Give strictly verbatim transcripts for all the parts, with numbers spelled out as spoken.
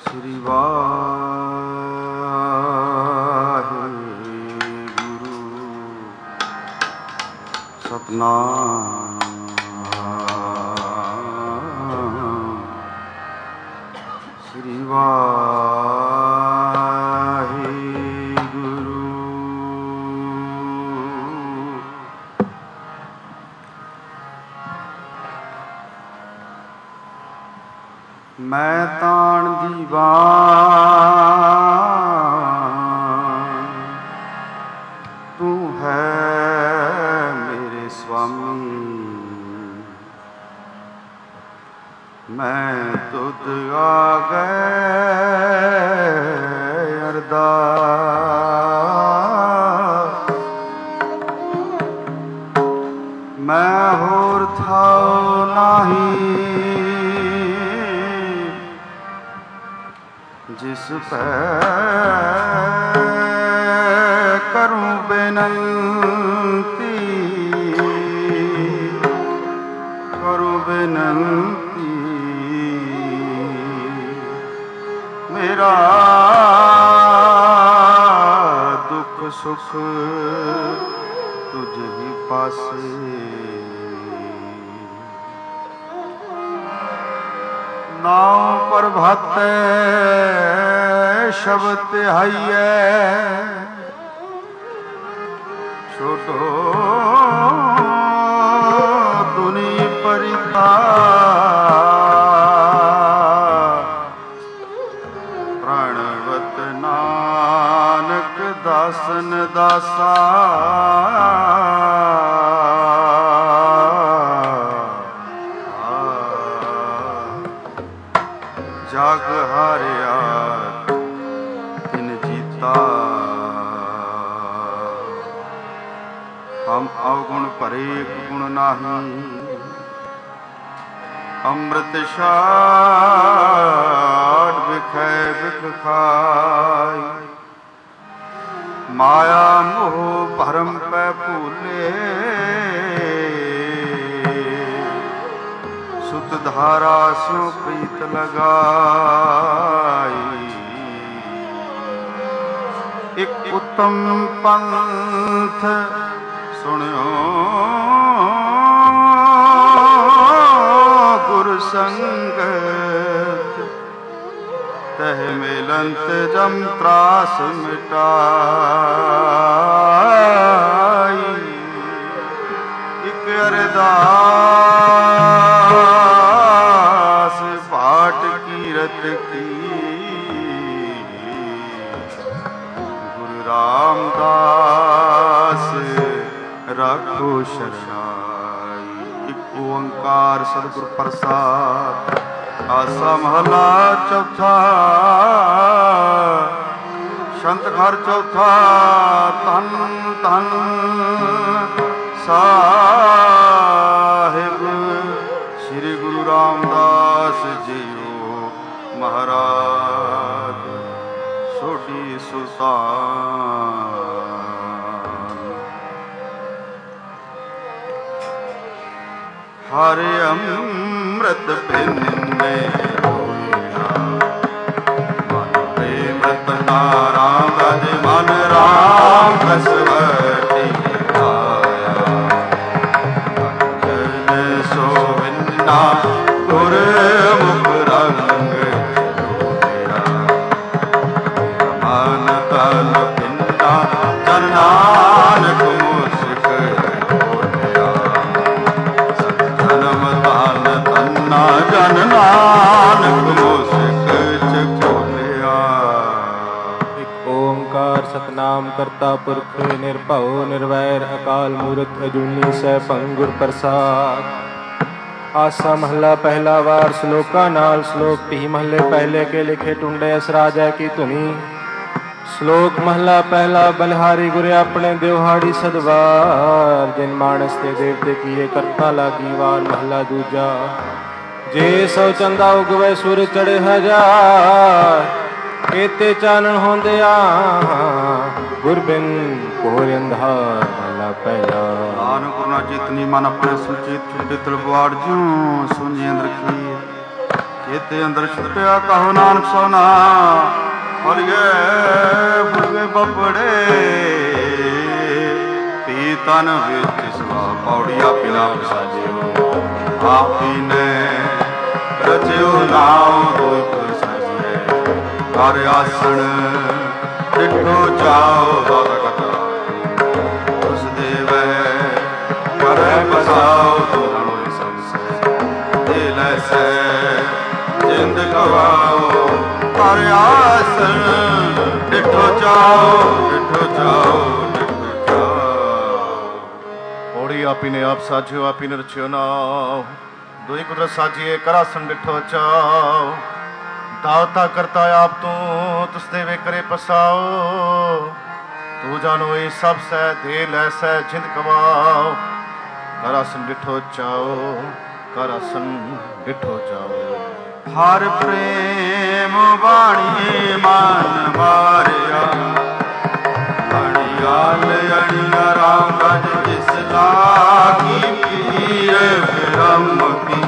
ਸ੍ਰੀ ਵਾਹਿਗੁਰੂ ਸਤਿਨਾਮ ਸ੍ਰੀ ਵਾਹਿਗੁਰੂ। ਮੈਂ ਤਾਣ ਦੀਵਾਨ, ਤੂੰ ਹੈ ਮੇਰੇ ਸੁਆਮੀ। ਮੈਂ ਤੁਧ ਆਗੇ ਅਰਦਾਸ, ਮੈਂ ਹੋਰ ਥਾਉ ਨਾਹੀ ਜਿਸ ਪੈ ਕਰੂੰ ਬੇਨੰਤੀ, ਕਰੂੰ ਬੇਨੰਤੀ। ਮੇਰਾ ਦੁੱਖ ਸੁਖ ਤੁਝ ਹੀ ਪਾਸੇ, ਨਾਉ ਪ੍ਰਭਾਤੈ ਸ਼ਬਦ ਤਿਹਾਈਐ। ਛੋਟੋ ਦੁਨੀ ਪਰਿਤਾ, ਪ੍ਰਣਵਤ ਨਾਨਕ ਦਾਸਨ ਦਾਸਾ। ਜਗ ਹਾਰਿਆ ਤਿਨ ਜੀਤਾ, ਹਮ ਅਵਗੁਣ ਭਰੇ ਇੱਕ ਗੁਣ ਨਾਹੀ। ਅੰਮ੍ਰਿਤ ਛਾੜ ਵਿਖੈ ਵਿਖ ਖਾਈ, ਮਾਇਆ ਮੋਹ ਭਰਮ ਪੈ ਭੂਲੇ। ਸੁਤ ਧਾਰਾ ਸਿਉ ਪ੍ਰੀਤ ਲਗਾਈ, ਇੱਕ ਉੱਤਮ ਪੰਥ ਸੁਣਿਓ ਗੁਰ ਸੰਗਤ। ਤਹਿ ਮਿਲੰਤ ਜਮ ਤਰਾਸ ਮਿਟਾਈ, ਇੱਕ ਅਰਦਾਸ ਪਾਟ ਕੀਰਤ ਕੀ। ਗੁਰੂ ਰਾਮਦਾਸ ਰਾਖੋ ਸ਼ਰਨਾਈ। ਇੱਕ ਓੰਕਾਰ ਸਤਿਗੁਰ ਪ੍ਰਸਾਦ। ਆਸਾ ਮਹਲਾ ਚੌਥਾ, ਸ਼ੰਤ ਘਰ ਚੌਥਾ। ਧੰਨ ਧੰਨ ਸਾਹਿਬ ਸ੍ਰੀ ਗੁਰੂ ਰਾਮਦਾਸ ਜੀਓ ਮਹਾਰਾਜ, ਸੋਢੀ ਸੁਲਤਾਨ। ਹਰਿ ਅੰਮ੍ਰਿਤ ਪਿੰਨੇ ਹੋਇਆ, ਮਨ ਪ੍ਰੇਮਤ ਨਾਮ ਰਜ ਮਨ ਰਾਮ ਰਸਵਤੀ ਆਇਆ। ਜਨ ਸੋ ਵਿੰਨਾ ਗੁਰ ਮੁਖ ਰੰਗ ਹੋਇਆ, ਮਨ ਤਨ ਪਿੰਨਾ ਜਨ ਨਾਨਕ ਮੁਸਿਕ ਹੋਇਆ। ਜਨਮ ਤਨ ਤੰਨਾ ਜਨ ਨਾਨਕ ਮੁਸਿਕ ਚਖੋਲਿਆ। ਇੱਕ ਓੰਕਾਰ ਸਤਿਨਾਮ ਕਰਤਾ ਪੁਰਖ ਨਿਰਭਉ ਨਿਰਵੈਰ ਅਕਾਲ ਮੂਰਤ ਅਜੂਨੀ ਸੈਭੰ ਗੁਰ ਪ੍ਰਸਾਦ। ਆਸਾ ਮਹਲਾ ਪਹਿਲਾ ਵਾਰ ਸ਼ਲੋਕਾਂ ਨਾਲ। ਸ਼ਲੋਕ ਤੀਹ ਮਹੱਲੇ ਪਹਿਲੇ ਕੇ ਲਿਖੇ ਟੁੰਡੇ ਅਸਰਾਜੈ ਕੀ ਧੁਨੀ। ਸ਼ਲੋਕ ਮਹਲਾ ਪਹਿਲਾ। ਬਲਿਹਾਰੀ ਗੁਰੇ ਆਪਣੇ ਦਿਵਹਾੜੀ ਸਦਵਾਰ, ਜਿਨ ਮਾਨਸ ਤੇ ਦੇਵਤੇ ਕੀਏ ਕਰਤਾ ਲਾਗੀ ਵਾਰ। ਮਹਲਾ ਦੂਜਾ। ਜੇ ਸੋ ਚੰਦਾ ਉਗਵੇ ਸੁਰ ਚੜੇ ਹਜ਼ਾਰ, ਕੇਤੇ ਚਾਨਣ ਹੁੰਦਿਆ ਗੁਰ ਬਿਨ ਕੋਇ ਅੰਧਾਰ। ਮਹਲਾ ਪਹਿਲਾ। ਨਾਨਕ ਗੁਰੂ ਚੇਤਨੀ ਮਨ ਆਪਣੇ ਸੁਚੇਤ ਛੁਟੇ ਤਲਵਾਰ ਜਿਉ ਸੁਣੀ ਅੰਦਰ ਕੀ। ਚੇਤੇ ਅੰਦਰ ਛੁਪਿਆ ਕਹੋ ਨਾਨਕ ਸੋਨਾ ਫੁੱਲ ਗਏ ਫੁੱਲ ਗਏ ਬੱਬੜੇ ਪੀ ਤਨ ਵਿੱਚ ਸਵਾ ਪੌੜੀਆਂ ਪਿਲਾ ਸਾਜਿਓ ਆਪੀ ਨੇ ਰਚਿਓ ਨਾਮ ਦੁਖ ਸਜੇ ਕਰ ਆਸਣ ਡਿਠੋ ਚਾਓ ਦਾਦਾ ਕਥਾ ਉਸ ਦੇਵੈ ਕਰ ਬਸਾਓ ਤੁਰਣੋ ਸੰਸੇ ਦੇ ਲੈਸੈ ਜਿੰਦ ਗਵਾਓ ਕਰ ਆਸਣ ਡਿਠੋ ਚਾਓ ਡਿਠੋ ਚਾਓ ਡਿਠੋ ਚਾਓ। ਪੌੜੀ ਆਪੀ ਨੇ ਆਪ ਸਾਜਿਓ ਆਪੀ ਨੇ ਰਚਿਓ ਨਾਮ ਦੁਈ ਕੁਦਰਤ ਸਾਜੀਏ ਕਰਾਸਨ ਡਿਠੋ ਚਾਓ ਦਾਤਾ ਕਰਤਾ ਆਪ ਤੂੰ ਤੁਸ ਦੇਵੇ ਕਰੇ ਪਸਾਓ ਤੂੰ ਜਾਨੋ ਇਹ ਸਭ ਸਹਿ ਦੇ ਲੈ ਸਹਿ ਜਿੰਦ ਕਵਾਓ ਕਰਾਸਨ ਡਿਠੋ ਚਾਓ ਕਰਾਸਨ ਡਿਠੋ ਚਾਓ। ਹਰ ਪ੍ਰੇਮ ਬਾਣੀ ਮਨ ਮਾਰਿਆ ਅਣਿਆਲ ਅਣਿਆ ਰਾਮ ਰਜ ਜਿਸ ਲਾਗੀ ਪੀਰ ਬ੍ਰਹਮ ਕੀ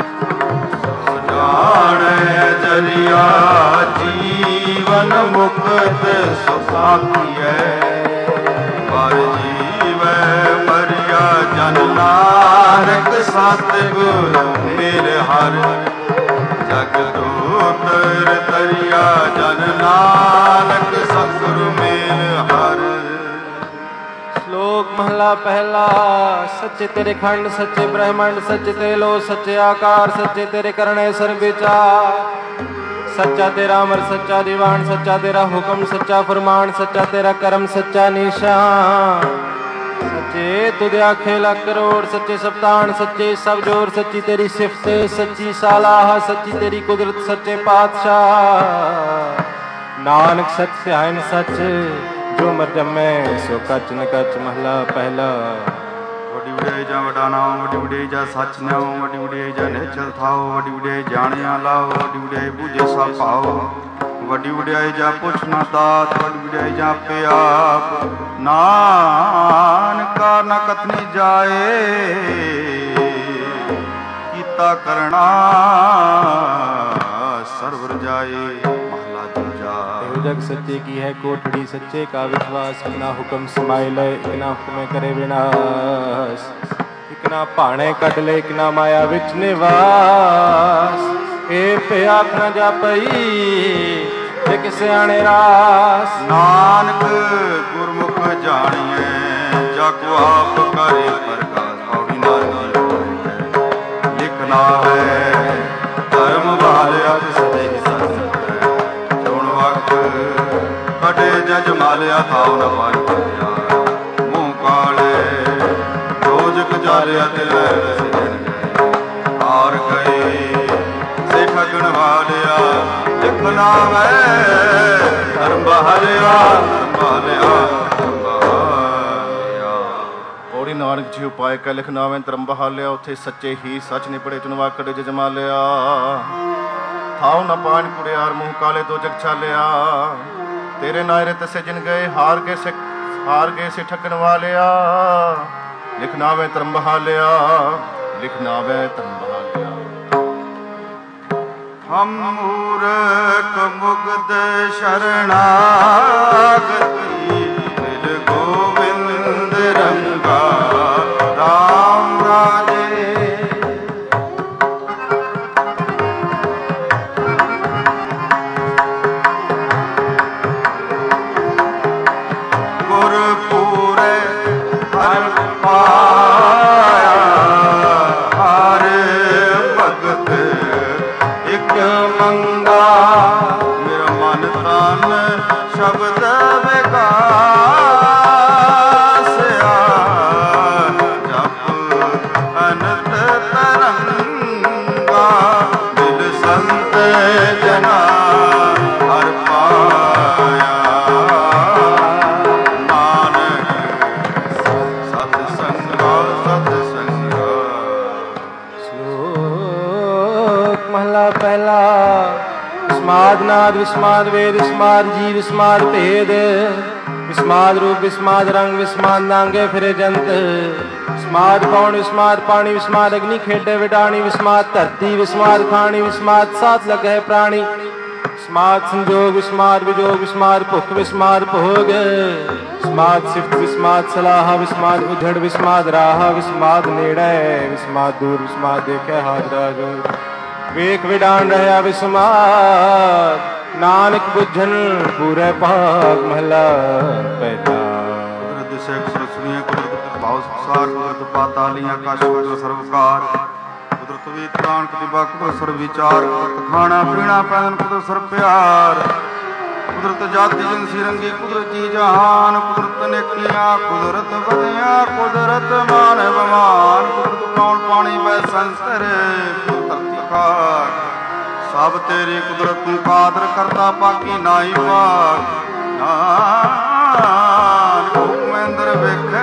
ਜਾਣੈ ਜਰਿਆ ਜੀਵਨ ਮੁਕਤ ਸੁਖਾਖੀਐ ਪਰ ਜੀਵੈ ਮਰਿਆ ਜਨ ਨਾਨਕ ਸਤਿਗੁਰ ਮਿਲ ਹਰ ਜਗ ਦੂਤਰ ਤਰਿਆ ਜਨ ਨਾਨਕ ਸਤਿਗੁਰ ਮਿਲ ਹਰ। ਸ਼ਲੋਕ ਮਹਲਾ ਪਹਿਲਾ। ਸੱਚੇ ਤੇਰੇ ਖੰਡ ਸੱਚੇ ਬ੍ਰਹਮੰਡ ਸੱਚੇ ਤੇ ਲੋ ਸੱਚੇ ਆਕਾਰ ਸੱਚੇ ਤੇਰੇ ਕਰਨੇ ਸਰਬ ਵਿਚਾਰ ਸੱਚਾ ਤੇਰਾ ਅਮਰ ਸੱਚਾ ਦੀਵਾਨ ਸੱਚਾ ਤੇਰਾ ਹੁਕਮ ਸੱਚਾ ਫਰਮਾਨ ਸੱਚਾ ਤੇਰਾ ਕਰਮ ਸੱਚਾ ਨਿਸ਼ਾਨ ਸੱਚੇ ਤੁਧ ਆਖੇ ਲੱਖ ਕਰੋੜ ਸੱਚੇ ਸਪਤਾਨ ਸੱਚੇ ਸਭ ਜੋਰ ਸੱਚੀ ਤੇਰੀ ਸਿਫਤ ਸੱਚੀ ਸਾਲਾਹ ਸੱਚੀ ਤੇਰੀ ਕੁਦਰਤ ਸੱਚੇ ਪਾਤਸ਼ਾਹ ਨਾਨਕ ਸੱਚ ਸਿਆਇਨ ਸੱਚ ਜੋ ਮਰ ਜੰਮੈ ਸੋ ਕੱਚ ਨ ਕੱਚ ਮਹਲਾ ਪਹਿਲਾ। ਵੱਡੀ ਵਡਿਆਈ ਜਾਂ ਵੱਡਾ ਨਾਮ ਵੱਡੀ ਵਡਿਆਈ ਜਾਂ ਸੱਚ ਨਾਮ ਵੱਡੀ ਵਡਿਆਈ ਜਾਂ ਨਿਚਲ ਥਾਓ ਵੱਡੀ ਵਡਿਆਈ ਜਾਣਿਆ ਲਾਓ ਵੱਡੀ ਵਡਿਆਈ ਬੂਝੇ ਸਭ ਭਾਓ ਵੱਡੀ ਵਡਿਆਈ ਜਾਂ ਪੁੱਛ ਨਾ ਦਾਤ ਵੱਡੀ ਵਡਿਆਈ ਜਾਂ ਆਪੇ ਆਪ ਨਾਨਕਾ ਨਾ ਕਤਨੀ ਜਾਏ ਕੀਤਾ ਕਰਨਾ ਸਰਵਰ ਜਾਏ ਮਹਲਾ ਦੂਜਾ। जग सच्चे की है कोठड़ी सच्चे का विश्वास इकना हुक्म समाय ले इकना हुक्म करे विनाश इकना भाणे कट ले इकना माया विच निवास ए पे आख न जा पई ते किसे आने रास नानक गुरमुख जानिए जाको आप करे प्रकाश पौड़ी नानक लिखना है धर्म वाले सदे ਕਟੇ ਜਜ ਮਾਲਿਆ ਥਾਉ ਨ ਪਾਈ ਪਾਇਆ ਮੂੰਹ ਕਾਲੇ ਰੋਜਕ ਜਾਲਿਆ ਤੇ ਲੈ ਹਾਰ ਗਏ ਸੇ ਠਗਣ ਵਾਲਿਆ ਲਿਖਣਾ ਮੈਂ ਧਰਮ ਬਹਾਲਿਆ ਬਹਾਲਿਆ ਪੌੜੀ ਨਾਨਕ ਜੀ ਉਪਾਇ ਕੈ ਲਿਖਣਾ ਮੈਂ ਧਰਮ ਬਹਾਲਿਆ ਉੱਥੇ ਸੱਚੇ ਹੀ ਸੱਚ ਨਿਪੜੇ ਚੁਨਵਾ ਕੜੇ ਜਜਮਾ ਲਿਆ ਥਾਉ ਨ ਪਾਣ ਕੁੜਿਆਰ ਮੂੰਹ ਕਾਲੇ ਦੋ ਜਗ ਛਾਲਿਆ तेरे नायरे तसे जिन गए हार गए से हार गए से ठकन वालिया लिखना वे धर्म बहालिया लिखना वे धर्म बहालिया। हम मूर्ख मुग्ध शरणागति मिल गोविंद रंगा राम राजे विस्माद नाद विस्माद वेद विस्माद जीव विस्माद भेद विस्माद रूप विस्माद रंग विस्माद नांगे फिरे जंत विस्माद पौन विस्माद पानी विस्माद अग्नि खेडे विडाणी विस्माद धरती विस्माद खाणी विस्माद साथ लगे प्राणी विस्माद संजोग विस्माद विजोग विस्माद भुख विस्माद भोग विस्माद सिफ्त विस्माद सलाह विस्माद उजड़ विस्माद राह विस्माद नेड़े विस्माद दूर विस्माद देखे हाजरा जो वेख विडान रहा विस्माद नानक बुझन पूरे भाग महला पहला कुदरत से सरसुनिया कुदरत भाव संसार कुदरत पाताली आकाश कुदरत सर्वकार कुदरत वीत प्राण प्रतिभा कुदरत सर्व विचार कुदरत खाना पीना पैन कुदरत सर्व प्यार कुदरत जाति जिनसी रंगी कुदरत जी जहान कुदरत नेकिया कुदरत बदिया कुदरत मान बमान कुदरत कौन पानी बै संस्तर धरती खार सब तेरी कुदरत तू कादर करता पाकी नाई पाक नानक हुक्मेंद्र वेखे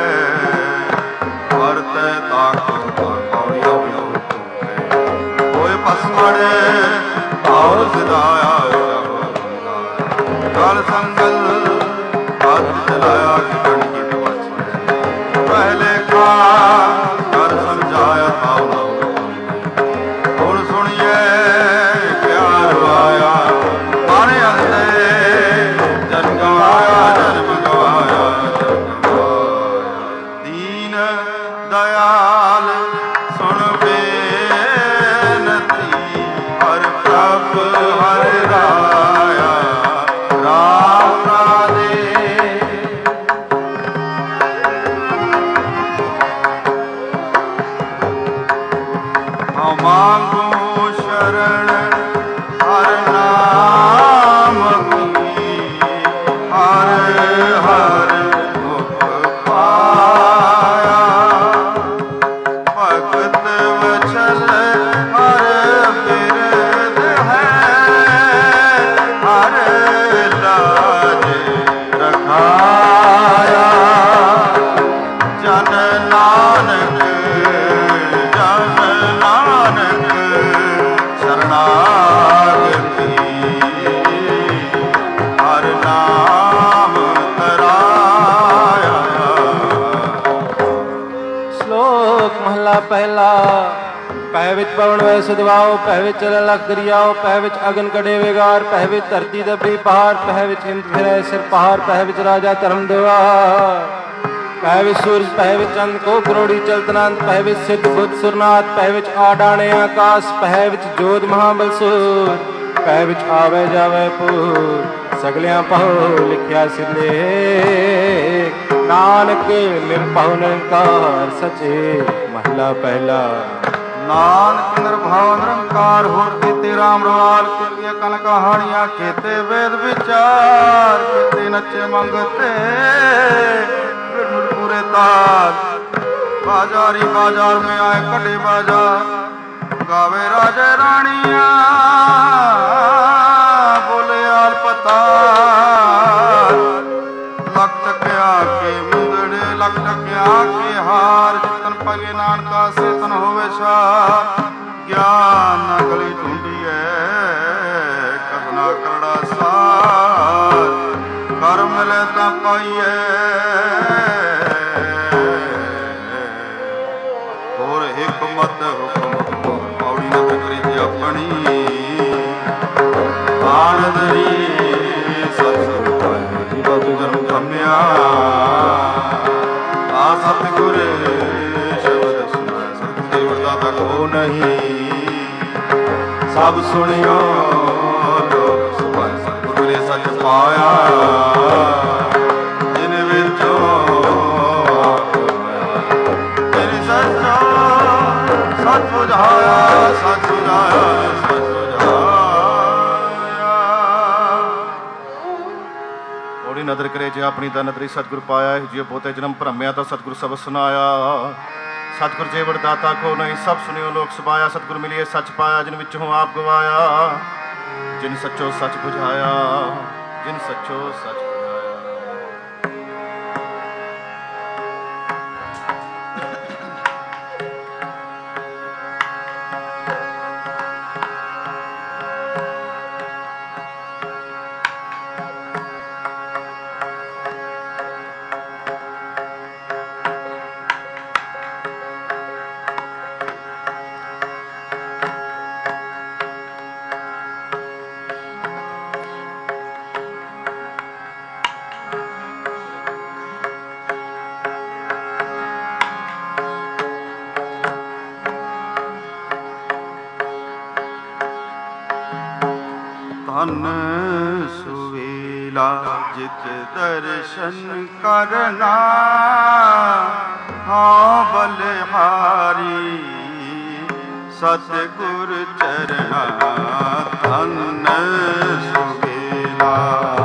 वरते ताक पौड़िया होए पसमड़े और सिधाया गल संगल हाथ चलाया कि कण की पहले का कर समझाया था पहला पह विच पवन वै सदवाओ पह विच चल लख दरियाओ पह विच अगन कड़े वेगार पह विच धरती दबी पहाड़ पह विच हिंद फिरै सिर पहाड़ पह विच राजा धर्म द्वार पह विच सूरज पह विच चंद को करोड़ी चलतनंत पह विच सिद्ध बुद्ध सुरनाथ पह विच आडाणे आकाश पह विच जोध महाबल सूर पह विच आवे जावे पूर सगलियां पहो लिखिया सिले नानक निर्भव निरंकार सचे महला पहला नानक निर्भव निरंकार होर केते राम रवाल केते कन कहानियां केते वेद विचार केते नचे मंगते पूरे तार बाजारी बाजार में आए कटे बाजार गावे राजे रानिया बोले आल पतार लख टकिया के मुंदड़े लख टकिया के हार जितन पगे नानका से तन होवे शार ज्ञान न गली ढूंढिए करना करड़ा सार कर मिले ता पाइए और हिकमत हुक्म पौड़ी न करी थी अपनी आनंदरी सतगुर शब्द सुना सतगुर दाता को नहीं सब सुनियो लोग सुभाए सतगुर ने सच पाया जिन विचों तेरी सचो सच बुझाया सच बुझाया सच नदर करे जे अपनी दा नदरी सतगुर पाया जे पोते जन्म भ्रमिया तो सतगुर सब सुनाया सतगुर जे वरदाता को नहीं सब सुनियो लोक सुभाया सतगुर मिलिए सच पाया जिन विचों आप गवाया जिन सचो सच बुझाया जिन सचो सच ਧਨ ਸੁਵੇਲਾ ਜਿਤ ਦਰਸ਼ਨ ਕਰਨਾ ਹਾਂ ਬਲਿਹਾਰੀ ਸਤਿਗੁਰ ਚਰਨਾ ਧਨ ਸੁਵੇਲਾ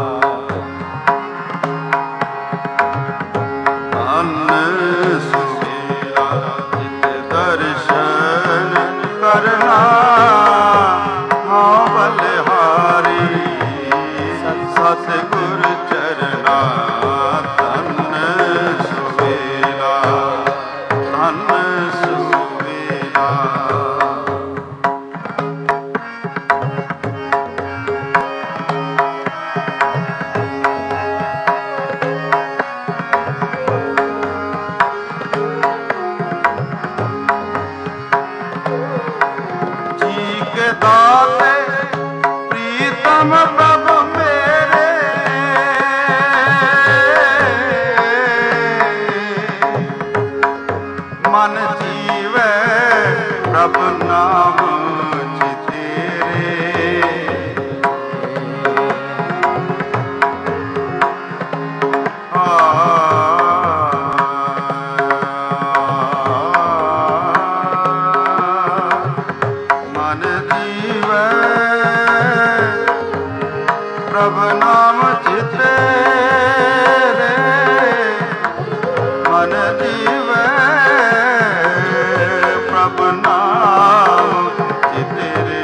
ਧਨ ਸੁਵੇਲਾ ਜਿਤ ਦਰਸ਼ਨ ਕਰਨਾ ਹਾਂ ਬਲਿਹਾਰੀ ਸਤਿਗੁਰ ਚਰਨਾ ਧਨ ਸੁਵੇਲਾ ਧਨ ਸੁਵੇਲਾ ਜੀ ਕੇ ਦਾਤੇ ਪ੍ਰੀਤਮ ਪ੍ਰਭ ਮੇਰੇ ਮਨ ਜੀਵੈ ਪ੍ਰਭ ਨਾਮ ਚਿਤੇਰੇ ਮਨ ਜੀਵੈ ਪ੍ਰਭ ਨਾਮ ਚਿਤੇਰੇ ਮਨ ਜੀਵੈ ਪ੍ਰਭ ਨਾਮ ਚਿਤੇਰੇ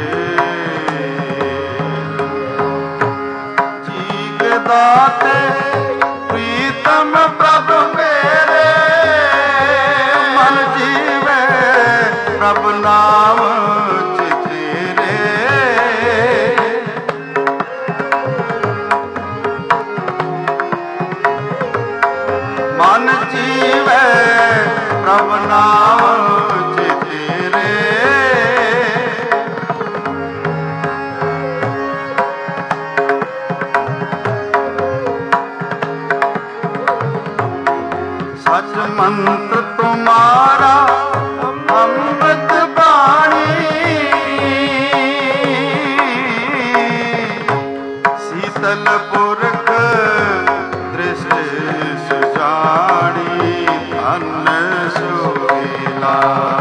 ਜੀ ਕੇ ਦਾਤੇ ਪ੍ਰੀਤਮ ਪ੍ਰਭ ਮੇਰੇ ਮਨ ਜੀਵੈ ਪ੍ਰਭ ਨਾਮ ਚਿਤੇਰੇ ਮਨ ਜੀਵੈ ਪ੍ਰਭ ਨਾਮ ਚਿਤੇਰੇ ਸਚ ਮੰਤਰ ਤੁਮਾਰਾ ਅੰਮ੍ਰਿਤ ਬਾਣੀ ਸੀਤਲ ਪੁਰਖ ਦ੍ਰਿਸ਼ਟ ਸੁਜਾਣੀ ਧਨ ਸੁਵੇਲਾ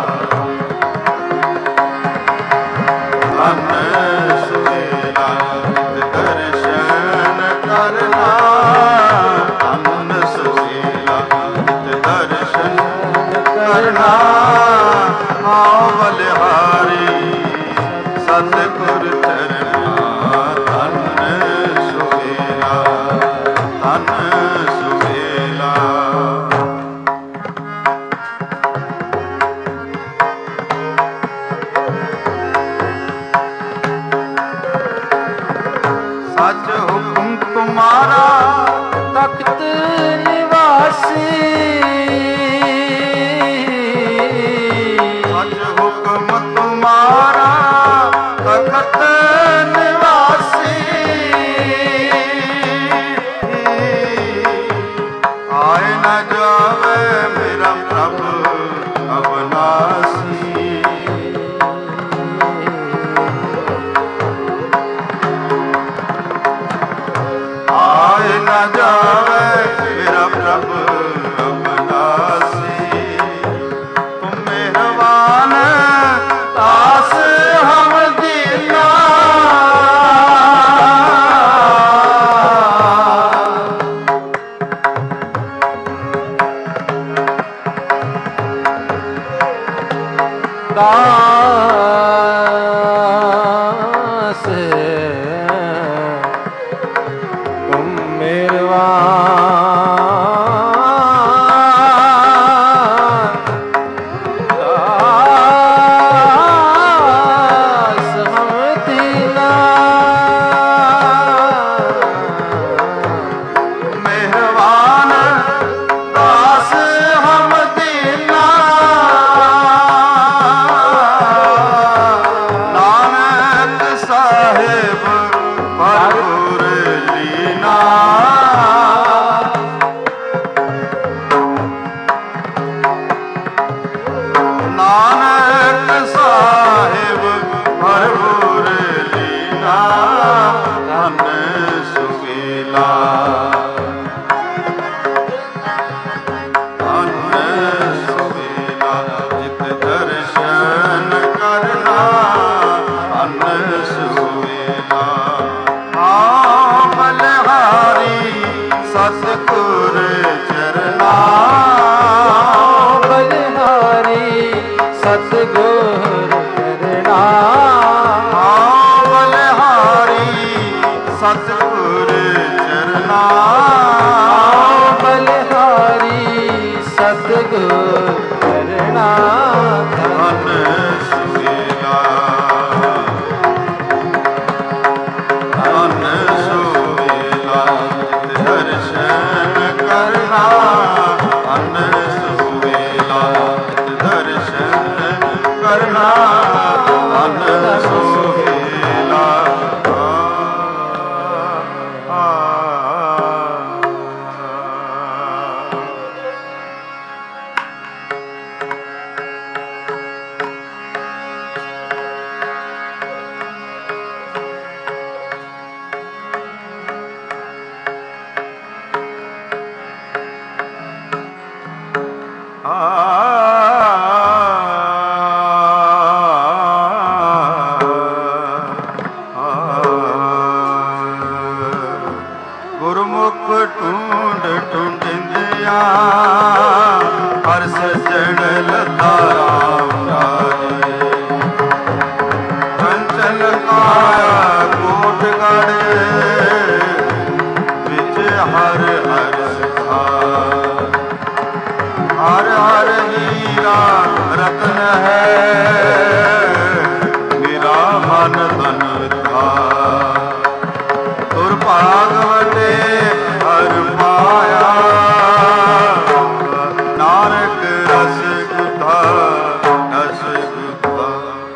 ਧਨ ਸੁਵੇਲਾ ਦਰਸ਼ਨ ਕਰਨਾ ਧਨ ਸੁਵੇਲਾ ਦਰਸ਼ਨ ਕਰਨਾ ਹਾਂ ਬਲਿਹਾਰੀ ਸਤਿਗੁਰ ਚਰਨਾ ਧਨ ਸੁਵੇਲਾ ਧਨ ਸੁਵੇਲਾ ਸਚ ਹੁਕਮ ਤੁਮਾਰਾ ਤਖਤ ਨਿਵਾਸੀ ਸਚ ਹੁਕਮ ਤੁਮਾਰਾ ਤਖਤ ਨਿਵਾਸੀ ਆਏ ਨ ਜਾਵੇ ਮੇਰਾ ਪ੍ਰਭ ਅਬਨਾਸੀ ਆਏ ਨ ਜਾਵੇ ਮੇਰਾ ਪ੍ਰਭ ਅਬਨਾਸੀ ਤੁਮ ਮਿਹਰਬਾਨ ਦਾਸ ਹਮ ਦੀਨਾ ਦਾਸ ਤੁਮ ਮਿਹਰਬਾਨ ਧਨ ਸੁਵੇਲਾ ਸਤਿਗੁਰ ਚਰਨਾ ਬਲਿਹਾਰੀ ਸਤਿਗੁਰ ਚਰਨਾ ਬਲਿਹਾਰੀ ਸਤਿਗੁਰ ਚਰਨਾ ਬਲਿਹਾਰੀ ਸਤਿਗੁਰ ਚਰਨਾ ਧਨ ਸੁਵੇਲਾ ਧਨ ਸੁਵੇਲਾ ਦਰਸ਼ਨ ਕਰਨਾ ਧਨ ਸੁਵੇਲਾ ਦਰਸ਼ਨ ਕਰਨਾ ਧਨ ਸੁਵੇਲਾ ਗੁਰਮੁਖ ਢੂੰਡ ਢੂੰਡਿੰਦਿਆ ਹਰ ਸਜਣ ਲੱਦਾ ਰਾਮ ਰਾਜੇ ਕੰਚਨ ਕਾਇਆ ਕੋਟ ਗੜੇ ਵਿੱਚ ਹਰ ਹਰ ਸਿਖਾ ਹਰ ਹਰ ਹੀਰਾ ਰਤਨ ਹੈ ਮੇਰਾ ਮਨ ਤਨ ਵਿਥਾ ਤੁਰ ਭਾਗਵਤੇ ਹਰ ਪਾਇਆ ਨਾਨਕ ਰਸ ਗੁਥਾ ਰਸ ਗੁਥਾ।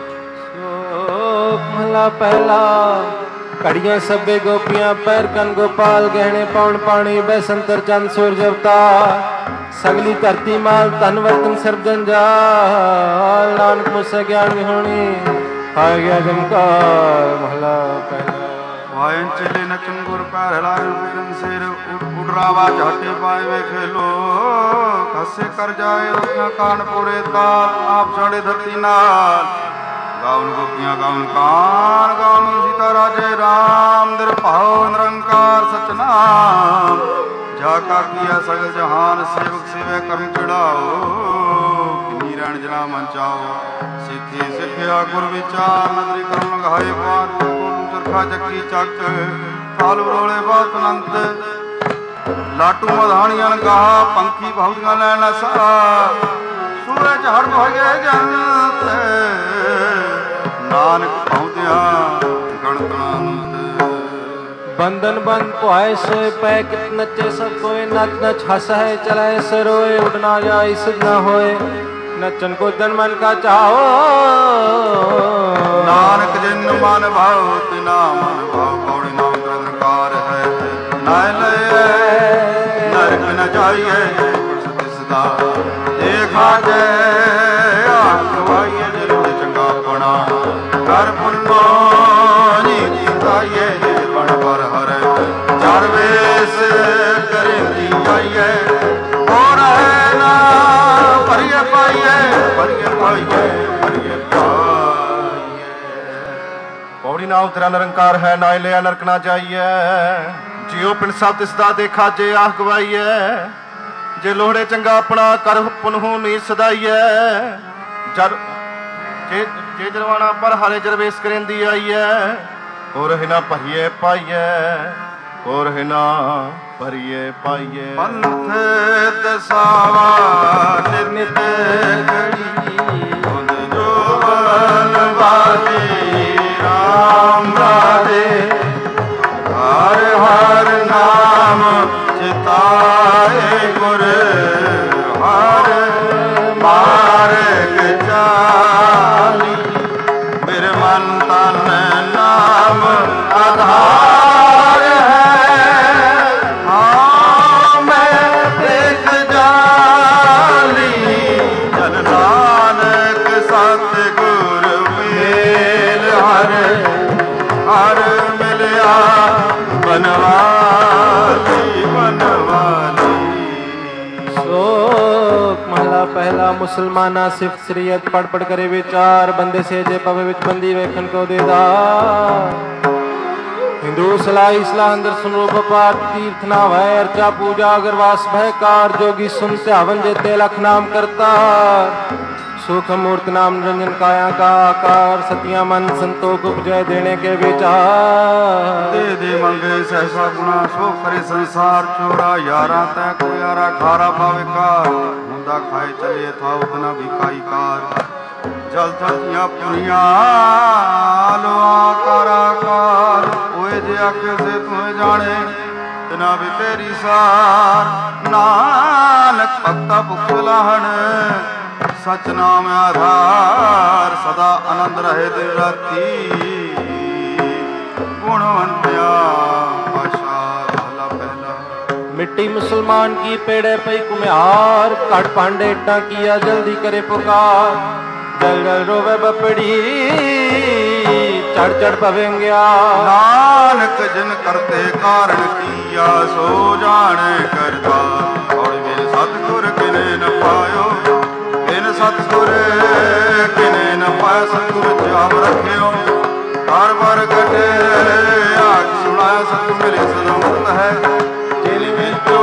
ਸ਼ਲੋਕ ਮਹਲਾ ਪਹਿਲਾ। ਘੜੀਆਂ ਸਭੇ ਗੋਪੀਆਂ ਪੈਰ ਕਨ ਗੋਪਾਲ ਗਹਿਣੇ ਪਾਉਣ ਪਾਣੀ ਬੈਸੰਤਰ ਚੰਦ ਸੂਰਜ ਅਵਤਾਰ ਸਗਲੀ ਧਰਤੀ ਮਾਲ ਧਨ ਵਰਤਨ ਸਰਜਨ ਜਾਲ ਨਾਨਕ ਮੁਸੇ ਗਿਆਨ ਵਿਹੋਣੀ ਆ ਗਿਆ ਜਮਕਾਰ। ਮਹਲਾ ਪਹਿਲਾ। ਵਾਇਨ ਚਲੇ ਨਚਨ ਗੁਰ ਪੈਰ ਹਲਾਇ ਫਿਰਨ ਸਿਰ ਉਡਰਾਵਾ ਝਾਟੇ ਪਾਏ ਵੇਖੇ ਲੋ ਹੱਸੇ ਕਰ ਜਾਏ ਰੁਕੀਆਂ ਕਾਨ ਪੂਰੇ ਤਾਲ ਆਪ ਛਾੜੇ ਧਰਤੀ ਨਾਲ ਗਾਉਨ ਗੋਪੀਆਂ ਗਾਉਨ ਕਾਨ ਗਾਉਨ ਸੀਤਾ ਰਾਜੇ ਰਾਮ ਨਿਰਭਉ ਨਿਰੰਕਾਰ ਸਚਨਾਮ ਜਾ ਕਾ ਕੀਆ ਸਗਲ ਜਹਾਨ ਸੇਵਕ ਸੇਵੇ ਕਰਮ ਚੜਾਓ ਕਿਨੀ ਰਣ ਜਨਾ ਮਨ ਚਾਓ ਸਿੱਖੀ ਸਿੱਖਿਆ ਗੁਰ ਵਿਚਾਰ ਨਦਰੀ ਕਰਮ ਲਗਾਏ ਬਾਤ ਚਰਖਾ ਚੱਕੀ ਚੱਕ ਕਾਲ ਰੋਲੇ ਬਾਤ ਅਨੰਤ ਲਾਟੂ ਮਧਾਣੀਆਂ ਗਾਹ ਪੰਖੀ ਬਹੁਤੀਆਂ ਲੈਣ ਸਾ ਸੂਰਜ ਹਰ ਭਗੇ ਜਨਤ ਨਾਨਕ ਪਹੁੰਚਿਆ ਗਣਤਨਾਨੰਦ बंधन बंद पुआए सोए पै कित नचे सब कोई नच नच हस है चलाए सरोए उड़ ना जाए सिद्ध न होए नचन को जन मन का चाहो नानक जिन मन भाव तिना मन भाव पौड़ी नाम निरंकार है नाय लय नरक न जाइए सदा देखा जय आखवाइए जरूर चंगा पना कर पुन्नो नीति गाइए बण पर हर चार वेश करेंदी आइए और है ना भरिए पाइए भरिए पाइए भरिए पाइए। पौड़ी नाम तेरा निरंकार है नाय लिया नरक ना जाइए जियो पिंड सब तिसदा देखा जे आह गवाइए जे लोहड़े चंगा अपना कर पुनहु नी सदाइए जर जे जे जरवाना पर हारे जरवेश करेंदी आइए और हिना भरिए पाइए और हिना भरिए पाइए। पंथ दसावा निर्मित घड़ी खुद जोवन बाजी राम राधे हर हर नाम चिताए गुर हर मार्ग चाली मेरे मन तन नाम आधार है हाँ मैं देख जाली जन नानक सतगुर मेरा बनवाली बनवाली। श्लोक महला पहला। मुसलमाना सिर्फ शरीयत पढ़ पढ़ करे विचार, बंदे से जे पवे विच बंदी वेखन को देदार। हिंदू सलाई सलाह अंदर सुनो बपार, तीर्थ ना भय अर्चा पूजा अगरवास भयकार। जोगी सुनते हवन जेते लख नाम करता, सुख मूर्त नाम निरंजन काया का आकार। सतिया मन संतोष उपजय देने के विचार। दे दे मंगे सहसा गुना सो करे संसार। चोरा यारा तै को यारा खारा पावे कार। हुंदा खाए चले था उतना भी खाई कार। जल थकिया पुनिया लो आकारा कार। ओए जे आखे से तुम्हें जाने तना भी तेरी सार। नानक भक्ता भुख लाहन सच नाम आधार। सदा आनंद रहे दिन राती गुणवंत्या आशा भला पहला। मिट्टी मुसलमान की पेड़े पई कुम्हार। कट पांडे इट्टा किया जल्दी करे पुकार। जल जल रोवे बपड़ी चढ़ चढ़ पवेंग्या। नानक जिन करते कारण किया सो जाने करता। और मेरे सतगुर किने न पायो बिन सतगुर किने न पाया। सतगुर जाम रखियो हर बार कटे आग सुनाया। सत मेरे सदमुक्त है जिन विचो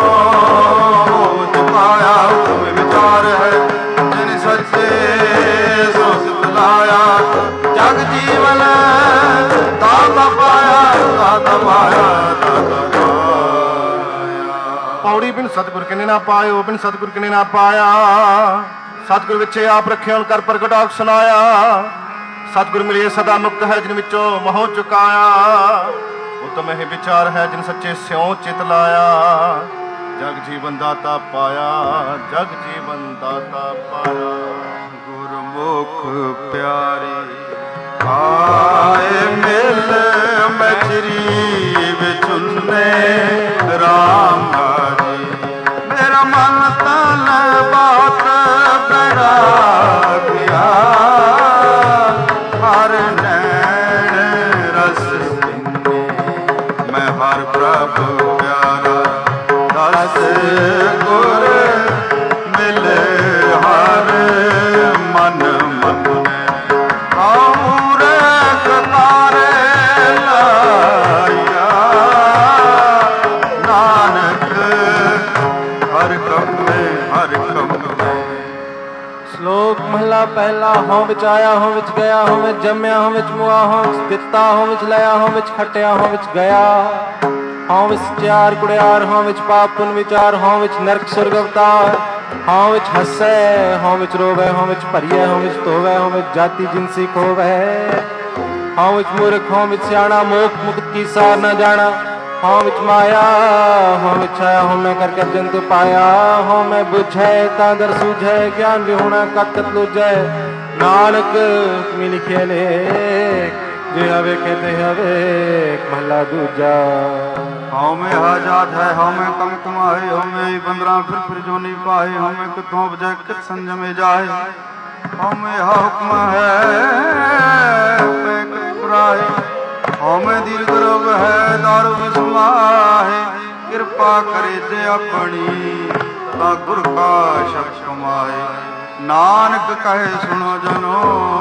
पाया तुम विचार है। जिन सच्चे सो सितलाया जग जीवन दाता पाया दाता पाया दाता पाया। पौड़ी बिन सतगुर किने ना पायो बिन सतगुर किने ना पाया। सतगुर विचे आप रखे कर प्रगटाक सुनाया। सतगुर मिलिए सदा मुक्त है जिन विचों मोह चुकाया। उत्तम ही विचार है जिन सच्चे स्यों चित लाया। जग जीवन दाता पाया जग जीवन दाता पाया। गुरमुख प्यारे आए मिल मछरी बिचुन्ने राम जी। मेरा मन तन बात बड़ा गया। हर नैन रस पिन्ने मैं हर प्रभु प्यारा। दस गुर मिले हर मन मन में। आऊरे कतारे लाया नानक हर कम में हर कम में। श्लोक महला पहला। हों विच आया हों विच गया हों विच जम्या हों विच मुआ हों विच दिता हों विच लया हों विच खटिया हों विच गया। हों विच चार कुड़ियार हों विच पाप पुन विचार। हों विच नरक स्वर्ग अवतार। हों विच हसे हों विच रोवे। हों विच भरिए हों विच धोवे। हों विच जाति जिनसी खोवे। हों विच मूर्ख हों विच सियाणा। मोक्ष मुक्त की सार न जाना। हों विच माया हों विच छाया। हों मैं करके जंतु पाया। हों मैं बुझे तांदर सूझे ज्ञान विहुणा कत लुझे। नानक मी लिखे लेख जे हवे कहते हवे महला दूजा। हाँ में आजाद है हाँ में कम कमाए। हाँ में बंदरा फिर फिर जो नहीं पाए। हाँ में कितों बजाय कित संजमे जाए। हाँ में हा हुक्म है पुराए। हाँ में दीर्घ रोग है दारू विस्माहे। कृपा करे दे अपनी ता गुर का शब्द कमाए। नानक कहे सुनो जनो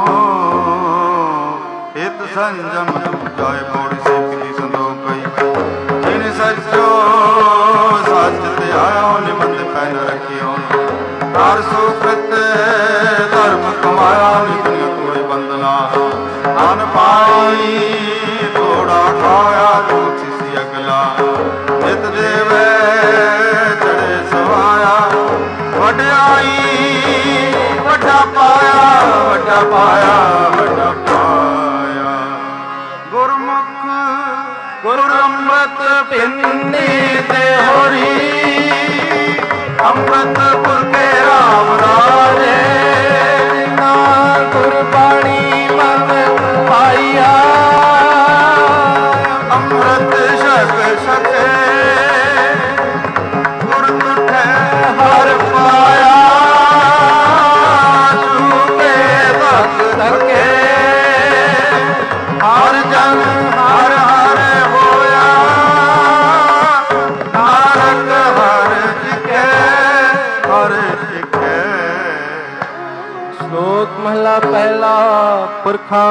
हित संजम जाए। पौड़ी से किसी संदोख कई जिन सचो सच ते आयो निबंध पहन रखियो। हर सुकृत धर्म कमाया नित्य कोई बंदना। अन पाई थोड़ा खाया तुलसी सी अगला। नित देवे चढ़े सवाया। वड्याई वड्डा पाया वड्डा पाया वड्डा पाया। गुरमुख गुरु अमृत पिन्नी ते होरी। अमृतपुर के राम राजे ना गुरबाणी मन पाइया। अमृत शक सके गुर तुठे हर पाया। झूके तक धके हर जन हर हर हो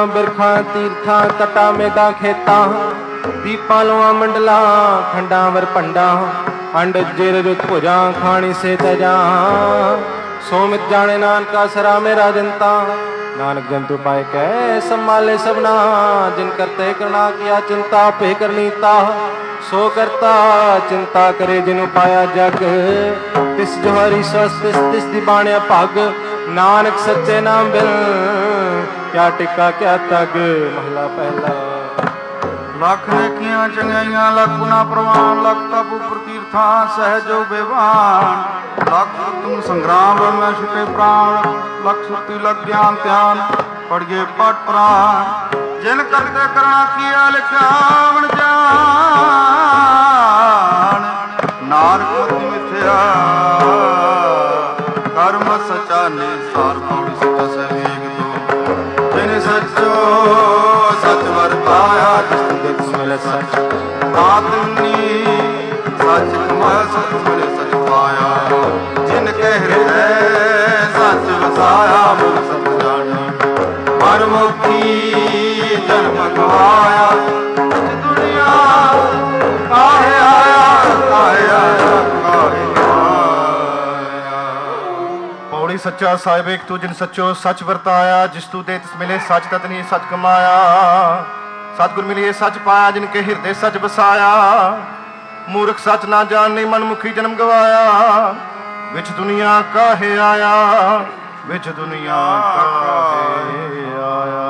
ਬਿਰਖਾਂ ਤੀਰਥਾਂ ਤਟਾ ਮੇਦਾਂ ਖੇਤਾਂ ਦੀਪਾਂ ਲੋਆਂ ਮੰਡਲਾਂ ਖੰਡਾਂ ਵਰ ਭੰਡਾਂ ਅੰਡ ਜਿਰ ਰੁਤ ਭੁਜਾਂ ਖਾਣੀ ਸੇ ਤਜਾਂ ਸੋਮਿਤ ਜਾਣੇ ਨਾਨਕਾ ਸਰਾ ਮੇਰਾ ਜਨਤਾ नानक जंतु पाए कै संभाले सबना जिन करते करना किया चिंता पे करनी ता सो करता चिंता करे जिनु पाया जग तिस जोहरी स्वस्थ तिस तिस दी बाणिया पग नानक सच्चे नाम बिन क्या टिका क्या तग। महला पहला। लख नेकियां चंगाइयां लख गुना प्रवान लख तप प्रतीर्थां सहजो बेवान लख तुम संग्राम में छुटे प्राण लख सुती लख ज्ञान ध्यान पढ़िए पट प्राण जिन करते करना किया लिखा बन जान नानक मति मिथ्या कर्म सचा ने सार पौड़ी सचा सवेग दो जिन सचो सच वरताया मिले सच आदमी सच कमाया सच मिले सच पाया जिन कह रहे सच वसाया मुझ सब जानी परमुखी जन्म गवाया दुनिया काहे आया काहे आया काहे आया। पौड़ी सच्चा साहिब एक तू जिन सच्चो सच वरताया जिस तू दे तिस मिले सच ततनी सच कमाया सतगुर मिलिए सच पाया जिनके हृदय सच बसाया मूर्ख सच ना जानने मनमुखी जन्म गवाया विच दुनिया काहे आया विच दुनिया काहे आया।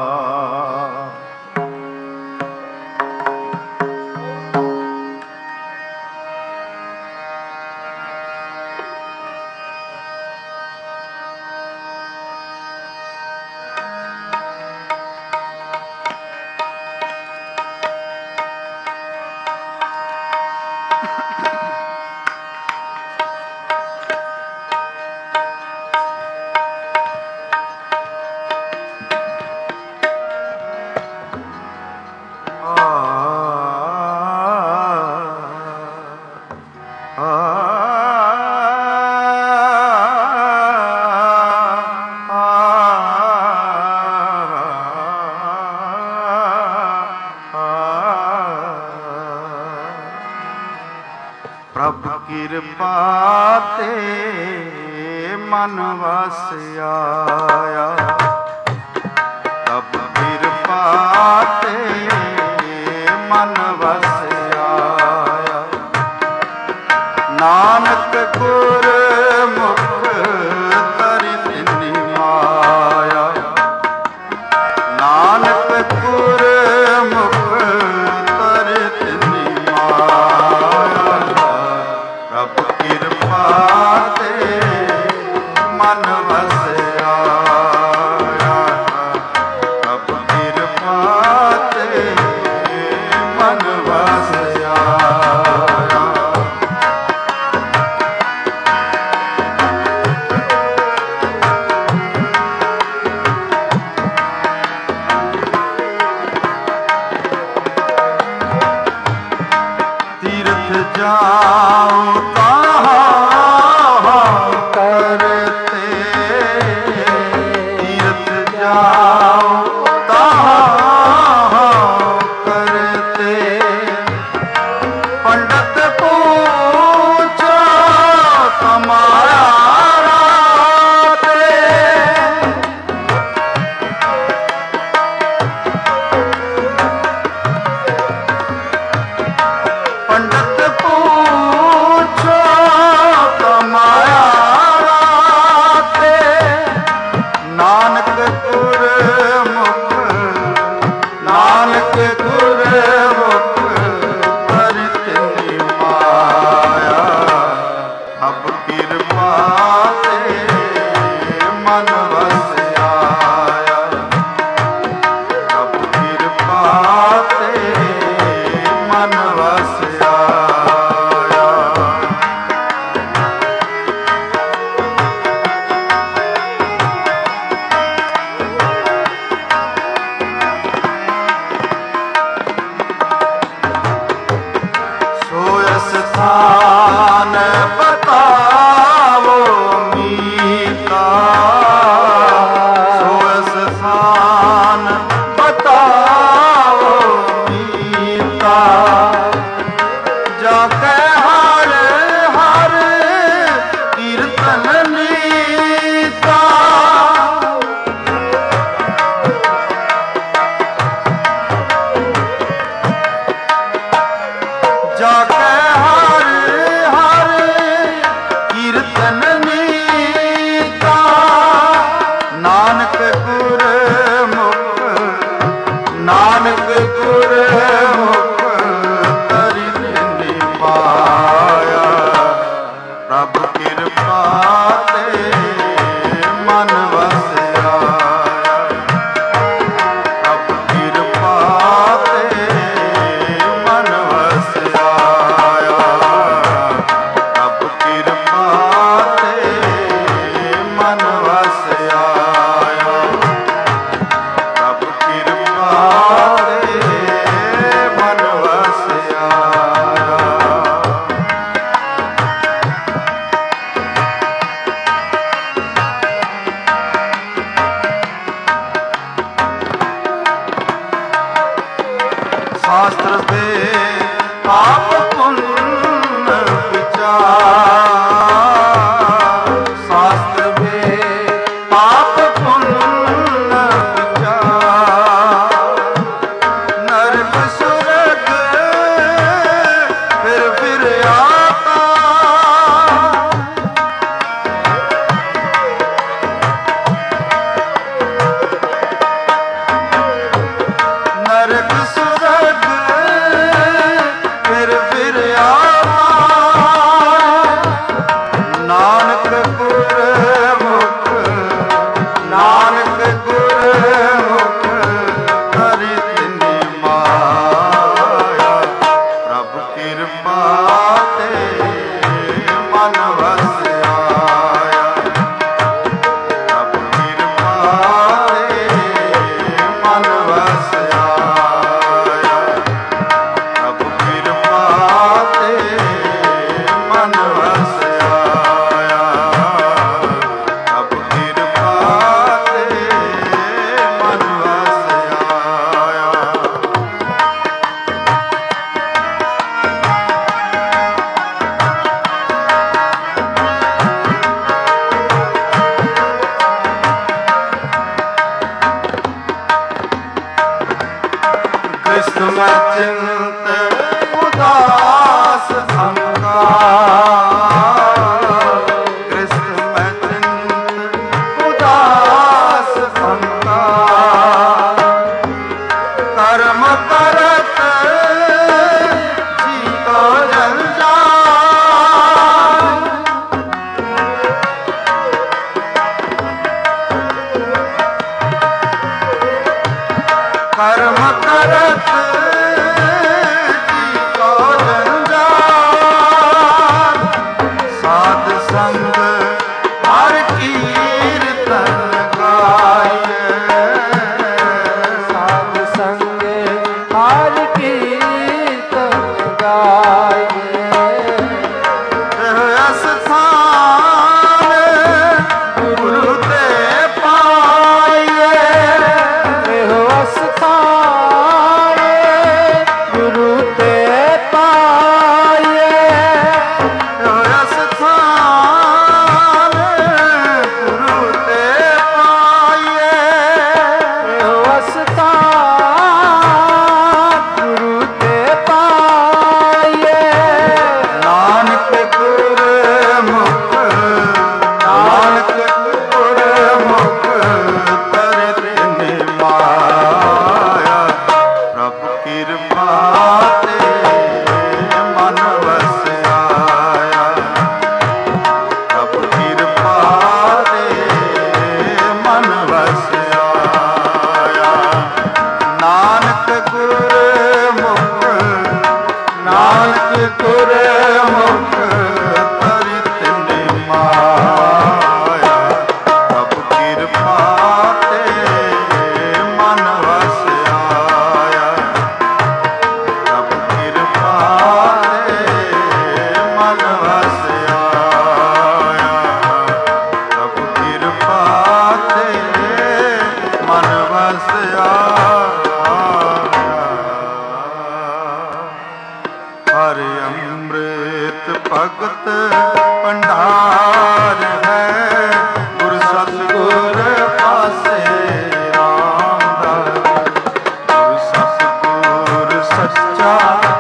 प्रभ किरपा ते मन वस आया प्रभ किरपा ते मन वस आया नानक गुर मुख तरि तिन्नी माया नानक गुर मुख तरि तिन्नी माया प्रभ किरपा ते मन वस आया प्रभ किरपा ते मन वस आया। तीर्थ जाओ करते तीर्थ जाओ करते पंडित पूछो तुम्हारा राते पंडित पूछो कमाया राते नानक गुर मुख नानक गुर मुख तरि तिन्नी माया अब किरपा ते मन वस आया अब किरपा ते मन वस आया। सोय स्थान बतावो मीता सोय स्थान ਜਾਕੇ ਹਰ ਹਰ ਕੀਰਤਨ ਨੀਤਾ ਜਾਕੇ ਹਰ ਹਰ ਕੀਰਤਨ ਨੀਤਾ ਨਾਨਕ ਗੁਰਮੁਖ ਨਾਨਕ ਗੁਰਮੁਖ ਤਰਿ ਤਿਨੀ ਪਾਇਆ ਪ੍ਰਭ ਕਿਰਪਾ ਤੇ ਮਨ ਵਸਿਆ ਪ੍ਰਭ ਕਿਰਪਾ ਤੇ ਮਨ ਵਸਿਆ ਪ੍ਰਭ ਕਿਰਪਾ ਤੇ ਮਨ ਵਸਿਆ ਪ੍ਰਭ ਕਿਰਪਾ ਤੇ ਮਨ ਵਸਿਆ शास्त्र पे पाप पुण्य विचार शास्त्र पे पाप पुण्य विचार नरक स्वर्ग फिर फिर आता नरक स्वर्ग फिर फिर आता नानक गुरमुख नानक गुरमुख हरि तिनि माया प्रभ किरपा ते मन वसिया प्रभ किरपा ते मन वसिया प्रभ किरपा ते मन वसिया प्रभ किरपा ते मन कृष्ण में चिंत उदास संगा कृष्ण में चिंत उदास संगा कर्म करत जी को जंजाल कर्म करत जी को जंजाल साध संग हर कीर्तन गाये साध संग हर कीर्तन गाये स्थान गुरु ते पाए एहो स्थान गुरु ते पाए स्थान गुरु ते पाए एहो स्थान गुरु ते पाए नानक गुरमुख नानक गुरमुख तरि तिनि माया प्रभ किरपा ते मन वसिया प्रभ किरपा ते मन वसिया नानक गुरमुख नानक गुरमुख तरि तिनि माया प्रभ किरपा ते मन वसिया प्रभ किरपा ते मन वसिया प्रभ किरपा ते मन वसिया ਹਰ ਅੰਮ੍ਰਿਤ ਭਗਤ ਭੰਡਾਰ ਹੈ। ਗੁਰ ਸਤਿਗੁਰ ਪਾਸੇ ਰਾਮਦਾਸ, ਗੁਰ ਸਤਿਗੁਰ ਸੱਚਾ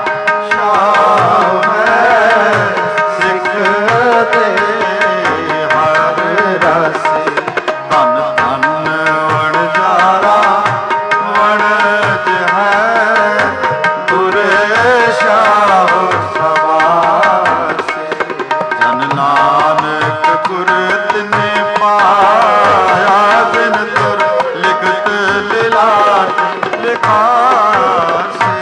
ਸ਼ਾਹ ਹੈ। ਸਿੱਖ ਦੇ ਹਰ ਰਸੇ ਧਨ ਧਨ ਵਣਜਾਰਾ ਵਣਜ ਹੈ। ਗੁਰ ਸ਼ਾਹ ਸਵਾਸੇ ਜਨ ਨਾਨਕ ਗੁਰ ਤਿਨੇ ਪਾਇਆ। ਬਿਨ ਤੁਰ ਲਿਖਤ ਲਿਲਾਟ ਲਿਖਾਸੇ।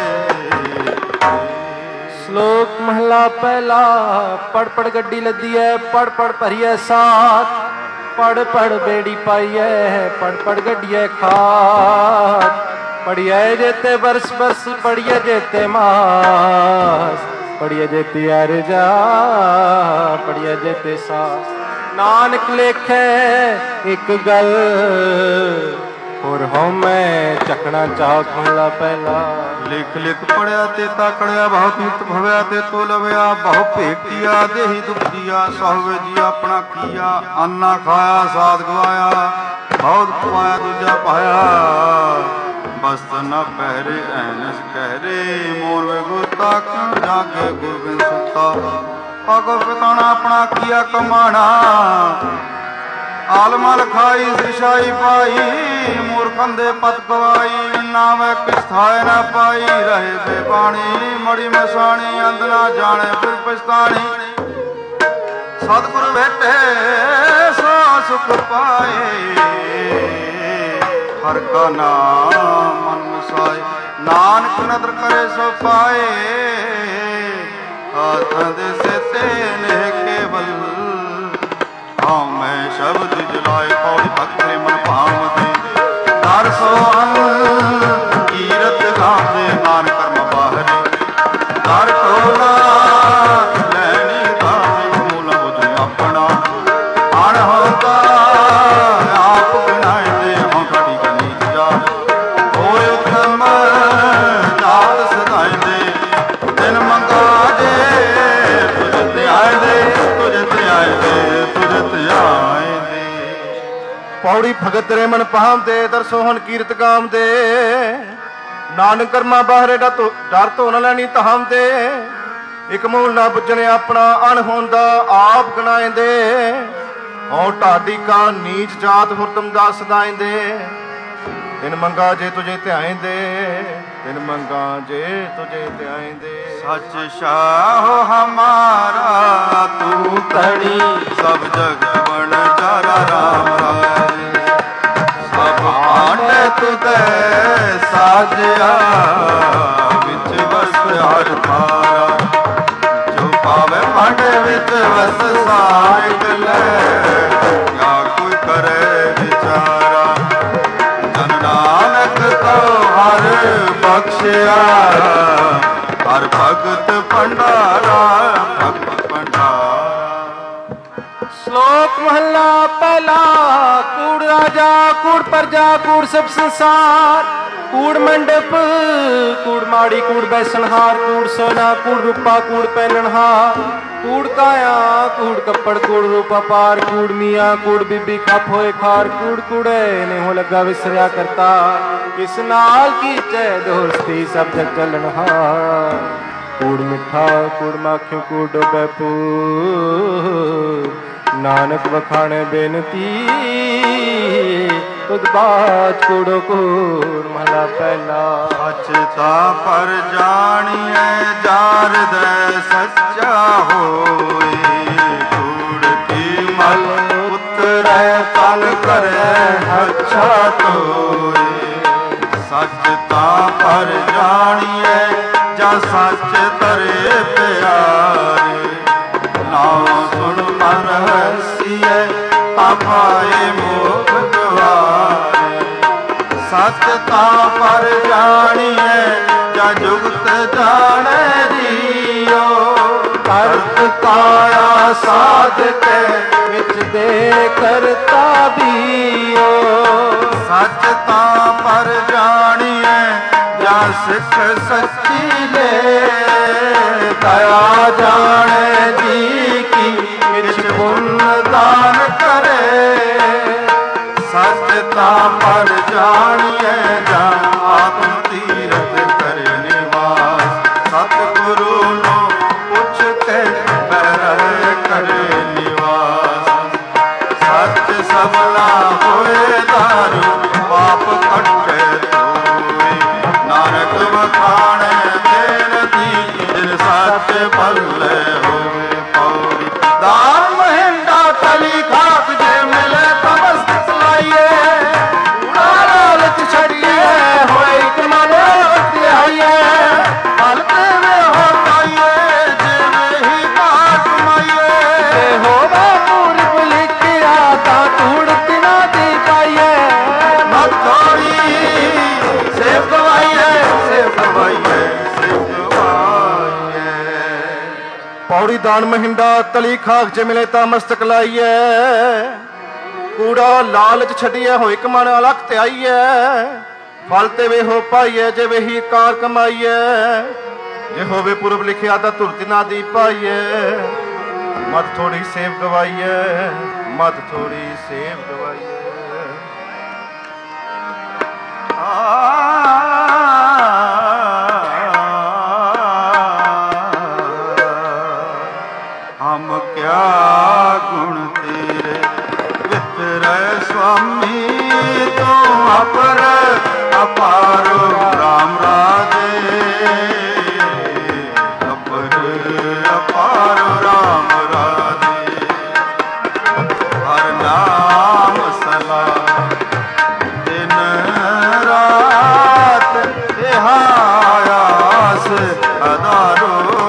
ਸ਼ਲੋਕ ਮਹਲਾ ਪਹਿਲਾ। ਪੜ ਪੜ ਗੱਡੀ ਲੱਦੀ ਹੈ, ਪੜ ਪੜ ਭਰੀਐ ਸਾਥ। ਪੜ ਪੜ ਬੇੜੀ ਪਾਈਐ, ਪੜ ਪੜ ਗੱਡੀਐ ਖਾਤ। ਪੜੀਐ ਜੇਤੇ ਬਰਸ ਬਰਸ, ਪੜੀਐ ਜੇਤੇ ਮਾਸ। ਪੜੀਐ ਜੇਤੇ ਅਰਜਾ, ਪੜੀਐ ਜੇਤੇ ਸਾਸ। ਨਾਨਕ ਲੇਖੈ ਇੱਕ ਗੱਲ, ਹੋਰ ਹਉਮੈ ਚੱਕਣਾ ਚਾਕ। ਮਹਲਾ ਪਹਿਲਾ। ਲਿਖ ਲਿਖ ਪੜਿਆ ਤੇ ਤਾਕੜਿਆ, ਬਹੁਤ ਨਿਤ ਭਵਿਆ ਤੇ ਤੋ ਲਵਿਆ। ਬਹੁ ਭੇਟੀਆ ਦੇਹੀ ਦੁਖੀਆ, ਸਹੁਵੇ ਜੀ ਆਪਣਾ ਕੀਆ। ਅੰਨਾ ਖਾਇਆ ਸਾਧ ਗਵਾਇਆ, ਬਹੁਤ ਪਵਾਇਆ ਦੂਜਾ ਪਾਇਆ। ਬਸਤ ਨ ਪਹਿਰੇ ਐਨਸ ਕਹਿਰੇ, ਮੋਰ ਵੇ ਗੁਰ ਤਾਕ ਜਾਗੇ ਗੁਰ ਬਿਨ ਸੁਤਾ। ਪਾਗੋ ਪਿਤਾਣਾ ਆਪਣਾ ਕੀਆ ਕਮਾਣਾ, ਆਲਮਲ ਖਾਈ ਸਿਰਸ਼ਾਈ ਪਾਈ। ਮੂਰਖਨ ਦੇ ਪਤ ਗਵਾਈ, ਨਾਵੇਂ ਕਿਸ ਥਾਏ ਨਾ ਪਾਈ। ਰਹੇ ਬੇਬਾਣੀ ਮੜੀ ਮਸਾਣੀ, ਅੰਧ ਨਾ ਜਾਣੇ ਫਿਰ ਪਛਤਾਣੀ। ਸਤਿਗੁਰ ਭੇਟੇ ਸੋ ਸੁਖ ਪਾਏ, ਹਰ ਕਾ ਨਾਮ ਮਨ ਵਸਾਏ। ਨਾਨਕ ਨਦਰ ਕਰੇ ਸੋ ਪਾਏ, ਆਤਮ ਦੇ ਸੇਤੇ ਨੇ ਕੇਵਲ। ਹਾਂ ਮੈਂ ਸ਼ਬਦ ਜਲਾਏ, ਪੌੜੀ ਭਗਤ ਮਨ ਭਾਵਦੇ। ਦਰ ਸੋ ਅੰਨ ਕੀਰਤ ਗਾਉਂਦੇ, ਨਾਨ ਕਰਮ ਬਾਹਰੇ। ਦਰ ਟੋਲਾ ਲੈਣੀ ਗਾਵੇ, ਮੂਲ ਬੁਝ ਆਪਣਾ। ਅਣ ਹੁੰਦਾ ਆਪ ਬਣਾਏ, ਹਾਂ ਸਾਡੀ ਗਨੀ ਜਾ। ਹੋਏ ਉਤਮ ਜਾਤ ਸਦਾਏ ਦੇ, ਦਿਨ ਮੰਗਾ ਜੇ ਤੁਝ ਤੇ ਆਏ ਦੇ। ਤੁਝ ਤੇ ਆਏ ਦੇ, ਤੁਝ ਤੇ ਆਏ ਦੇ। ਪੌੜੀ ਭਗਤ ਰੇ ਮਨ ਭਾਵਦੇ, ਦਰਸੋ ਹਨ ਕੀਰਤ ਗਾਵਦੇ। ਨਾਨਕ ਕਰਮਾ ਬਾਹਰੇ ਡਰ ਧੋ ਨ ਲੈਣੀ ਤਹਾਮਦੇ। ਇੱਕ ਮੂਲ ਨਾ ਬੁੱਝਣੇ ਆਪਣਾ, ਅਣ ਹੁੰਦਾ ਆਪ ਗਣਾਇਂਦੇ। ਹਉ ਢਾਡੀ ਕਾ ਨੀਚ ਜਾਤ ਹੁਰਤਮ ਦਾ ਸਦਾਇਂਦੇ। ਦਿਨ ਮੰਗਾ ਜੇ ਤੁਝੇ ਧਿਆਇਂਦੇ, ਦਿਨ ਮੰਗਾ ਜੇ ਤੁਝੇ ਧਿਆਇਂਦੇ। ਸੱਚ ਸ਼ਾਹ ਹਮਾਰਾ ਤੂੰ ਤੜੀ, ਸਭ ਜਗਤ ਬਣ ਚਾਰਾ ਰਾਮ ਰਾਏ। ਸਭ ਆਂਡੇ ਤੁਧੇ ਸਾਜਿਆ, ਵਿੱਚ ਵਸ ਹਰ ਥਾਰਾ। ਜੋ ਪਾਵੇ ਭਾਂਡੇ ਵਿੱਚ ਵਸ ਸਾਜ ਲੈ, ਜਾਂ ਕੋਈ ਕਰੇ ਵਿਚਾਰਾ। ਜਨ ਨਾਨਕ ਤੋ ਹਰ ਬਖਸ਼ਿਆ, ਹਰ ਭਗਤ ਭੰਡਾਰਾ। ਭਗਤ ਭੰਡਾਰਾ। ਸ਼ਲੋਕ ਮਹਲਾ ਪਹਿਲਾ। ਕੂੜ ਰਾਜਾ, ਕੂੜ ਪ੍ਰਜਾ, ਕੂੜ ਸਭ ਸੰਸਾਰ। ਕੂੜ ਮੰਡਪ, ਕੂੜ ਮਾੜੀ, ਕੂੜ ਬੈਸਣਹਾਰ। ਕੂੜ ਸੋਨਾ, ਕੂੜ ਰੂਪਾ, ਕੂੜ ਪਹਿਨਣਹਾਰ। ਕੂੜ ਕਾਇਆ, ਕੂੜ ਕੱਪੜ, ਕੂੜ ਰੂਪਾ ਪਾਰ। ਕੂੜ ਮੀਆਂ, ਕੂੜ ਬੀਬੀ ਖੱਪ ਹੋਏ ਖਾਰ। ਕੂੜ ਕੂੜੇ ਨੇ ਹੋ ਲੱਗਾ ਵਿਸਰਿਆ ਕਰਤਾ, ਕਿਸ ਨਾਲ ਕੀਚੈ ਦੋਸਤੀ ਸਭ ਜਗ ਚੱਲਣਹਾਰ। ਕੂੜ ਮਿੱਠਾ, ਕੂੜ ਮਾਖਿਓ, ਕੂੜ ਡੋਬੈ ਪੂਰ। ਨਾਨਕ ਵਖਾਣੇ ਬੇਨਤੀ, ਤੁਧ ਬਾਤ ਕੂੜੋ ਕੂੜ। ਮਹਲਾ ਪਹਿਲਾ। ਸੱਚ ਤਾ ਪਰ ਜਾਣੀਐ, ਜਾਰ ਦੈ ਸੱਚਾ ਹੋਏ। ਕੂੜ ਕੀ ਮਲ ਉਤਰੈ, ਤਲ ਕਰੈ ਅੱਛਾ ਤੋਏ। ਸੱਚ ਤਾ ਪਰ ਜਾਣੀਐ, ਜਾ ਸੱਚ ਤਰੇ ਪਿਆਰੇ। ਨਾਮ ਸੁਣ ਮਨ ਹਸੀਐ, ਤਾ ਪਾਏ ਮੋਖ ਦੁਆਰੇ। ਸੱਚ ਤਾ ਪਰ ਜਾਣੀਐ, ਜਾ ਜੁਗਤ ਜਾਣੈ ਜੀਓ। ਕਰਤ ਕਾਇਆ ਸਾਧ ਕੇ, ਵਿੱਚ ਦੇ ਕਰਤਾ ਬੀਓ। ਸੱਚ ਤਾ ਪਰ ਜਾਣੀਐ, ਜਾ ਸਿੱਖ ਸੱਚੀ ਲੈ। दया जाने जी की किछ पुण्य दान करे सचता पर जानिए जा आत्म तीरथ करे निवास सतगुरु नो पुछ के बैर करे निवास सच सबला होए दारू पाप कटे तोई नानक बखाने बेनती जिन सच पल्ले होए पौरी दान महिंदा तली खाक जे मिले तमस्त लाइए लालच छड़िए होए एक मन त्याइए पलते में हो पाइए जे ही काट माइए हो बापूर लिखिया ता तूड़ती ना दी पाइए मत थोड़ी सेव गवाइए सेव गवाइए सेव गवाइए पौड़ी दान महिंदा तली खाक जे मिले ता मस्तक लाइए कूड़ा लालच छड़िए हो एक मन अलख ते आइए फल ते वे हो पाइए जे वे ही कार कमाइए जे होवे पूर्व लिखिया ता तुरती ना दी पाइए मत थोड़ी सेव गवाइए मत थोड़ी सेव गवाइए हम क्या गुण तेरे वितरे स्वामी तू अपर अपारो राम राजे अपर अपारो राम राजे हर नाम सला दिन रात आयास अदारो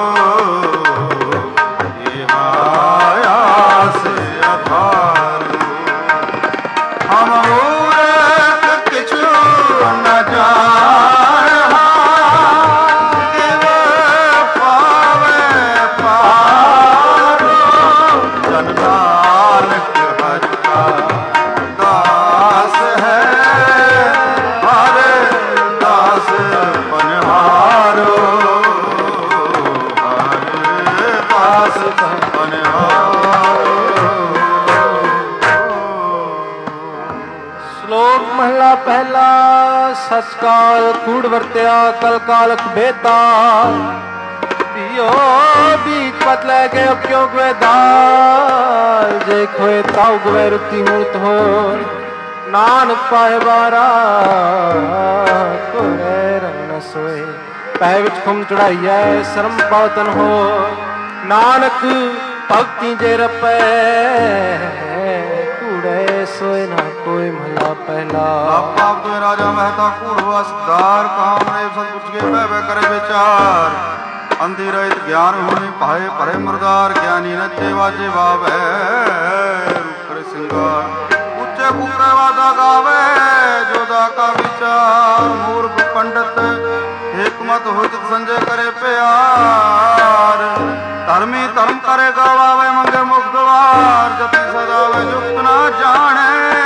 आयास अधारो हम मूरख किछु न जाना देव पावे पारो जन नानक हर का दास है हर दास पनहारो हर दास पनहारो श्लोक महला पहला सच काल कूड़ वरत्या कल कालक बेताल दियो बीच पत ले गए क्यों गए दाल जे खोए ताऊ गए रुती मूर्त हो नानक पाए बारा कोरे रंग न सोए पै विच खुम चढ़ाइए शर्म पातन हो नानक भक्ति जे रपे कूड़े सोए ना कोई महला पहला आप तो राजा मेहता कूड़वासदार कामदेव सतपुरुष के बह बह करे विचार अंधी रहित ज्ञान होने पाए परे मरदार ज्ञानी नचे वाजे बाबे रूप करे सिंगार उच्चे कुकरे वादा गावे जोदा का विचार मूर्ख पंडित हिकमत हुत संजय करे प्यार धर्मी धर्म करे गवावे मंगे मुख द्वार जति सदावे युक्त ना जाने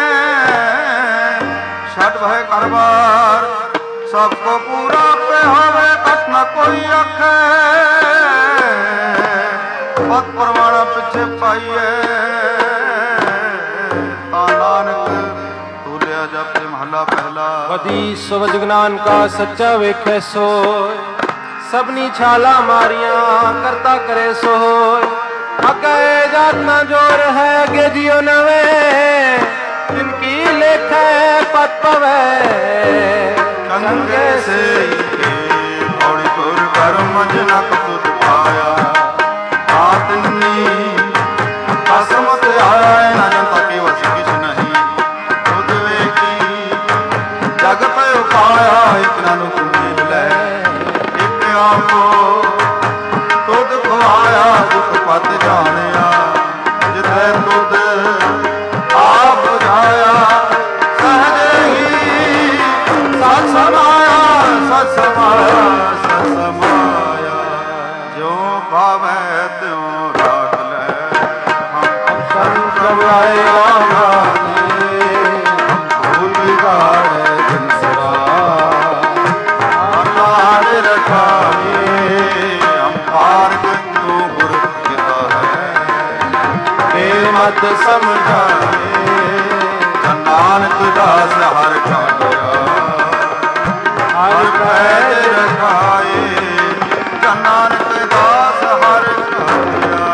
छठ भय करबार सबको पूरा पे होवे कट न कोई अखे पत परवाना पीछे पाइए नानक तू लिया जब से महला पहला वधी सवज ज्ञान का सच्चा वेखे सोय सबनी छाला मारियां करता करे सोय अगे जात न जोर है अगे जियो नवे जिनकी लेख पत पवे कंगे से थोड़ी दूर कर मजनक तुझ पाया आतनी असमत आया न जनता की वश किछ नहीं खुद वेखी जग पे उपाया इतना नु तुम ले एक आपको तुद खुआया दुख पत जानिया जिथे तुद आप बुझाया सहज ही सत समाया सत समाया सत समाया जो भावे त्यों राख ले हम संत बुलाए भूल बिगाड़े दिन सवा लाड रखाए हम मार्ग तू गुर पिता है दे मत समझाए नानक दास हर खाया हर पैद रखाए नानक दास हर खाया।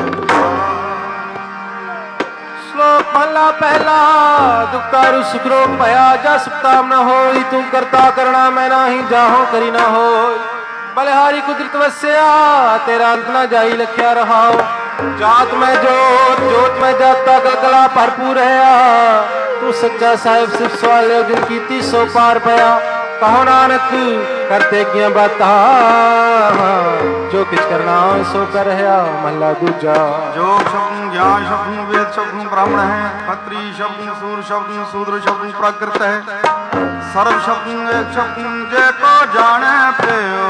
श्लोक महला पहला दुखतारु सुखरो पया जा सुखताम न होई तू करता करना मैं नाही जाहो करी न होई बलिहारी कुदरत वस्या तेरा अंत न जाई लख्या रहाओ जात में जोत जोत में जाता गलगला भरपूर है तू सच्चा साहिब सिर्फ सवाले दिन कीती सो पार पया कहो नानक करते किया बाता जो किछ करना सो कर रहा महला दूजा। जो शब्द ज्ञान शब्द वेद शब्द ब्राह्मण है खत्री शब्द सूर शब्द शूद्र शब्द प्राकृत है सर्व शब्द एक शब्द जे को जाने प्रियो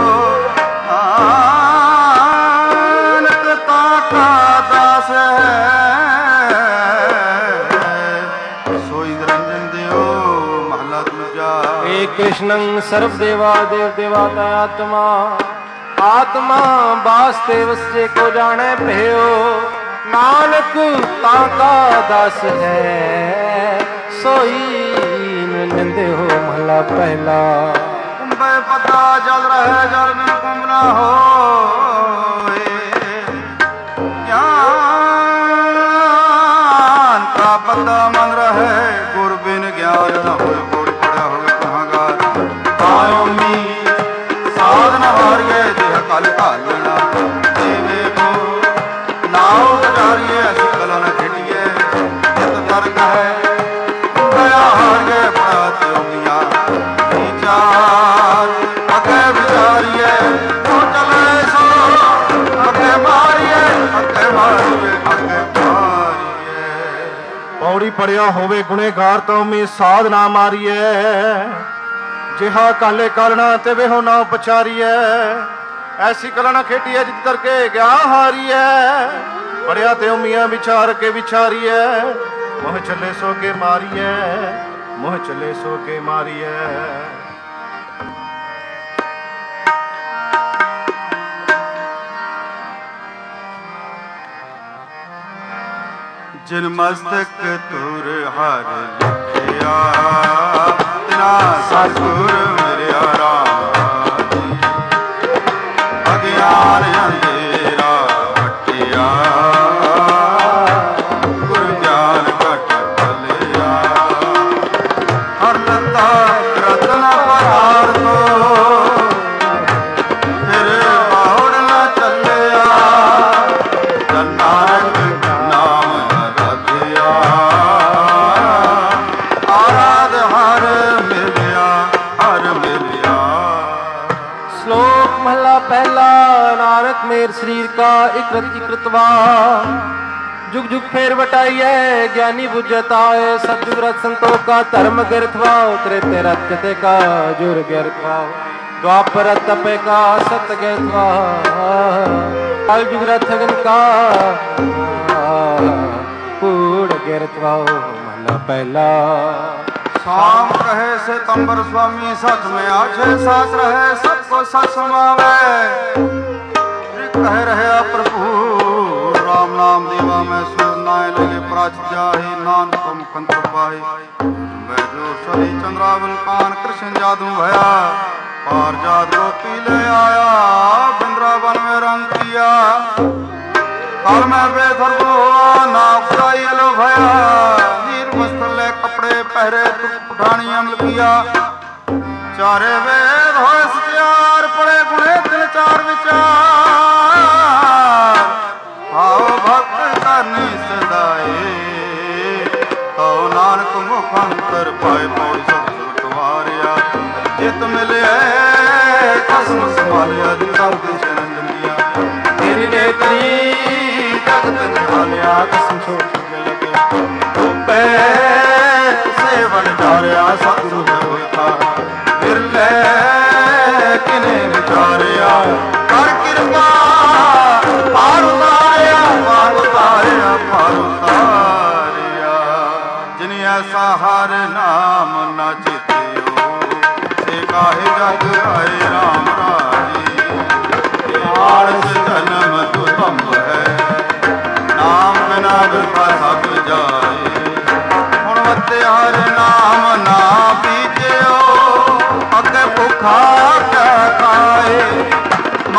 नानक ताका दास है कृष्णं सर्वदेवा देव देवाता आत्मा आत्मा वास्तव को जाने भयो नानक ताका दास है सोई नंदे हो महला पहला। कुंभ पता जल रहे जल में कुंभ न हो ज्ञान का पता मन रहे गुरु बिन ज्ञान न हो साधन हारिए देह कल कालना देवे को नाव कटारिए कलन खिटिए चित तर्क है गया हारिए बात उमिया विचार अगे विचारिए तो चले सो अगे मारिए अगे मारिए अगे मारिए पौड़ी पड़िया होवे गुनेगार तो में साधना मारिए जिहा काले कालना ते वेहो ना पछारिए ऐसी कलना खेटिए जित करके गया हारिए पढ़िया ते उमिया विचार के विचारिए मोह चले सो के मारिए मोह चले सो के मारिए। जिन मस्तक तुर हर लिखिया सतगुर मेरे राम अज्ञान अंधेरा हटिया गुर ज्ञान घट फलिया हर लता रत्न पदार को फिर बाहुड़ न चलिया नानक नाम रतिया आराध हर पहला नारक मेर शरीर का इकृत इकृतवा जुग जुग फेर बटाइए ज्ञानी बुझता है सतयुग रथ संतों का धर्म गिरथवा उतरे तेरा चते का जुर गिरथवा द्वापर तपे का सत गिरथवा कल जुग रथगन का पूर्ण गिरथवा महला पहला। शाम कहे से तंबर स्वामी सच में आछे सास रहे सबको सच समावे कह रहे प्रभु राम नाम देवा में सुनाए लगे प्राच जाहि नान को मुखंत पाए बैठोरी चंद्रावल कान कृष्ण जादू भया पार जात गोपी ले आया वृंदावन में रंग किया काल में बेधर हुआ नापसाई लो भया मस्तले कपड़े पहरे पुठानी अमल किया चारे वेद हो चार पड़े गुणे दिल चार विचार भाव भक्त करनी सदाए तो नानक मुखंतर पाए पौड़ी सब बटवारिया जित मिले कसम संभालिया सब कुछ दिया तेरी नेत्री जगत निहालिया कसम छोड़ सेवन डारिया सतगुरु होता बिरले किने विचारिया कर कृपा पार उतारिया पार उतारिया पार उतारिया जिन ऐसा हर नाम न चितियो से काहे जग आए राम राजी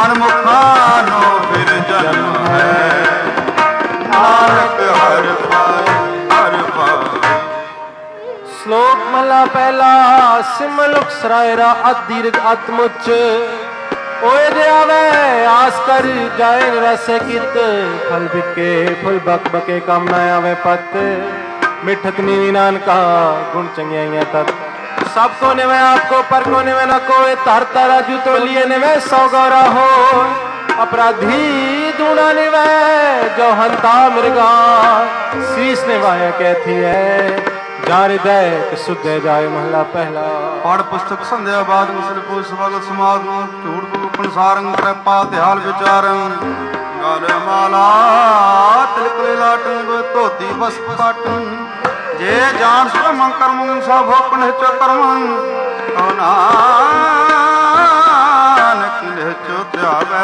ਮਨਮੁਖਾਨੋ ਫਿਰ ਜਨਮ ਹੈ, ਨਾਨਕ ਹਰ ਪਾਏ ਹਰ ਪਾਏ। ਸ਼ਲੋਕ ਮਹਲਾ ਪਹਿਲਾ। ਸਿਮਲੁਕ ਸਰਾਇਰਾ ਅਦੀਰਘ ਆਤਮੁਚ, ਓਏ ਦੇ ਆਵੇ ਆਸ ਕਰ ਜਾਏ ਰਸੇ ਕਿਤ, ਫਲ ਬਿਕੇ ਫੁੱਲ ਬਕ ਬਕੇ ਕੰਮ ਨਾ ਆਵੇ ਪਤ, ਮਿਠਤ ਨੀਵੀ ਨਾਨਕਾ ਗੁਣ ਚੰਗਿਆਈਆਂ ਤਤ, सब को निवे आपको पर को निवे न कोई, तर तारा जू तो लिए निवे सौ गौरा हो, अपराधी दूना निवे जो हंता मृगा, शीश निवाया कहती है जा हृदय सुधे जाए। महला पहला। पढ़ पुस्तक संध्या बाद मुसल को सवाल समागम, झूठ गुपन सारंग कृपा ध्याल विचारं, गल माला तिलक लाटन धोती बस पाटन, जे जान सुम कर्म सब अपने चकर्म, नानक निहचो त्यावे,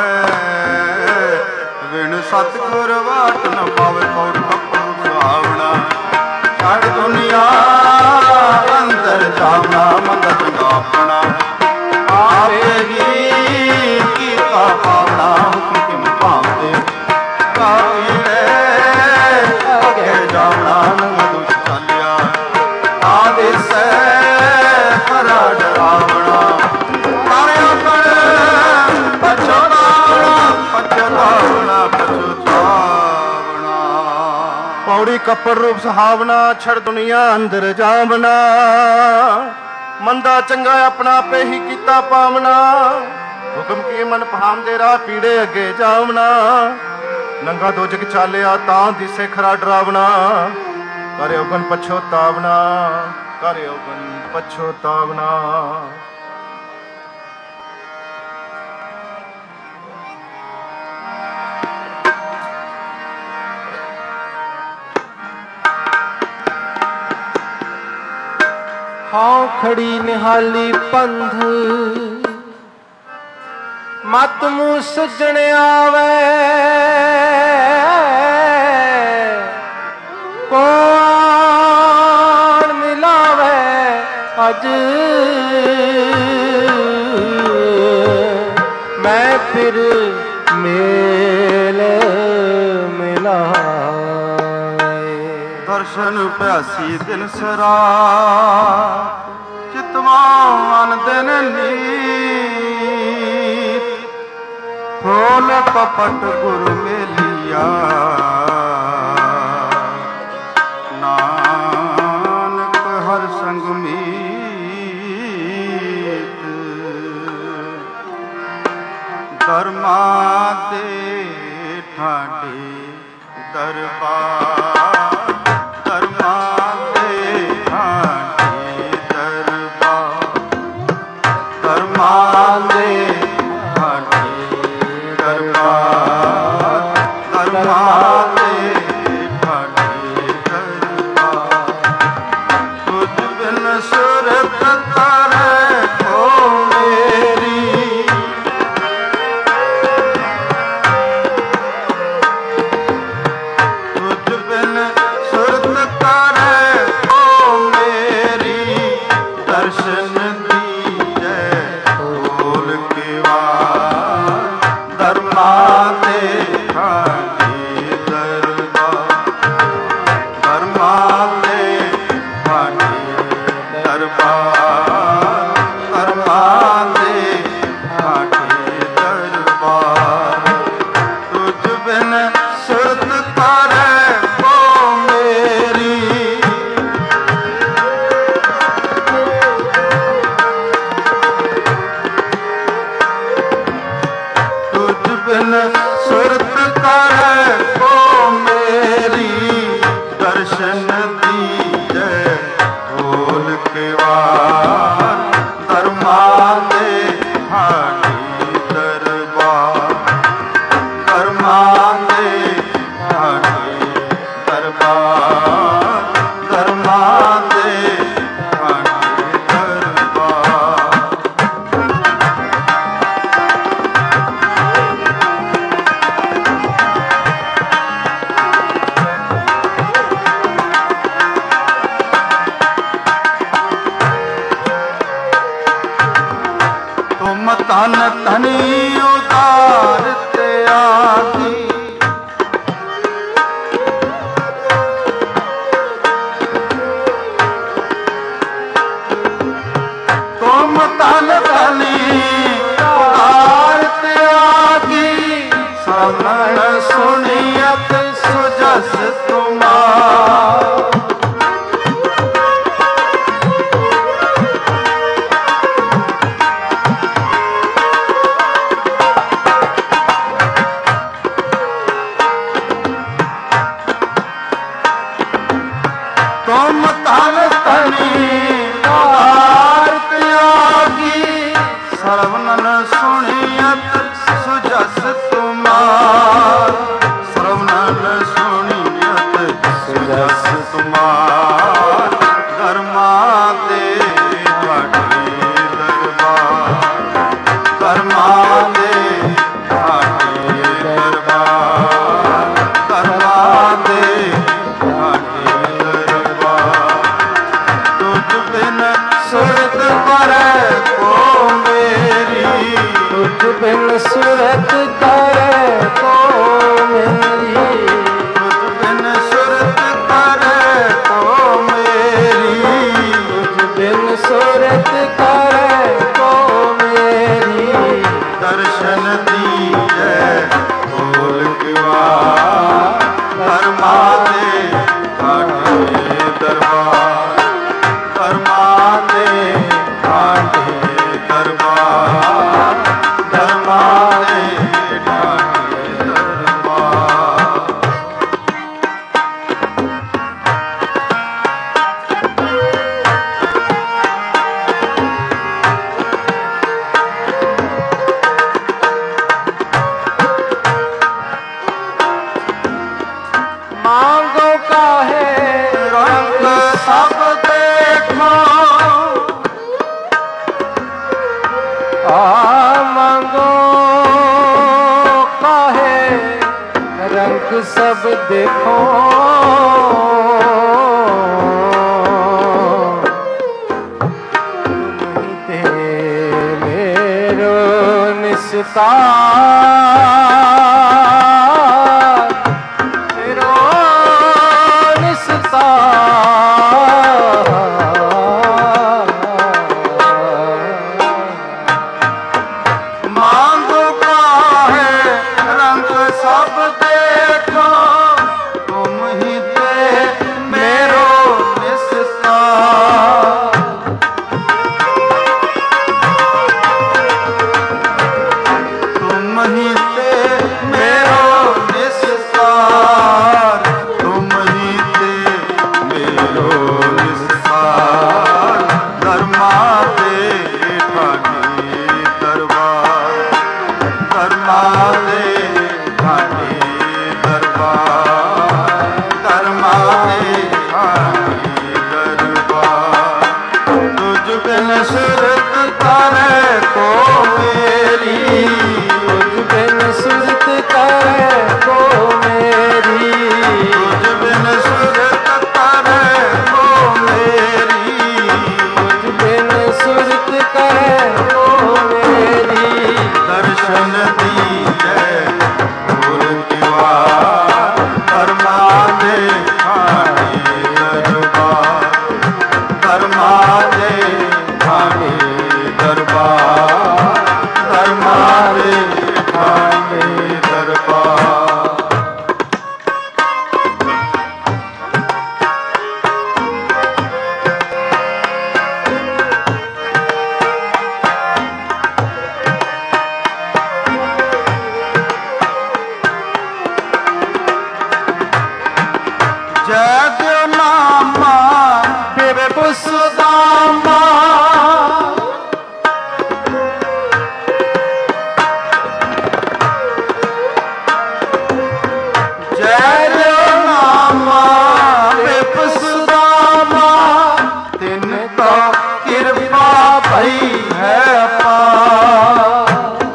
विण सतगुर वाट न पावे कौड़ कपड़ सुहावना, छड़ दुनिया अंदर जावना, मंदा चंगा अपना आपे ही कीता पावना, हुक्म किम पावते कावी ले अगे जावना, पौड़ी कपड़ रूप सुहावना, छड़ दुनिया अंदर जावना, मंदा चंगा अपना पे ही कीता पावना, हुक्म किए मन भावदे राह पीड़े अगे जावना, नंगा दो जग चालिया तां दिसे खरा डरावना, करे उगन पछोतावना, करे उगन पछोतावना। हाँ खड़ी निहाली पंध, मत मुँह सजण आवे, कौन मिलावे अज मैं फिर मेल मिलाए। दर्शन प्यासी दिन सरा, चितवा मन दिन नीत, खोल कपट गुरु मेलिया, नानक हर संग मीत, धर्मा दे ठाडे दरबार, दरबार, कर्मा दे की। तुम तन तनी आरत आगी, श्रवण सुनियत सुजस तुम्हार। तुम तन तनी आरत आगी, श्रवणन सुनियत सुजस तुम्हार। श्रवणन सुनियत सुजस तुम्हार। कर्मा दे घाटी दरबार, कर्मा दे घाटी दरबार, कर्मा दे घाटी दरबार। तुझ बिन सुरत करे को मेरी, तुझ बिन सुरत करे को मेरी, तुझ बिन सुरत करे को मेरी, तुझ बिन सुरत करे को मेरी। दर्शन दीजे खोल किवार, कर्मा दे घाटे दरबार, कर्मा दे घाटे दरबार, कर्मा दे घाटे दरबार। मांगो काहे रंग सब देखो, आ मांगो काहे रंग सब देखो। तुम ही ते मेरो निस्तार, मेरो निस्तार। मांगो काहे रंग सब देखो, तुम ही ते मेरो निस्तार। तुम ही ते मेरो निस्तार, तुम ही ते मेरो निस्तार। कर्मा दे घाटी दरबार, कर्मा दे घाटी दरबार, कर्मा दे घाटी दरबार। तुझ बिन सुरत करे को मेरी, तुझ बिन सुरत करे को मेरी, तुझ बिन सुरत करे को मेरी, तुझ बिन सुरत करे को मेरी। दर्शन दीजे फूल किवार, कर्मा दे घाटी दरबार, कर्मा दे घाटी दरबार, कर्मा दे घाटी दरबार। जय देव नामा बेबे सुदामा, जय देव नामा बेबे सुदामा। तिनको कृपा भई है पार,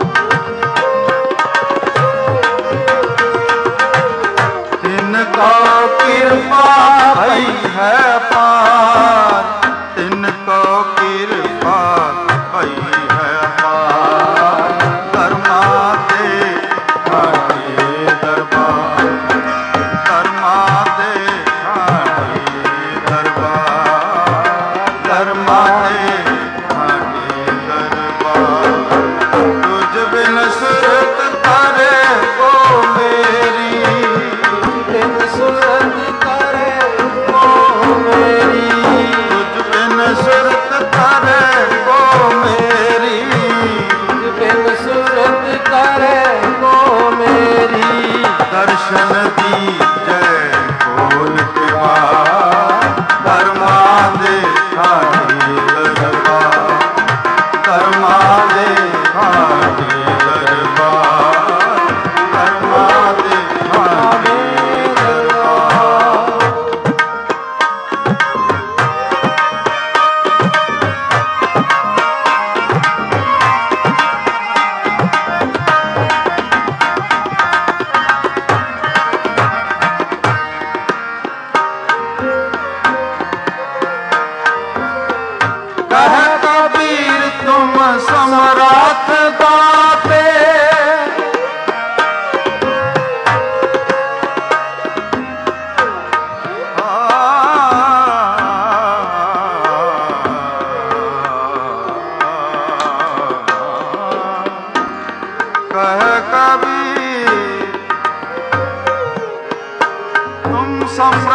तिनको कृपा भई है पार, तिनको कृपा भई है पार। कर्मा दे घाटी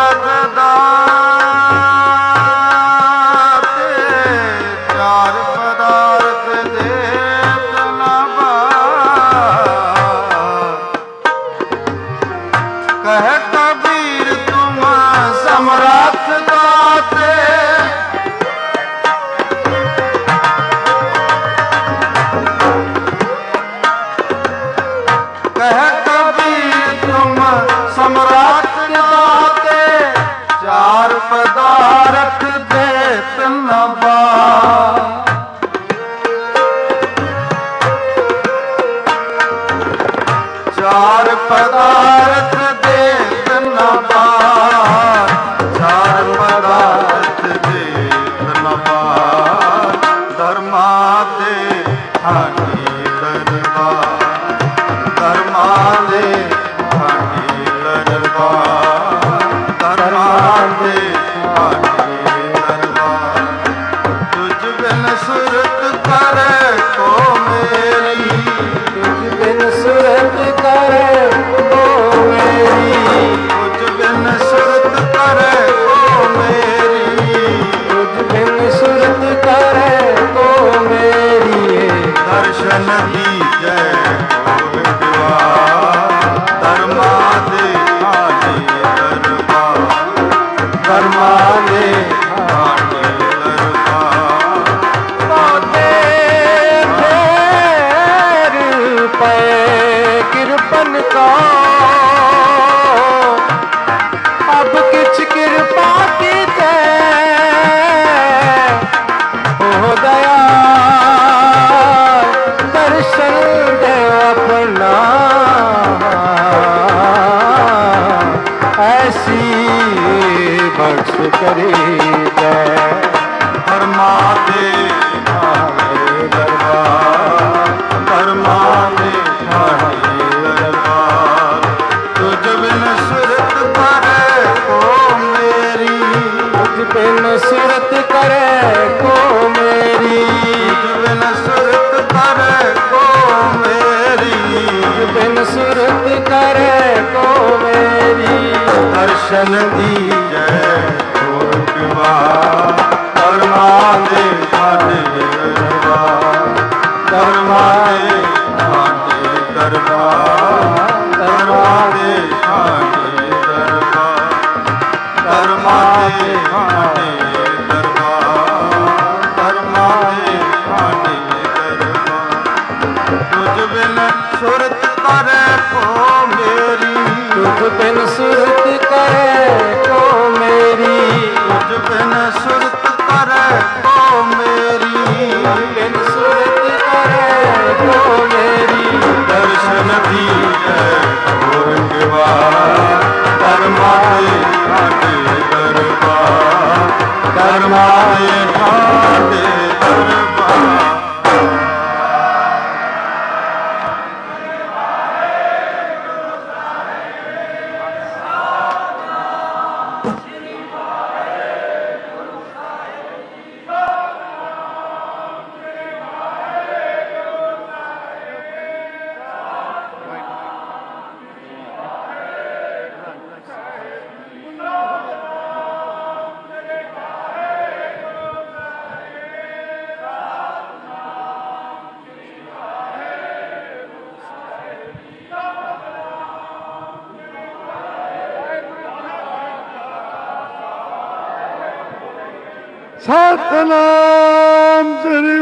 ਸਤਨਾਮ ਸ੍ਰੀ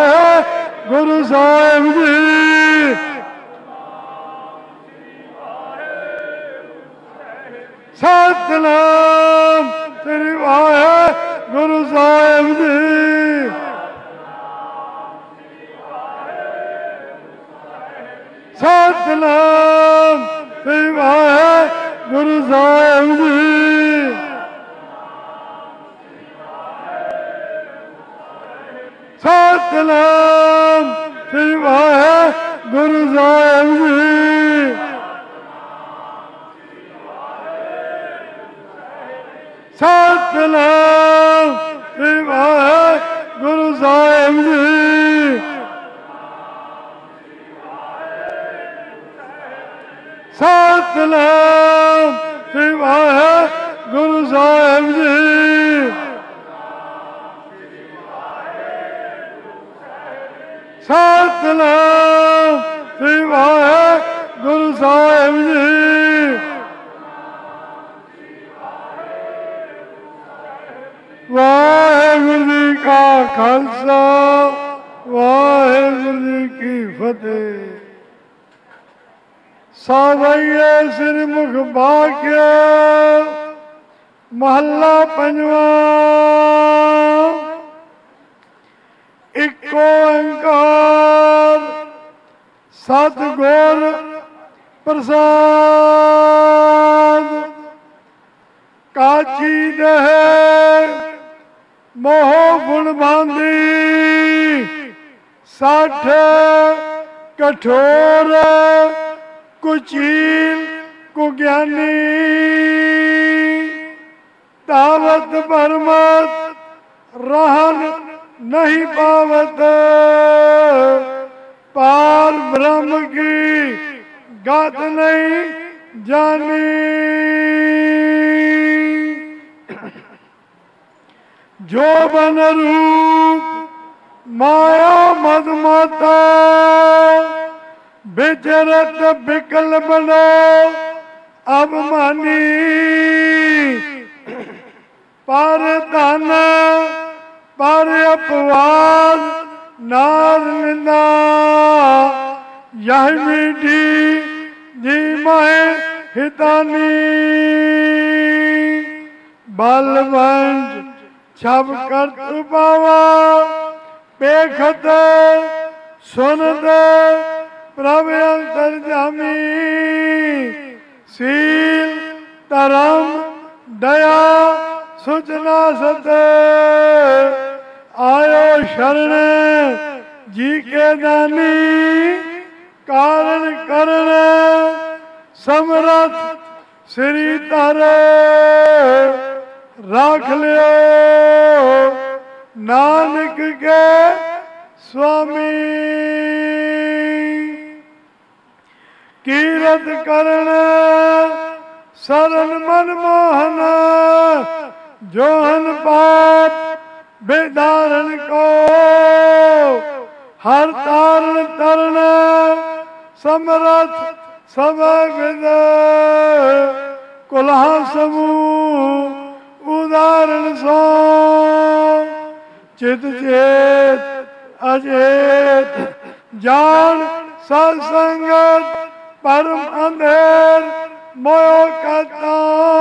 ਵਾਹਿਗੁਰੂ ਸਾਹਿਬ ਜੀ। ਸਤਨਾਮ ਸ੍ਰੀ ਵਾਹਿਗੁਰੂ ਸਾਹਿਬ ਜੀ। ਸਤਨਾਮ ਸ੍ਰੀ ਵਾਹਿਗੁਰੂ ਸਾਹਿਬ ਜੀ। ਸਤਨਾਮ ਸ੍ਰੀ ਵਾਹਿਗੁਰੂ ਸਾਹਿਬ ਜੀ। ਸਤਨਾਮ ਸ੍ਰੀ ਵਾਹਿਗੁਰੂ ਸਾਹਿਬ ਜੀ। ਸਤਨਾਮ ਸ੍ਰੀ ਵਾਹਿਗੁਰੂ ਗੁਰੂ ਸਾਹਿਬ ਜੀ। ਸਤਿਨਾਮ ਸ੍ਰੀ ਵਾਹਿਗੁਰੂ ਸਾਹਿਬ ਜੀ। ਵਾਹਿਗੁਰੂ ਜੀ ਕਾ ਖਾਲਸਾ ਵਾਹਿਗੁਰੂ ਜੀ ਕੀ ਫਤਿਹ। ਸਾਵਈਏ ਸਿਰ ਮੁਖ ਬਾਕਿਆ ਮਹੱਲਾ ਪੰਜਵਾਂ। ਇਕ ਓੰਕਾਰ ਸਤਿਗੁਰ ਪ੍ਰਸਾਦ। ਕਾਚੀ ਦਹਿ ਮੋਹ ਗੁਣ ਬਾਂਦੀ ਸੱਠ ਕਠੋਰ ਕੁਚੀਲ ਕੁਗਿਆਨੀ। ਤਾਵਤ ਪਰਮਤ रहन नहीं पावत पार ब्रह्म की गात नहीं जानी। जो बन रूप माया मदमाता विचरत बिकल बनो अभिमानी। पर धन पर अपवाद नार निंदा यह मीठी जी माए हितानी। बलवंश छब कर पावा पेखत सुनत प्रभ अंतर जामी। सील धर्म दया सुचना सत आयो शरण जी के दानी। कारण करण समरथ श्री तर राख लियो नानक के स्वामी। कीरत करण शरण मन मोहन जोहन पाप बेदारण को। हर तारण तरण समरथ सब विद कुल्हा समूह उदाहरण सो। चित चेत अचेत जान सत्संगत परम अंधेर मोयो कहता।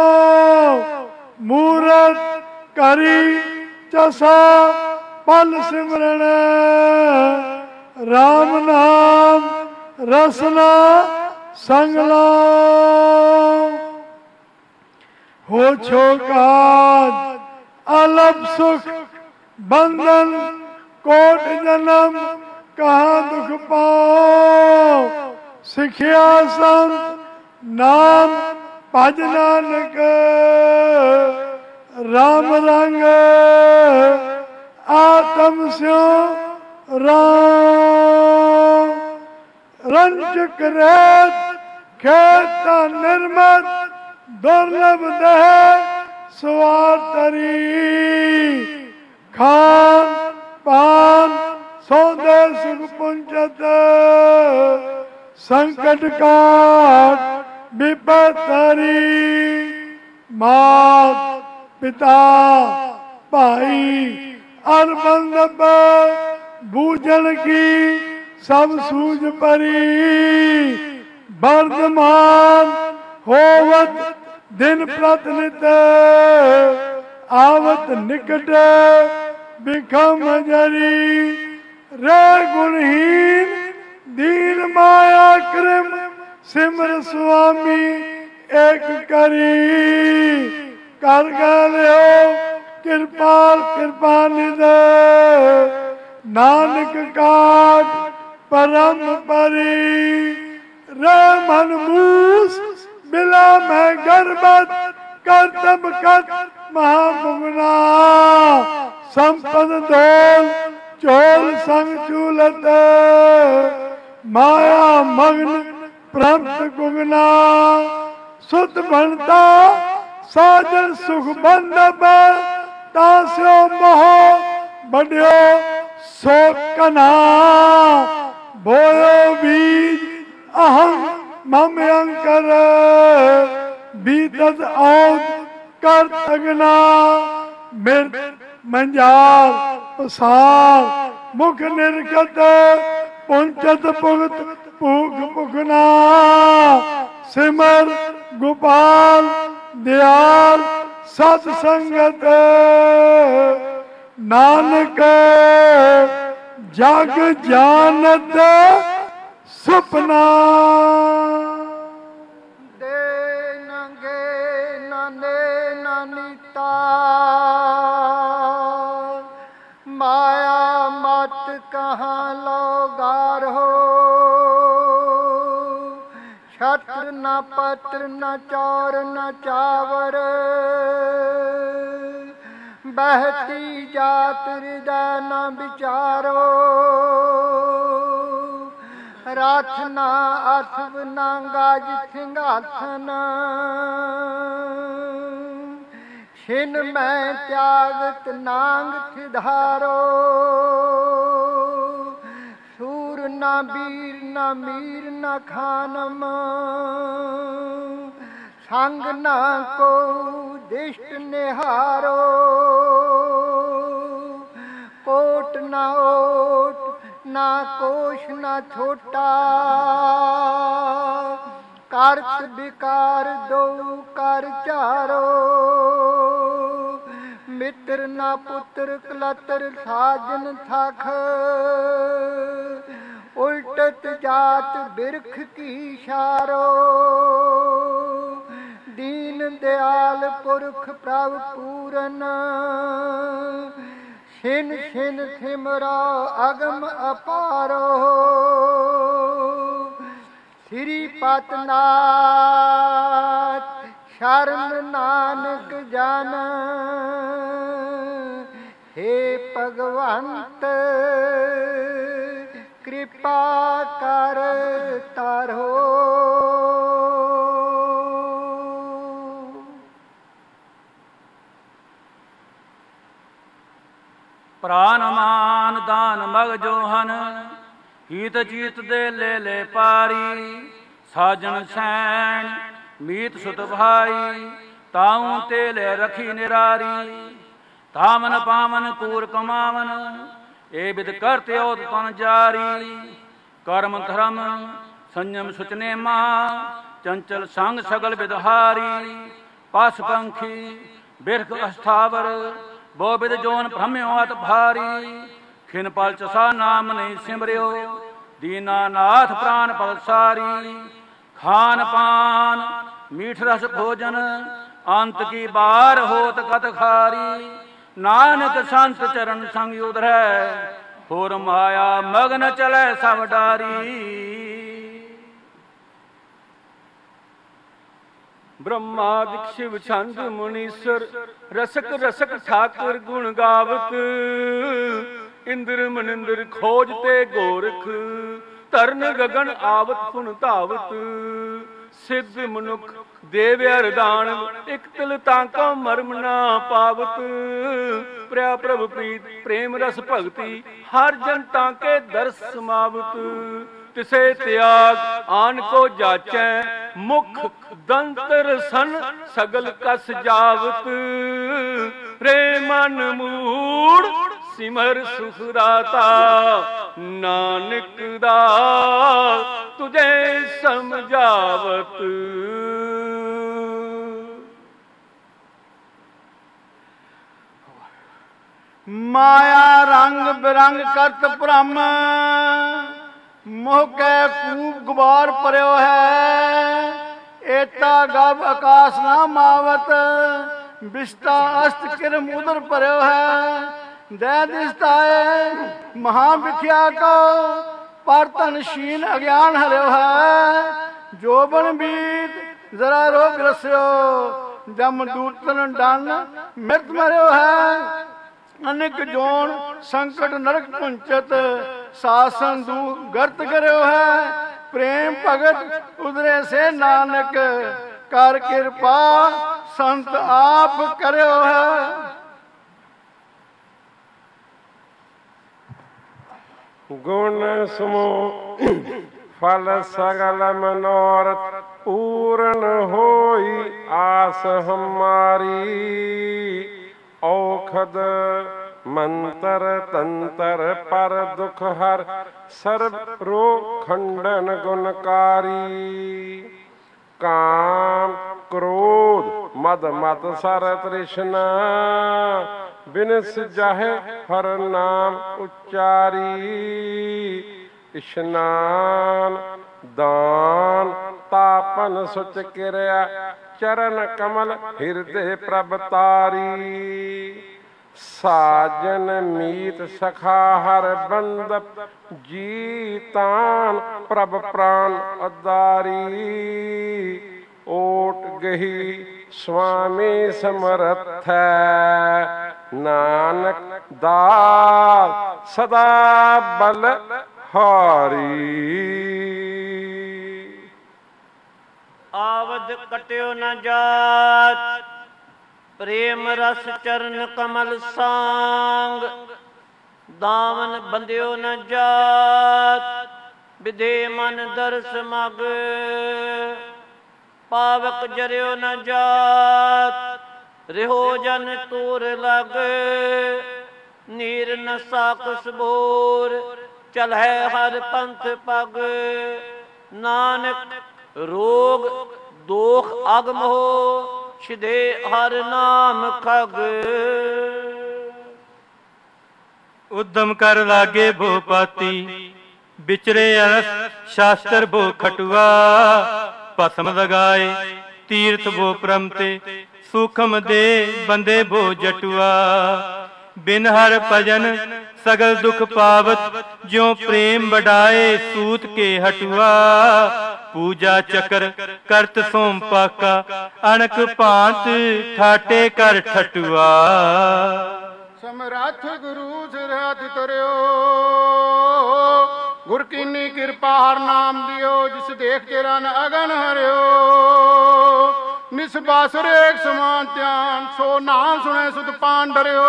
मूरत करी चसा पल सिमरन राम नाम रसना संगला। हो छोकाज अलप सुख बंधन कोट जन्म कहाँ दुख पाओ। सिखिया संत नाम भज नानक राम रंग आत्म स्यो राम। रंजक रेत खेत निर्मत दुर्लभ दह सवार तरी। खान पान सौदे सुख पुंजत संकट काट विपत हरी। मात पिता भाई और बंधप बूझन की सब सूझ परी। वर्धमान होवत दिन प्रतिनित आवत निकट बिखम जरी। रे गुणहीन दीन माया कृम सिमर स्वामी एक करी। कर गयो कृपाल कृपा निध नानक काट परम परी। रे मन मूस बिला मैं गर्भत कर्तव्य कत महामुगना। संपद धोल चोल संग चूलत माया मग्न प्रमत गुगना। सुत बनता साजन सुख बंधब तास्यो मोह बढ़ियो सो कना बोयो बीज अहं मम अंकर बीतत औद कर तगना मिर्त मंजार पसार मुख निर्गत पुंचत पुगत भूख पुखना सिमर गोपाल दयाल सत संगत नानक जग जानत सपना दे नंगे नने ननीता माया मत कहाँ लोगार हो छत्र न पत्र न चौर न चावर बहती जात हृदय न विचारो राथ न अथव न गाज सिंहासन छिन मैं त्यागत नांग थिधारो सूर न वीर न मीर न खानम संग न को दिष्ट निहारो कोट न ओट न कोश न छोटा कार्त विकार दो कर चारो मित्र न पुत्र कलतर साजन थाख उल्टत जात बिरख की शारो दीन दयाल पुरख प्रभ पूरन छिन छिन सिमरो अगम अपारो श्रीपत नाथ शरण नानक जन हे भगवंत कृपा कर तारो। प्राण मान दान मग जोहन हीत जीत दे ले ले पारी साजन सैन मीत सुत भाई ताऊ ते ले रखी निरारी तामन पामन कूर कमावन ए बिद करते ओत तन जारी कर्म धर्म संयम सुचने माँ चंचल संग सगल विदहारी पास पंखी बिरख अस्थावर बो बिद जोन भ्रम्योत भारी खिन पल चसा नाम नहीं सिमरियो दीना नाथ प्राण पलसारी खान पान मीठ रस भोजन अंत की बार होत कत खारी नानक संत चरण संग उधरै होर माया मगन चलै सब डारी। ब्रह्मादिक शिव छंद मुनीश्वर रसक रसक ठाकुर गुण गावत इंद्र मनिंद्र खोजते गोरख तरन गगन आवत पुन धावत सिद्ध मनुख देव अरदान एक तिल तांका मर्म ना पावत प्रिया प्रभु प्रीत प्रेम रस भगति हर जन तांके दर्श समावत तिसे त्याग आन को जाचै मुख दंतर सन सगल कस जावत प्रेमन मूड सिमर सुखदाता नानक दा तुझे समझावत। माया रंग बिरंग करत भ्रम मोह कै कूप गुबार परयो है एता गब आकाश ना मावत बिस्ता अस्त किरम उदर परयो है दय दिसताए महाविख्या को परतन शीन अज्ञान हरियो है जोबन बीत जरा रोग रस्यो जम दूतन डन मृत मरियो है अनेक जोन संकट नरक पुंचत शासन दू गर्त करो है प्रेम भगत उधरे से नानक कर कृपा ਸੰਤ ਆਪ ਕਰਿਓ ਹੈ। ਗੁਣ ਸਮੂਹ ਫਲ ਸਗਲ ਮਨੋਰਥ ਪੂਰਨ ਹੋਈ ਆਸ ਹਮਾਰੀ। ਔਖਦ ਮੰਤਰ ਤੰਤਰ ਪਰ ਦੁਖ ਹਰ ਸਰਬ ਰੋਗ ਖੰਡਨ ਗੁਣਕਾਰੀ। ਕਾਮ ਕ੍ਰੋਧ ਮਦ ਮਤ ਸਰ ਤ੍ਰਿਸ਼ਨਾ ਬਿਨਸ ਜਾਹੇ ਹਰ ਨਾਮ ਉਚਾਰੀ। ਇਸ਼ਨਾਨ ਦਾਨ ਤਾਪਨ ਸੁਚ ਕਿਰਿਆ ਚਰਨ ਕਮਲ ਹਿਰਦੇ ਪ੍ਰਭ ਤਾਰੀ। ਸਾਜਨ ਮੀਤ ਸਖਾ ਹਰ ਬੰਦਪ ਜੀ ਤਾਨ ਪ੍ਰਭ ਪ੍ਰਾਨ ਅਦਾਰੀ। ਓਟ ਗਹੀ ਸੁਆਮੀ ਸਮਰਥ ਹੈ ਨਾਨਕ ਦਾਸ ਸਦਾ ਬਲ ਹਾਰੀ। ਆਵਦ ਕਟਿਓ ਨ ਜਾਤ ਪ੍ਰੇਮ ਰਸ ਚਰਨ ਕਮਲ ਸਾਂਗ। ਦਾਮਨ ਬੰਦਿਓ ਨ ਜਾਤ ਵਿਦੇ ਮਨ ਦਰਸ ਮਗ। ਪਾਵਕ ਜਰਿਓ ਨ ਜਾਤ ਰਿਹੋ ਜਨ ਤੂਰ ਲਗ। ਨੀਰ ਨ ਸਾਕਸ ਬੋਰ ਚਲਹਿ ਹਰ ਪੰਥ ਪਗ। ਨਾਨਕ ਰੋਗ ਦੋਖ ਅਗਮ ਹੋ ਛਿਦੇ ਹਰ ਨਾਮ ਖਗ। ਉਦਮ ਕਰ ਲਾਗੇ ਭੋ ਪਾਤੀ ਵਿਚਰੇ ਅਰਸ ਸ਼ਾਸਤਰ ਭੋ ਖਟੁਆ। ਭਸਮ ਲਗਾਏ ਤੀਰਥ ਭੋ ਪ੍ਰਮ ਤੇ ਸੂਖਮ ਦੇ ਬੰਦੇ ਭੋ ਜਟੁਆ। ਬਿਨ ਹਰ ਭਜਨ ਸਗਲ ਦੁਖ ਪਾਵਤ ਜਿਉ ਪ੍ਰੇਮ ਵਡਾਏ ਸੂਤ ਕੇ ਹਟੁਆ। ਪੂਜਾ ਚਕਰ ਕਰਤ ਸੋਮ ਪਾਕਾ ਅਣਕ ਭਾਂਤ ਠਾਟੇ ਕਰ ਠਟੁਆ। ਸਮਰੱਥ ਗੁਰੂ ਸਿਰ ਹੱਥ ਧਰਿਓ ਗੁਰ ਕੀਨੀ ਕਿਰਪਾ ਹਰ ਨਾਮ ਦਿਓ। ਜਿਸ ਦੇਖ ਤੇਰਾ ਨ ਅਗਨ ਹਰਿਓ ਨਿਸ ਬਾਸੁਰ ਏਕ ਸਮਾਨ ਧਿਆਨ। ਸੋ ਨਾਮ ਸੁਣੇ ਸੁਧ ਪਾਨ ਡਰਿਓ।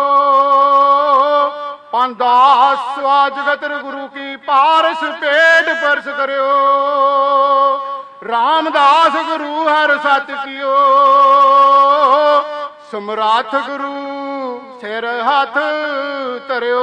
ਪੰਦਾਸ ਸਵਾ ਜਗਤਰ ਗੁਰੂ ਕੀ ਪਾਰਸ ਪੇਟ ਪਰਸ ਕਰਿਓ। ਰਾਮਦਾਸ ਗੁਰੂ ਹਰ ਸਤ ਕੀਓ। ਸਮਰਾਥ ਗੁਰੂ ਸਿਰ ਹੱਥ ਧਰਿਓ।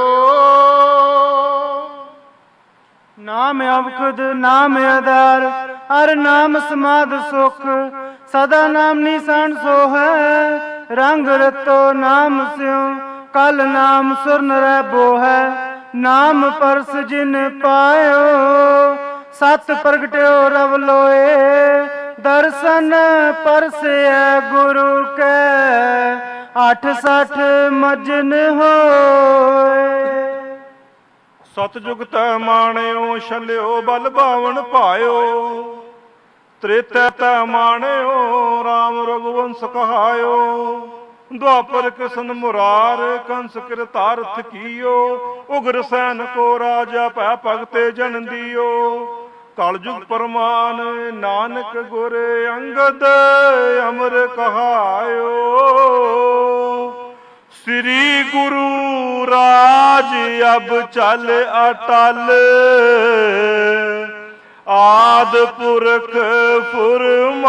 ਨਾਮ ਅਵਖਦ ਨਾਮ ਆਧਾਰ ਹਰ ਨਾਮ ਸਮਾਧ ਸੁਖ। ਸਦਾ ਨਾਮ ਨਿਸ਼ਾਨ ਸੋ ਹੈ ਰੰਗ ਰਤੋ ਨਾਮ ਸਿਉ। ਕਲ ਨਾਮ ਸੁਰ ਨਰੈ ਬੋ ਹੈ ਨਾਮ ਪਰਸ ਜਿਨ ਪਾਇਓ। ਸਤ ਪ੍ਰਗਟਿਓ ਰਵ ਲੋਏ ਦਰਸ਼ਨ ਪਰਸੈ ਗੁਰੂ ਕੈ। ਅੱਠ ਸਠ ਮਜਨ ਹੋਏ। ਸਤਜੁਗ ਤੈ ਮਾਣਿਓ ਛਲਿਓ ਬਲ ਬਾਵਨ ਭਾਇਓ। ਤ੍ਰੇਤੈ ਤੈ ਮਾਣਿਓ ਰਾਮ ਰਘੁਵੰਸ ਕਹਾਇਓ। ਦੁਆਪਰ ਕ੍ਰਿਸ਼ਨ ਮੁਰਾਰ ਕੰਸ ਕਿਰਤਾਰਥ ਕੀਓ। ਉਗਰ ਸੈਨ ਕੋ ਰਾਜਾ ਭੈ ਭਗਤੇ ਜਨ ਦਿਓ। ਕਲਯੁਗ ਪਰਮਾਨ ਨਾਨਕ ਗੁਰ ਅੰਗਦ ਅਮਰ ਕਹਾਇਓ। ਸ੍ਰੀ ਗੁਰੂ ਰਾਜ ਅਬ ਚਲ ਅਟਲ। ਆਦ ਪੁਰਖ ਫੁਰਮਾਇਓ।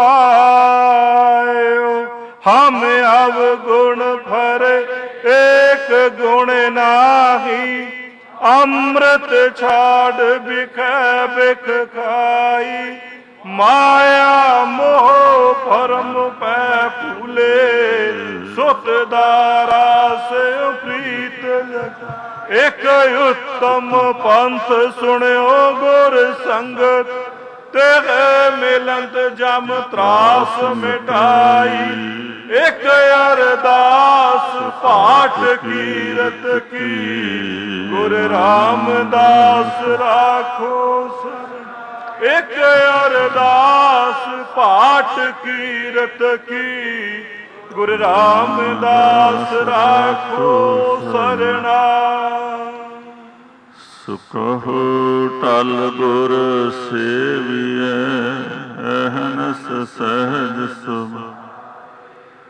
ਹਮ ਅਵਗੁਣ ਭਰੇ ਏਕ ਗੁਣ ਨਾਹੀ। ਅੰਮ੍ਰਿਤ ਛਾੜ ਬਿਖੈ ਬਿਖ ਖਾਈ। ਮਾਇਆ ਮੋਹ ਭਰਮ ਪੈ ਭੂਲੇ। ਸੁਤ ਦਾਰਾ ਸੇ ਪ੍ਰੀਤ ਲਗ। ਇਕ ਉਤਮ ਪੰਥ ਸੁਣਿਓ ਗੁਰ ਸੰਗਤ। ਤੇਰੇ ਮਿਲੰਤ ਜਮ ਤਰਾਸ ਮਿਟਾਈ। ਇਕ ਅਰਦਾਸ ਪਾਠ ਕੀਰਤ ਕੀ। ਗੁਰ ਰਾਮਦਾਸ ਰਾਖੋ ਸਰਨ। ਇਕ ਅਰਦਾਸ ਪਾਠ ਕੀਰਤ ਕੀ। ਗੁਰ ਰਾਮਦਾਸ ਰਾਖੋ ਸਰਣਾ। ਸੁਕਹੁ ਟਲ ਗੁਰ ਸੇਵੀਐ ਅਹਨਸ ਸਹਿਜ ਸੁਭ।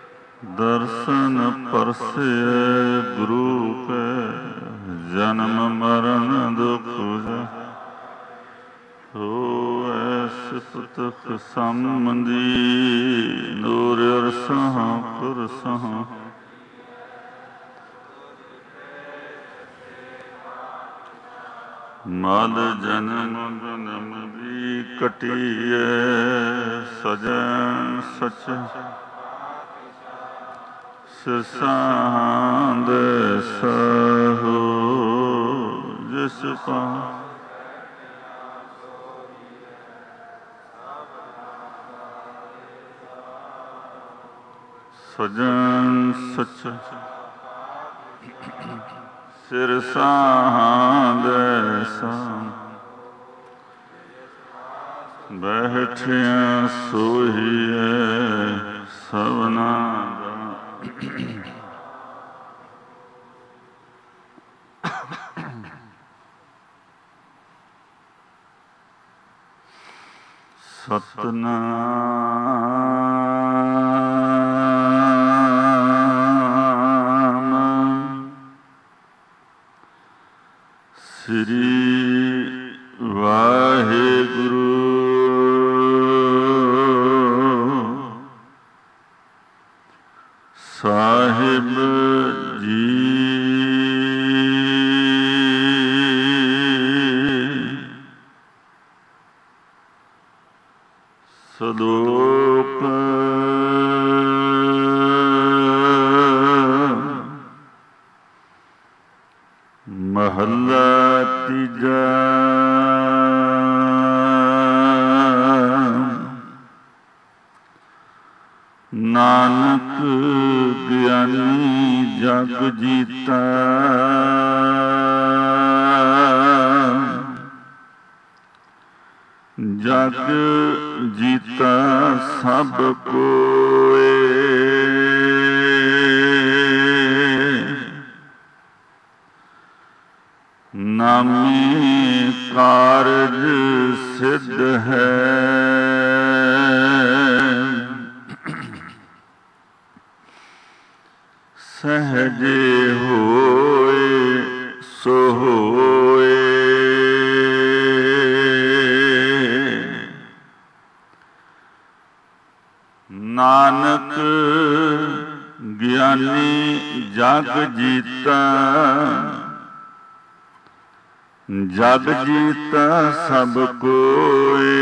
ਦਰਸ਼ਨ ਪਰਸੇ ਗੁਰੂ ਕੈ ਜਨਮ ਮਰਨ ਦੁਖ ਹੋਐ ਸਿਫਤ ਖਸਮੰਦੀ ਨੂਰ ਅਰਸਹ ਕੁਰਸਹ ਮਲ ਜਨਮ ਜਨਮ ਦੀ ਕਟੀਐ ਸਜਣ ਸਚ ਸਿਰਸਾਂਦ ਸਹੋ ਜਿਸ ਪਾ ਸਜਣ ਸਚ ਸਿਰਸਾਂਦ ਸਾ ਬੈਠਿਆ ਸੋਹੀਐ ਸਭਨਾ ਦਾ ਸਤਨਾਮ ਸ੍ਰੀ ਵਾਹਿਗੁਰੂ ਸਾਹਿਬ ਜੀ। ਸਲੋਕ ਮਹੱਲਾ ਤੀਜਾ। ਨਾਨਕ ਗਿਆਨੀ ਜਗ ਜੀਤਾ ਜਗ ਜੀਤਾ ਸਭ ਕੋਏ ਨਾਮੇ ਕਾਰਜ ਸਿੱਧ ਹੈ ਸਹਜੇ ਹੋਏ ਸੋ ਹੋਏ ਨਾਨਕ ਗਿਆਨੀ ਜਗ ਜੀਤਾ ਜਗ ਜੀਤਾ ਸਭ ਕੋਏ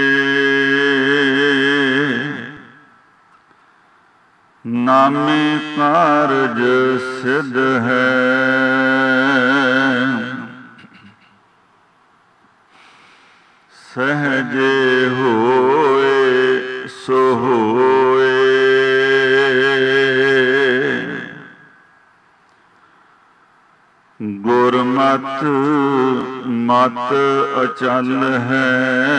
ਨਾਮੇ ਕਾਰਜ ਸਿੱਧ ਹੈ ਸਹਜੇ ਹੋਏ ਸੋ ਹੋਏ ਗੁਰਮਤਿ ਮਤ ਅਚਲ ਹੈ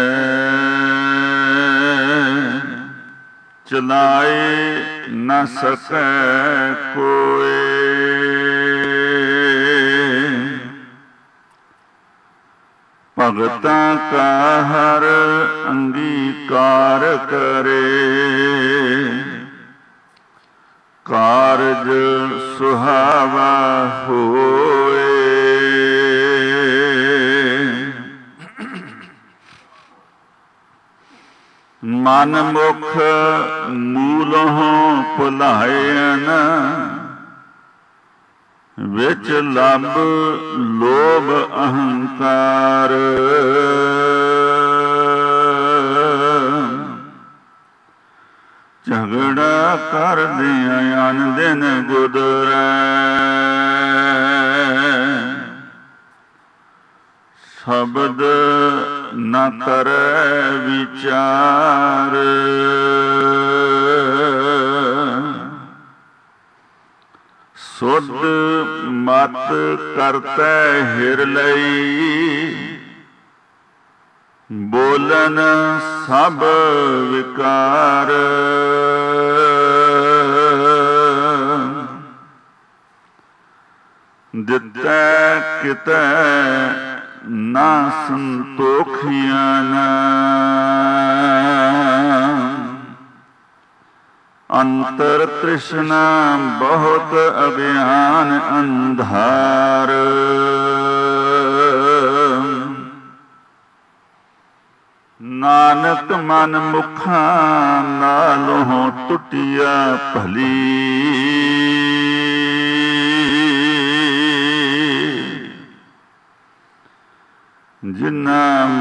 ਚਲਾਏ ਨ ਸਕੈ ਕੋਇ ਭਗਤਾਂ ਕਾ ਹਰ ਅੰਗੀਕਾਰ ਕਰੇ ਕਾਰਜ ਸੁਹਾਵਾ ਹੋਏ ਮਨ ਮੁਖ ਮੂਲੋਂ ਭੁਲਾਇਨ ਵਿੱਚ ਲੱਭ ਲੋਭ ਅਹੰਕਾਰ ਝਗੜਾ ਕਰਦਿਆਂ ਅਨ ਦਿਨ ਗੁਦਰੈ ਸ਼ਬਦ ਨ ਕਰੈ ਵਿਚਾਰ ਸੁਧ ਮਤ ਕਰਤੈ ਹਿਰ ਲਈ ਬੋਲਨ ਸਭ ਵਿਕਾਰ ਦਿੱਤੈ ਕਿਤੈ ਨਾ ਸੰਤੋਖੀਆਂ ਅੰਤਰ ਤ੍ਰਿਸ਼ਨਾ ਬਹੁਤ ਅਗਿਆਨ ਅੰਧਾਰ। ਨਾਨਕ ਮਨ ਮੁਖਾਂ ਨਾਲੋਂ ਟੁੱਟਿਆ ਭਲੀ। ਜਿਨਾ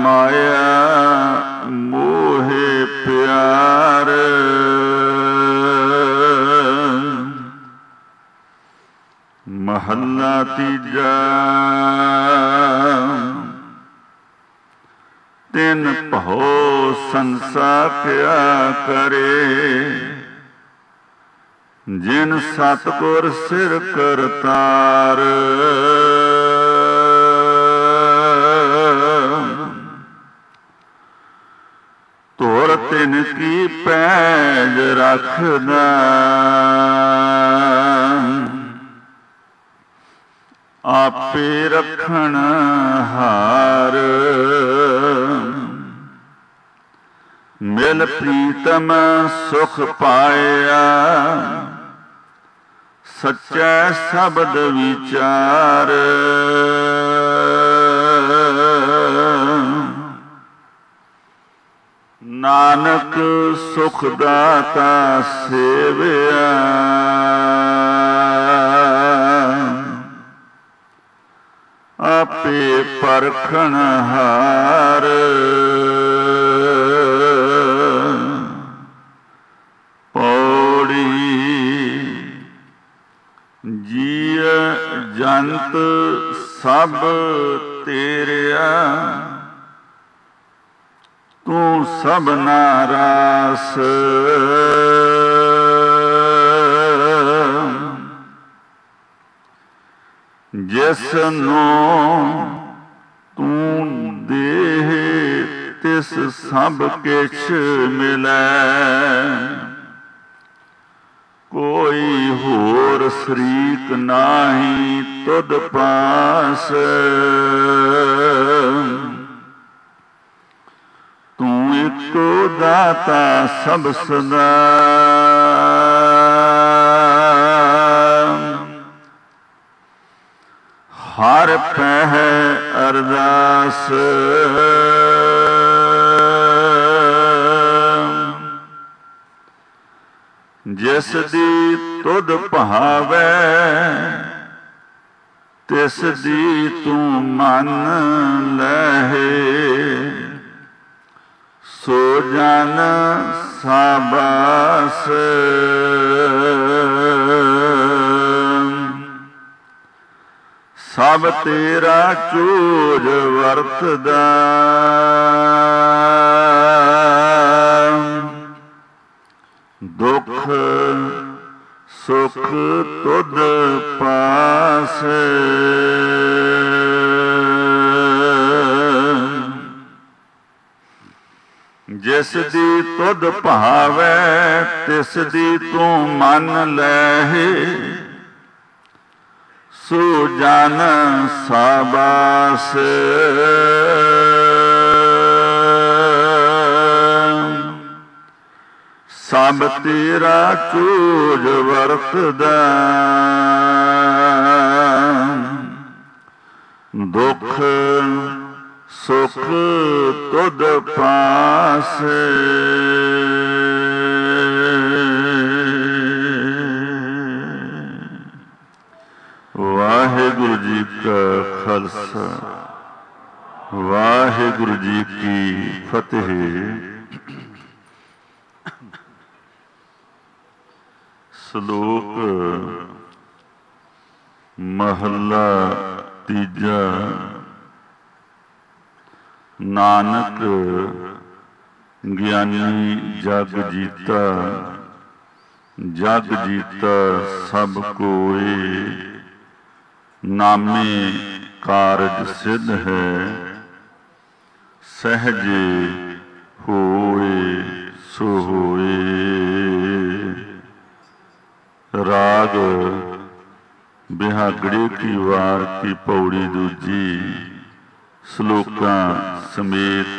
ਮਾਇਆ ਮੋਹੇ ਪਿਆਰ। ਮਹੱਲਾ ਤੀਜਾ। ਤਿਨ ਭਉ ਸੰਸਾ ਕਿਆ ਕਰੇ। ਜਿਨ ਸਤਿਗੁਰ ਸਿਰ ਕਰਤਾਰ। ਧੁਰ ਤਿਨ ਕੀ ਪੈਜ ਰੱਖਦਾ। ਆਪੇ ਰੱਖਣ ਹਾਰ। ਮਿਲ ਪ੍ਰੀਤਮ ਸੁਖ ਪਾਇਆ। ਸੱਚਾ ਸ਼ਬਦ ਵਿਚਾਰ। ਨਾਨਕ ਸੁਖ ਦਾਤਾ ਸੇਵਿਆ। ਆਪੇ ਪਰਖਣ ਹਾਰ। ਪੌੜੀ। ਜੀਅ ਜੰਤ ਸਭ ਤੇਰਿਆ। ਤੂੰ ਸਭਨਾ ਰਾਸ। ਜਿਸ ਨੂੰ ਤੂੰ ਦੇਹ ਤਿਸ ਸਭ ਕਿਛ ਮਿਲੈ। ਕੋਈ ਹੋਰ ਸ਼ਰੀਕ ਨਾਹੀ ਤੁਧ ਪਾਸ। ਤੂੰ ਇੱਕੋ ਦਾਤਾ ਸਭ ਸਦਾ। ਹਰ ਪਹਿ ਅਰਦਾਸ। ਜਿਸ ਦੀ ਤੁਧ ਭਾਵੈ ਤਿਸ ਦੀ ਤੂੰ ਮੰਨ ਲਹੇ। ਸੋ ਜਨ ਸਾਬਾਸ। ਸਭ ਤੇਰਾ ਚੂਜ ਵਰਤਦਾ। ਦੁਖ ਸੁਖ ਤੁਧ ਪਾਸ। ਜਿਸ ਦੀ ਤੁਧ ਭਾਵੈ ਤਿਸ ਦੀ ਤੂੰ ਮੰਨ ਲਹੇ। ਸੋ ਜਨ ਸਾਬਾਸ। ਸਭ ਤੇਰਾ ਚੂਜ ਵਰਤਦਾ। ਦੁਖ ਸੁਖ ਤੁਧ ਪਾਸ। ਵਾਹਿਗੁਰੂ ਜੀ ਕਾ ਖਾਲਸਾ ਵਾਹਿਗੁਰੂ ਜੀ ਕੀ ਫਤਿਹ। ਸ਼ਲੋਕ ਮਹੱਲਾ ਤੀਜਾ। ਨਾਨਕ ਗਿਆਨੀ ਜਗ ਜੀਤਾ। ਜਗ ਜੀਤਾ ਸਭ ਕੋਇ। ਨਾਮੇ ਕਾਰਜ ਸਿਧ ਹੈ। ਸਹਿਜੇ ਹੋਏ ਸੋ ਹੋਏ। ਰਾਗ ਬਿਹਾਗੜੇ ਕੀ ਵਾਰ ਕੀ ਪੌੜੀ ਦੂਜੀ। ਸ਼ਲੋਕਾਂ ਸਮੇਤ।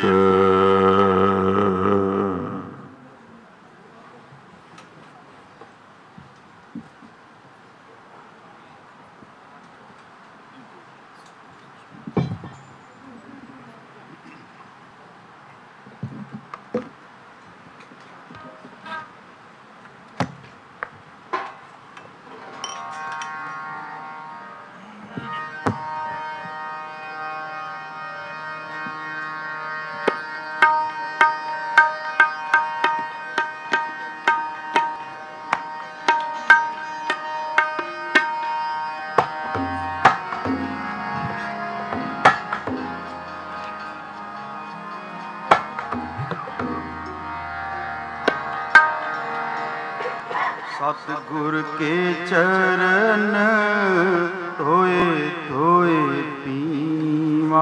ਸਤਿਗੁਰ ਕੇ ਚਰਨ ਧੋਏ ਧੋਏ ਪੀਵਾ।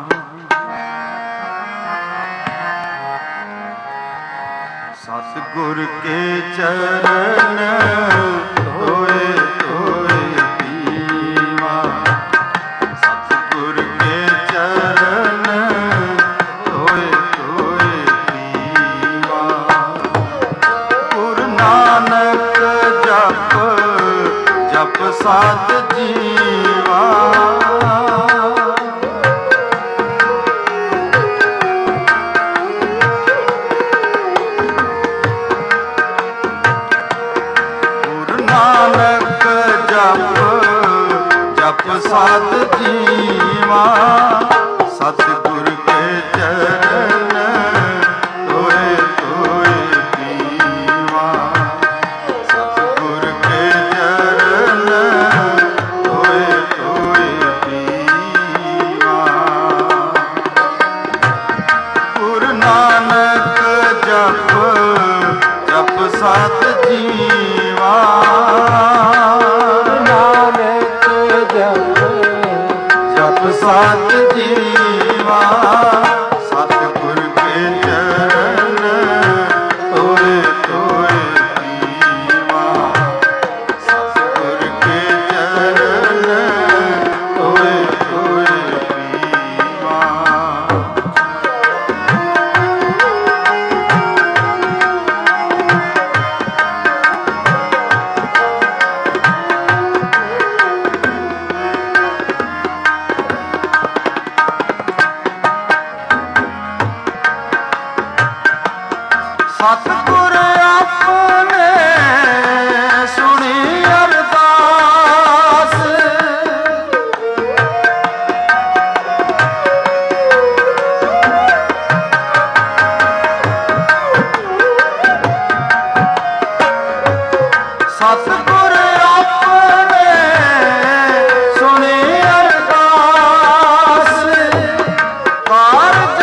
ਸਤਿਗੁਰ ਕੇ ਚਰਨ ਧੋਏ ਧੋਏ ਪੀਵਾ। ਸਤਿਗੁਰ ਕੇ ਚਰਨ ਧੋਏ ਧੋਏ ਪੀਵਾ। ਗੁਰੂ ਨਾਨਕ ਜਪ ਜਪ ਸਤ ਜੀਵਾ। ਸਤ ਜੀਵਾ। ਸਤਿਗੁਰ ਕੇ ਚਰਨ ਧੋਏ ਧੋਏ ਪੀਵਾ। ਸਤਿਗੁਰ ਕੇ ਚਰਨ ਧੋਏ ਧੋਏ ਪੀਵਾ। ਗੁਰੂ ਨਾਨਕ ਜਪ ਜਪ ਸਤ ਜੀਵਾ। ਸਤ ਜੀਵਾ। ਸਤਿਗੁਰ ਕੇ ਚਰਨ ਧੋਏ ਧੋਏ ਪੀਵਾ। ਸਤਿਗੁਰ ਕੇ ਚਰਨ ਧੋਏ ਧੋਏ ਪੀਵਾ। ਸਤਿਗੁਰ ਆਪਣੇ ਸੁਣੀ ਅਰਦਾਸ। ਸਤਿਗੁਰ ਆਪਣੇ ਸੁਣੀ ਅਰਦਾਸ। ਕਾਰਜ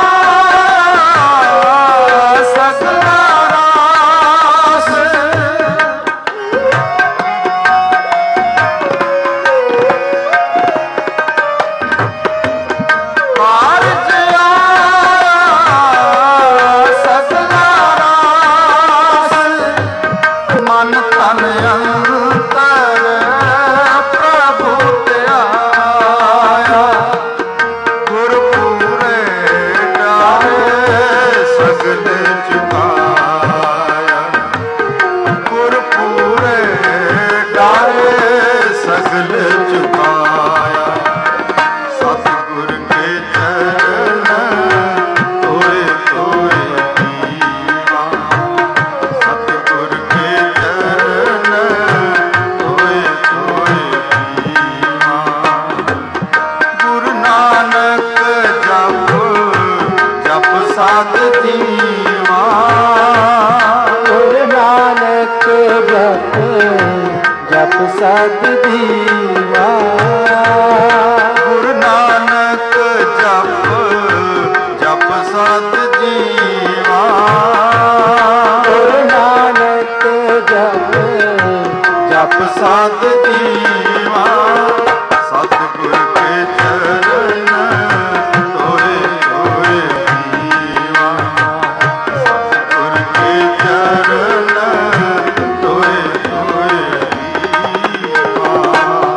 ਸਤ ਜੀਵਾ। ਗੁਰੂ ਨਾਨਕ ਜਪ ਜਪ ਸਤ ਜੀਵਾ। ਗੁਰੂ ਨਾਨਕ ਜਪ ਜਪ ਸਤ ਜੀਵਾ। ਗੁਰੂ ਨਾਨਕ ਜਪ ਜਪ ਸਤ ਜੀਵਾ। ਸਤਿਗੁਰ ਕੇ ਚਰਨ ਧੋਏ ਧੋਏ ਪੀਵਾ। ਸਤਿਗੁਰ ਕੇ ਚਰਨ ਧੋਏ ਧੋਏ ਪੀਵਾ।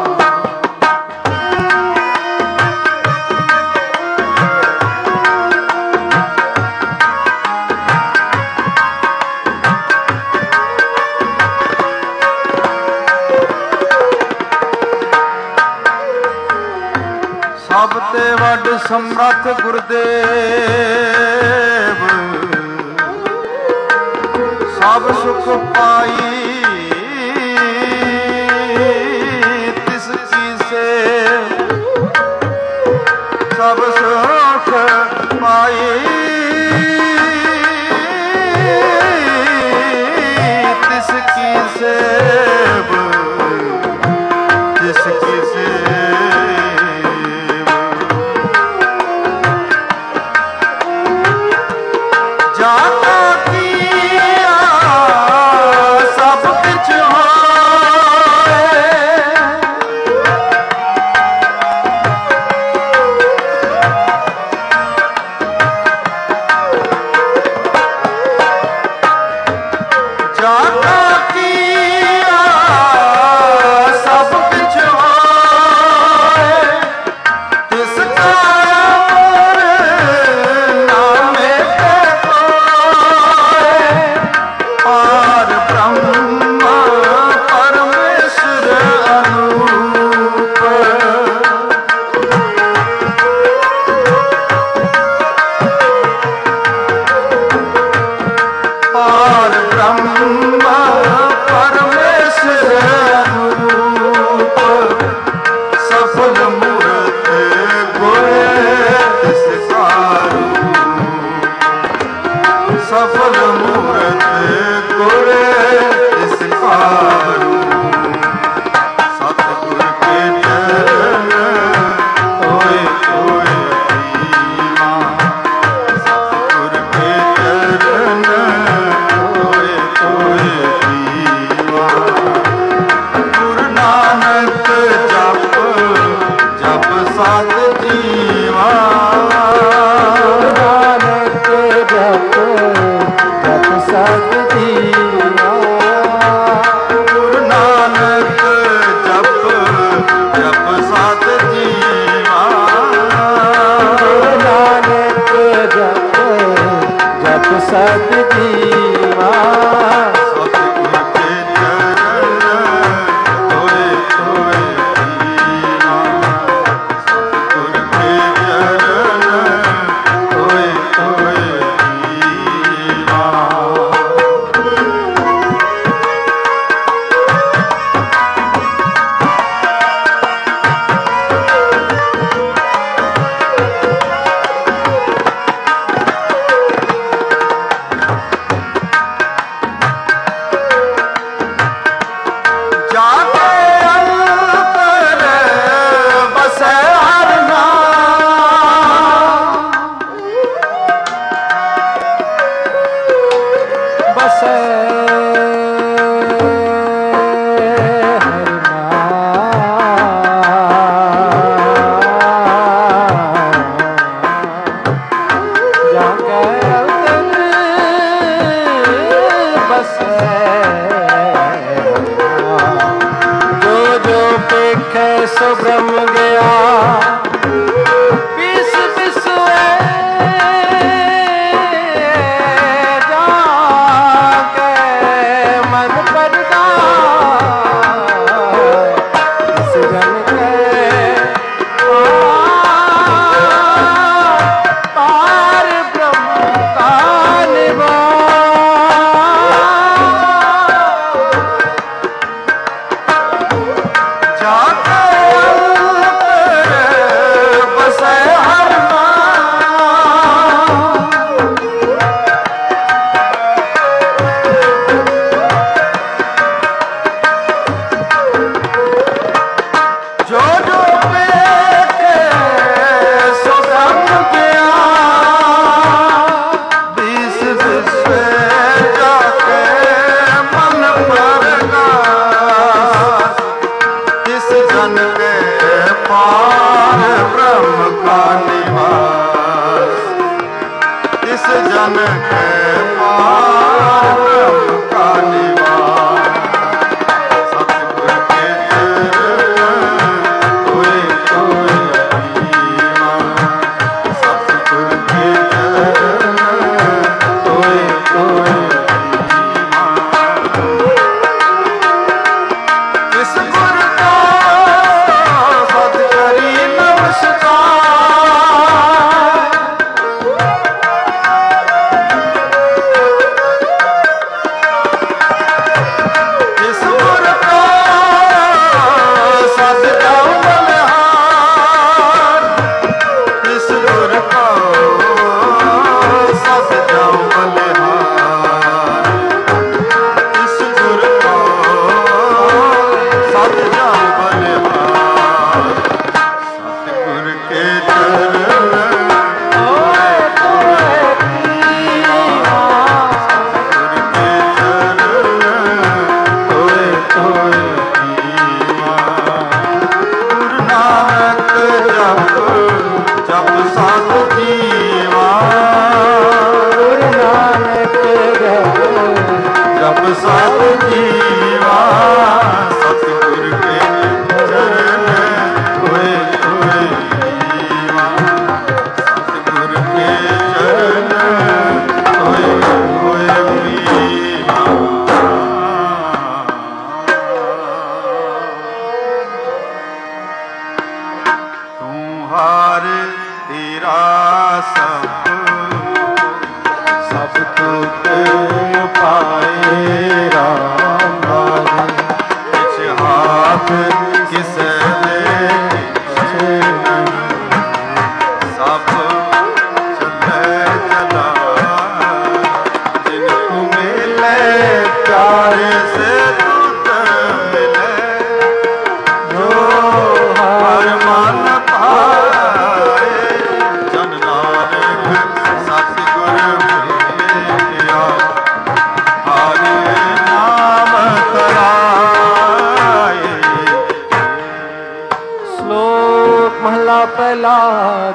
ਸਭ ਤੇ ਵੱਡ ਸਮਰੱਥ ਗੁਰਦੇਵ। ਸਭ ਸੁਖ ਪਾਈ ਤਿਸ ਕੀ ਸੇਵ। ਸਭ ਸੁਖ ਪਾਈ ਤਿਸ ਕੀ ਸੇਵ। ਤਿਸ ਕੀ ਸੇਵ। ਜਾਤਾ ਕੀਆ ਸਭ ਕੁਛ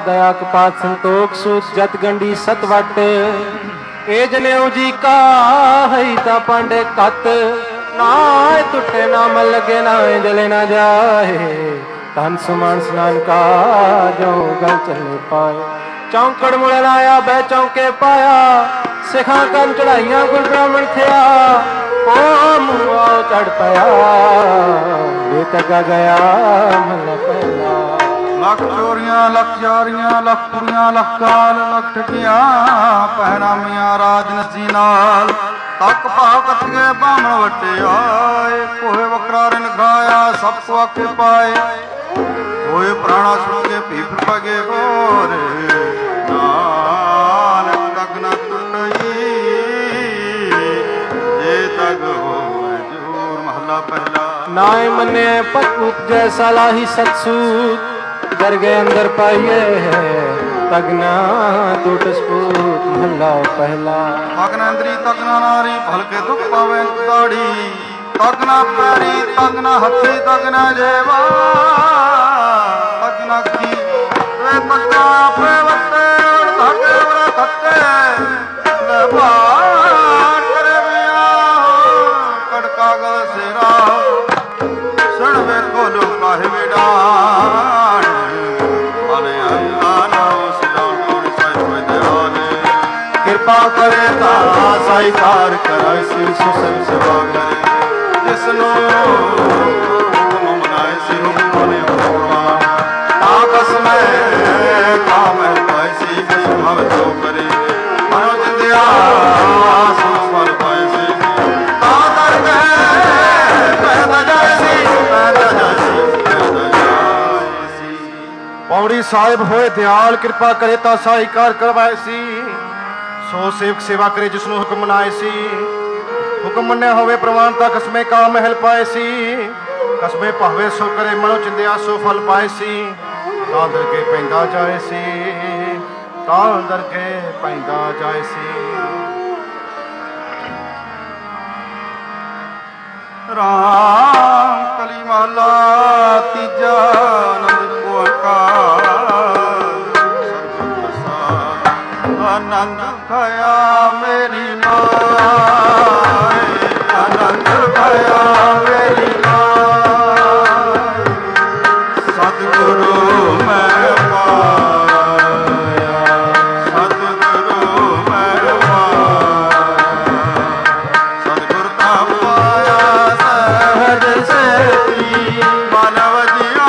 दया कपात संतोख सूत जत गंडी सतवट ए जनेऊ जी का है ता पांडे कत ना टुटे ना मल लगे ना जले ना जाए धन सुमान स्नान का जो गल चलने पाए चौंकड़ मुड़ लाया बै चौंके पाया सिखा कन चढ़ाइया गुर ब्राह्मण थिया ओ मुआ चढ़ पाया बेतगा गया मल पहला लख चोरियां लख यारियां लख कुड़ियां लख काल लख ठगियां पहनामियां राजनसी नाल तक भाव कथिए बामण वटे आए कोहे वकरा रिन खाया सबको आखे पाए कोहे प्राणा सुनगे पीफर पगे गोरे नानक तक न टुटई जे तक होए जरूर महला पहला नाय मने पत उपजै सलाही सतसूत दरगे अंदर पाइए है तगना टूट स्पूत महला पहला तगना इंद्री तगना नारी भलके दुख पावे दाड़ी तगना पैरी तगना हथी तगना जेवा तगना की वे तगना पे वटे धागे वरा धक्के ले बाण करे बिया कड़का गल सेरा सण वे कोलो काहे बेडान कृपा करे तारा साईकार कराए सिर सुसन सेवा करे जिसनो हुक्म मनाए सिर हुक्म ने भगवान ताकस में काम है पैसी विश्व जो करे मनोज दिया सुफल पैसी तादर के पैदा जायसी पैदा जायसी पैदा जायसी पौड़ी साहिब होए दयाल कृपा करे ता साईकार करवाए सी सो सेवक सेवा करे जिसनु हुक्म मनाए सी हुक्म मन्ने होवे प्रमाण ता कसमे का महल पाए सी कसमे भावे सो करे मनो चिंदिया सो फल पाए सी तां दर के पैंदा जाए सी तां दर के पैंदा जाए सी राम कली महला तीजा नंद ओंकार आनंद भया मेरी माए आनंद भया मेरी माए सतगुरु मैं पाया सतगुरु मैं पाया सतगुरु ता पाया सहज सेती मानव जिया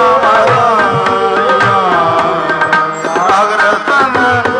सागर तन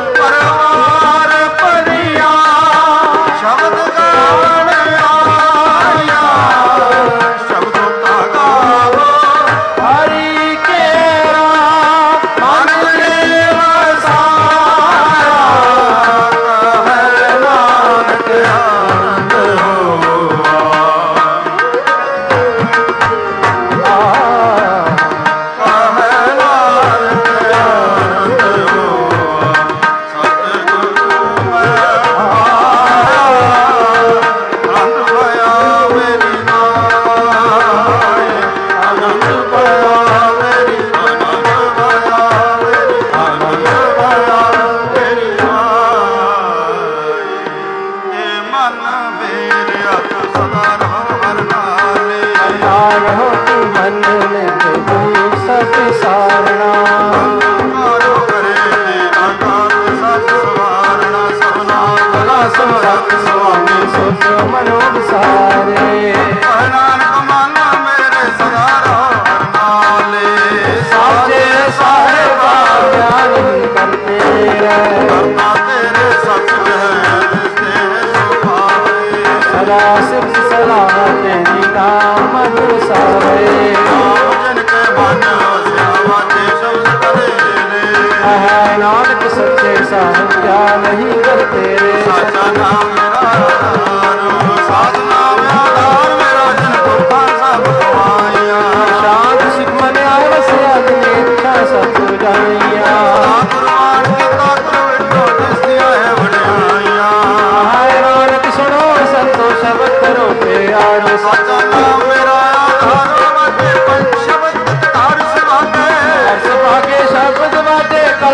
नानक सच्चे साहिब क्या नहीं करते रे साचा नाम मेरा साध नाम आधार मेरा जन को सब पाया शांत सिख मन आवस आदमी इच्छा सब जाइया कुर्बान की ताकत विठो दिसदिया है वड्याइया हाय नानक सुनो संतो शब्द करो प्यार साचा नाम मेरा आधार मते पंच शब्द तार सभागे सभागे शब्द बाटे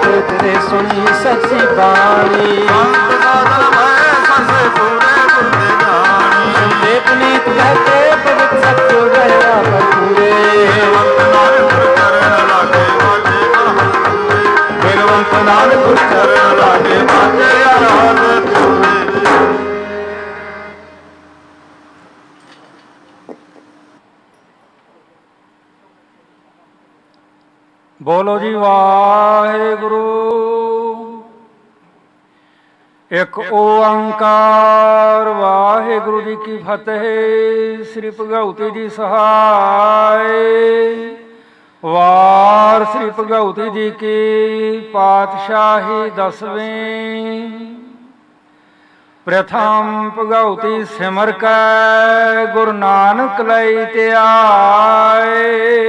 ਤੇਰੇ ਸੁਣੀ ਸੱਚੀ ਬਾਣੀ। ਸੰਤ ਸਾਧਨ ਭਏ ਸੰਸੇ ਪੂਰੇ ਗੁਰਦੇ ਜਾਣੀ। ਸੰਤੇ ਪੁਨੀਤ ਕਹਤੇ ਪਵਿੱਤ ਸਤਿ ਰਹਿਆ ਭਰਪੂਰੇ। ਭਗਵੰਤ ਨਾਨਕ ਗੁਰ ਚਰਨ ਲਾਗੇ ਵਾਜੇ ਅਰਹਤ ਪੂਰੇ। ਭਗਵੰਤ ਨਾਨਕ ਗੁਰ ਚਰਨ ਲਾਗੇ ਵਾਜੇ ਅਰਹਤ ਪੂਰੇ। ਬੋਲੋ ਜੀ ਵਾਹਿਗੁਰੂ। ਇੱਕ ਓੰਕਾਰ ਵਾਹਿਗੁਰੂ ਜੀ ਕੀ ਫਤਿਹ। ਸ੍ਰੀ ਭਗਉਤੀ ਜੀ ਸਹਾਇ। ਵਾਰ ਸ੍ਰੀ ਭਗਉਤੀ ਜੀ ਕੀ ਪਾਤਸ਼ਾਹੀ ਦਸਵੀਂ। ਪ੍ਰਥਮ ਭਗਉਤੀ ਸਿਮਰ ਕੈ ਗੁਰੂ ਨਾਨਕ ਲਈ ਧਿਆਏ।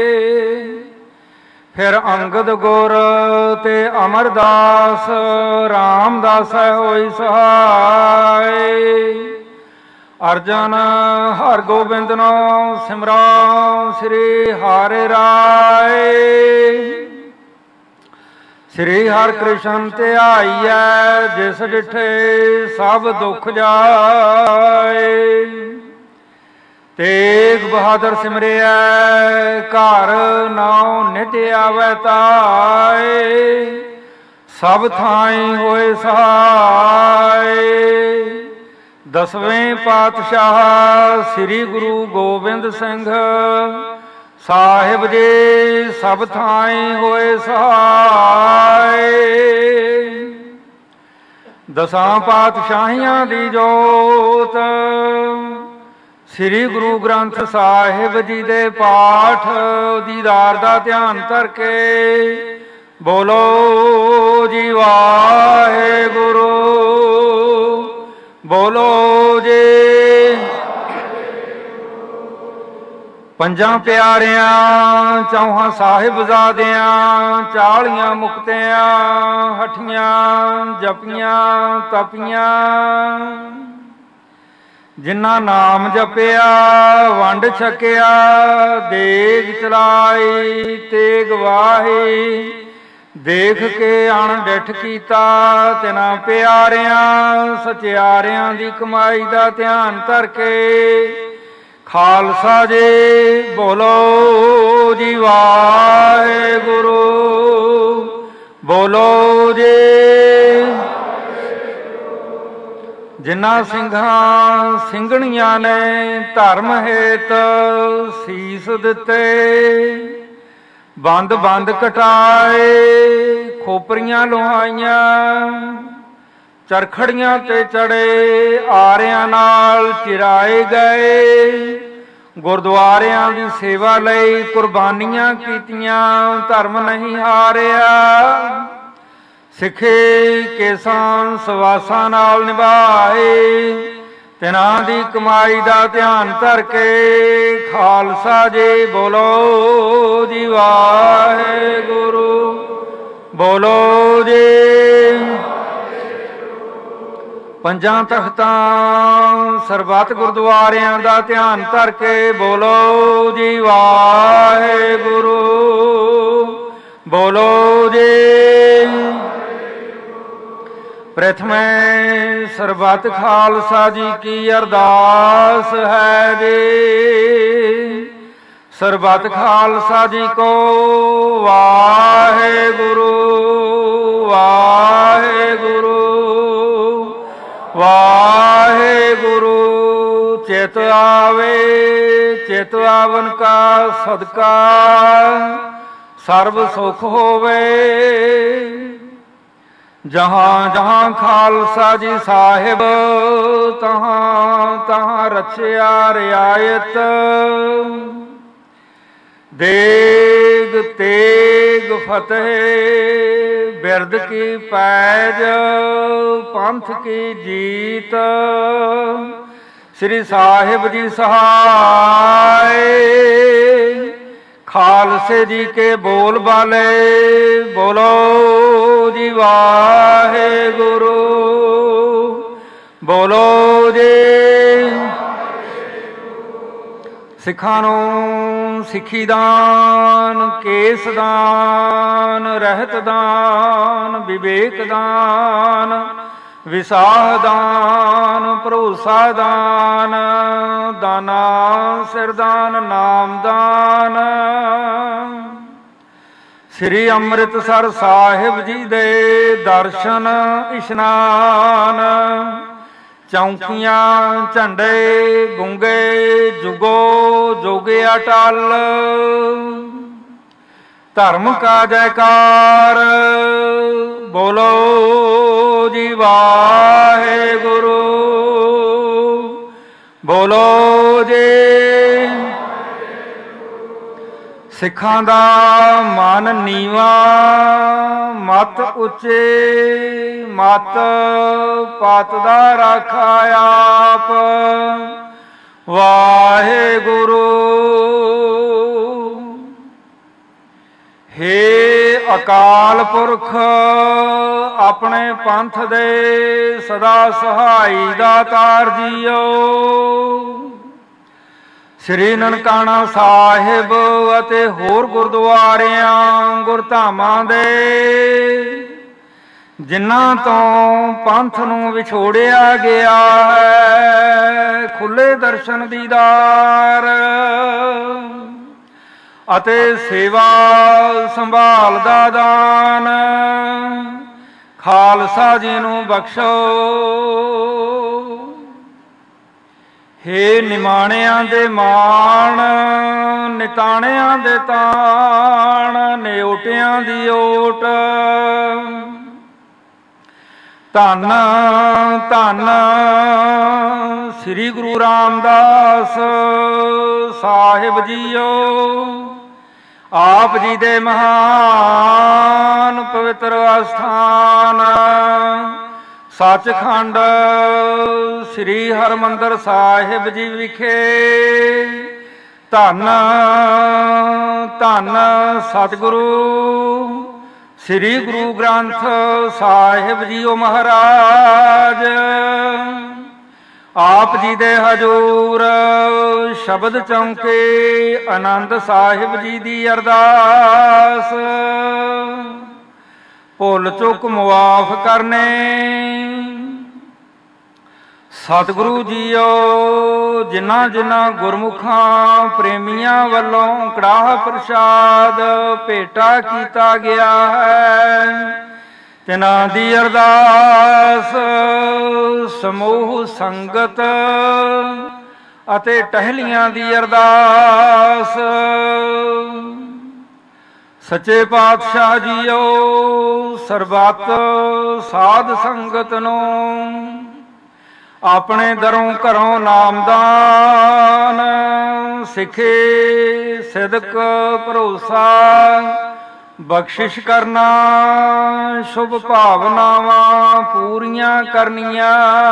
ਫਿਰ ਅੰਗਦ ਗੁਰ ਤੇ ਅਮਰਦਾਸ ਰਾਮਦਾਸ ਹੋਈ ਸਹਾਇ। ਅਰਜਨ ਹਰ ਗੋਬਿੰਦ ਨੋ ਸਿਮਰੋ ਸ੍ਰੀ ਹਰਿ ਰਾਏ। ਸ੍ਰੀ ਹਰਿ ਕ੍ਰਿਸ਼ਨ ਧਿਆਈਐ ਜਿਸ ਡਿਠੇ ਸਭ ਦੁਖ ਜਾਏ। ਤੇਗ ਬਹਾਦਰ ਸਿਮਰਿਆ ਘਰ ਨਾਉ ਨਿਤ ਆਵੈ ਤਾਏ। ਸਭ ਥਾਈ ਹੋਏ ਸਹਾਇ। ਦਸਵੇਂ ਪਾਤਸ਼ਾਹ ਸ੍ਰੀ ਗੁਰੂ ਗੋਬਿੰਦ ਸਿੰਘ ਸਾਹਿਬ ਜੀ ਸਭ ਥਾਈ ਹੋਏ ਸਹਾਇ। ਦਸਾਂ ਪਾਤਸ਼ਾਹੀਆਂ ਦੀ ਜੋਤ ਸ੍ਰੀ ਗੁਰੂ ਗ੍ਰੰਥ ਸਾਹਿਬ ਜੀ ਦੇ ਪਾਠ ਦੀਦਾਰ ਦਾ ਧਿਆਨ ਧਰ ਕੇ ਬੋਲੋ ਜੀ ਵਾਹਿਗੁਰੂ। ਬੋਲੋ ਜੀ। ਪੰਜਾਂ ਪਿਆਰਿਆਂ ਚੌਹਾਂ ਸਾਹਿਬਜ਼ਾਦਿਆਂ ਚਾਲੀਆਂ ਮੁਕਤਿਆਂ ਹਠੀਆਂ ਜਪੀਆਂ ਤਪੀਆਂ ਜਿਨ੍ਹਾਂ ਨਾਮ ਜਪਿਆ ਵੰਡ ਛਕਿਆ ਦੇਗ ਚਲਾਈ ਤੇਗ ਵਾਹੀ ਦੇਖ ਕੇ ਅਣ ਡਿਠ ਕੀਤਾ ਤਿਨਾ ਪਿਆਰਿਆਂ ਸਚਿਆਰਿਆਂ ਦੀ ਕਮਾਈ ਦਾ ਧਿਆਨ ਧਰ ਕੇ ਖਾਲਸਾ ਜੀ ਬੋਲੋ ਜੀ ਵਾਹਿਗੁਰੂ ਬੋਲੋ ਜੀ। ਜਿਨ੍ਹਾਂ ਸਿੰਘਾਂ ਸਿੰਘਣੀਆਂ ਨੇ ਧਰਮ ਹੇਤ ਸੀਸ ਦਿੱਤੇ ਬੰਦ ਬੰਦ ਕਟਾਏ ਖੋਪਰੀਆਂ ਲੋਹਾਈਆਂ ਚਰਖੜੀਆਂ ਤੇ ਚੜੇ ਆਰਿਆਂ ਨਾਲ ਚਿਰਾਏ ਗਏ ਗੁਰਦੁਆਰਿਆਂ ਦੀ ਸੇਵਾ ਲਈ ਕੁਰਬਾਨੀਆਂ ਕੀਤੀਆਂ ਧਰਮ ਨਹੀਂ ਹਾਰਿਆ ਸਿੱਖੇ ਕੇਸਾਂ ਸਵਾਸਾਂ ਨਾਲ ਨਿਭਾਏ ਤਿਨਾਂ ਦੀ ਕਮਾਈ ਦਾ ਧਿਆਨ ਧਰ ਕੇ ਖਾਲਸਾ ਜੀ ਬੋਲੋ ਜੀ ਵਾਹਿਗੁਰੂ ਬੋਲੋ ਜੀ। ਪੰਜਾਂ ਤਖਤਾਂ ਸਰਬੱਤ ਗੁਰਦੁਆਰਿਆਂ ਦਾ ਧਿਆਨ ਧਰ ਕੇ ਬੋਲੋ ਜੀ ਵਾਹਿਗੁਰੂ ਬੋਲੋ ਜੀ। ਪ੍ਰਥਮੇ ਸਰਬੱਤ ਖਾਲਸਾ ਜੀ ਕੀ ਅਰਦਾਸ ਹੈ ਜੀ ਸਰਬੱਤ ਖਾਲਸਾ ਜੀ ਕੋ ਵਾਹਿਗੁਰੂ ਵਾਹਿਗੁਰੂ ਵਾਹਿਗੁਰੂ। ਚਿਤ ਆਵੇ ਚਿਤ ਆਵਨ ਕਾ ਸਦਕਾ ਸਰਬ ਸੁਖ ਹੋਵੇ ਜਹਾਂ ਜਹਾਂ ਖਾਲਸਾ ਜੀ ਸਾਹਿਬ ਤਹਾਂ ਤਹਾਂ ਰਚਿਆ ਰਿਆਇਤ ਦੇਗ ਤੇਗ ਫਤਿਹ ਬਿਰਦ ਕੀ ਪੈਜ ਪੰਥ ਕੀ ਜੀਤ ਸ੍ਰੀ ਸਾਹਿਬ ਜੀ ਸਹਾਇ ਖਾਲਸੇ ਜੀ ਕੇ ਬੋਲ ਬਾਲੇ ਬੋਲੋ ਜੀ ਵਾਹਿਗੁਰੂ ਬੋਲੋ ਜੀ। ਸਿੱਖਾਂ ਨੂੰ ਸਿੱਖੀ ਦਾਨ ਕੇਸ ਦਾਨ ਰਹਿਤ ਦਾਨ, ਵਿਵੇਕ ਦਾਨ, ਵਿਸਾਹ ਦਾਨ, ਭਰੋਸਾ ਦਾਨ, ਦਾਨਾ ਸਿਰਦਾਨ, ਨਾਮ ਦਾਨ। ਸ੍ਰੀ ਅੰਮ੍ਰਿਤਸਰ ਸਾਹਿਬ ਜੀ ਦੇ ਦਰਸ਼ਨ ਇਸ਼ਨਾਨ, ਚੌਂਕੀਆਂ ਝੰਡੇ ਗੁੰਗੇ ਜੁਗੋ ਜੁਗ ਅਟਲ। ਧਰਮ ਕਾ ਜੈਕਾਰ ਬੋਲੋ ਜੀ ਵਾਹਿਗੁਰੂ, ਬੋਲੋ ਜੀ। ਸਿੱਖਾਂ ਦਾ ਮਨ ਨੀਵਾ, ਮਤ ਉੱਚੇ, ਮਤ ਪਤ ਦਾ ਰਾਖਾ ਆਪ ਵਾਹਿਗੁਰੂ। ਹੇ ਅਕਾਲ ਪੁਰਖ, ਆਪਣੇ ਪੰਥ ਦੇ ਸਦਾ ਸਹਾਈ ਦਾਤਾਰ ਜੀਓ। ਸ੍ਰੀ ਨਨਕਾਣਾ ਸਾਹਿਬ ਅਤੇ ਹੋਰ ਗੁਰਦੁਆਰਿਆਂ ਗੁਰਧਾਮਾਂ ਦੇ ਜਿਨ੍ਹਾਂ ਤੋਂ ਪੰਥ ਨੂੰ ਵਿਛੋੜਿਆ ਗਿਆ ਹੈ, ਖੁੱਲੇ ਦਰਸ਼ਨ ਦੀਦਾਰ ਅਤੇ ਸੇਵਾ ਸੰਭਾਲ ਦਾ ਦਾਨ ਖਾਲਸਾ ਜੀ ਨੂੰ ਬਖਸ਼ੋ। ਹੇ ਨਿਮਾਣਿਆਂ ਦੇ ਮਾਣ, ਨਿਤਾਣਿਆਂ ਦੇ ਤਾਣ, ਨਿਓਟਿਆਂ ਦੀ ਓਟ। ਧੰਨ ਧੰਨ ਸ੍ਰੀ ਗੁਰੂ ਰਾਮਦਾਸ ਸਾਹਿਬ ਜੀਓ। ਆਪ ਜੀ ਦੇ ਮਹਾਨ ਪਵਿੱਤਰ ਅਸਥਾਨ ਸੱਚਖੰਡ ਸ੍ਰੀ ਹਰਿਮੰਦਰ ਸਾਹਿਬ ਜੀ ਵਿਖੇ ਧੰਨ ਧੰਨ ਸਤਿਗੁਰੂ ਸ੍ਰੀ ਗੁਰੂ ਗ੍ਰੰਥ ਸਾਹਿਬ ਜੀਓ ਮਹਾਰਾਜ। ਆਪ ਜੀ ਦੇ ਹਜ਼ੂਰ ਸ਼ਬਦ ਚੌਂਕੇ ਆਨੰਦ ਸਾਹਿਬ ਜੀ ਦੀ ਅਰਦਾਸ। ਭੁੱਲ ਚੁੱਕ ਮੁਆਫ ਕਰਨੇ। ਸਤਿਗੁਰੂ ਜੀਓ, ਜਿਨ੍ਹਾਂ ਜਿਨ੍ਹਾਂ ਗੁਰਮੁਖਾਂ ਪ੍ਰੇਮੀਆਂ ਵੱਲੋਂ ਕੜਾਹ ਪ੍ਰਸ਼ਾਦ ਭੇਟਾ ਕੀਤਾ ਗਿਆ ਹੈ, ਤਿਨਾਂ ਦੀ ਅਰਦਾਸ ਸਮੂਹ ਸੰਗਤ ਅਤੇ ਟਹਿਲੀਆਂ ਦੀ ਅਰਦਾਸ। ਸੱਚੇ ਪਾਤਸ਼ਾਹ ਜੀਓ, ਸਰਬੱਤ ਸਾਧ ਸੰਗਤ ਨੂੰ ਆਪਣੇ ਦਰੋਂ ਘਰੋਂ ਨਾਮਦਾਨ, ਸਿੱਖੇ ਸਿਦਕ ਭਰੋਸਾ ਬਖਸ਼ਿਸ਼ ਕਰਨਾ, ਸ਼ੁਭ ਭਾਵਨਾਵਾਂ ਪੂਰੀਆਂ ਕਰਨੀਆਂ।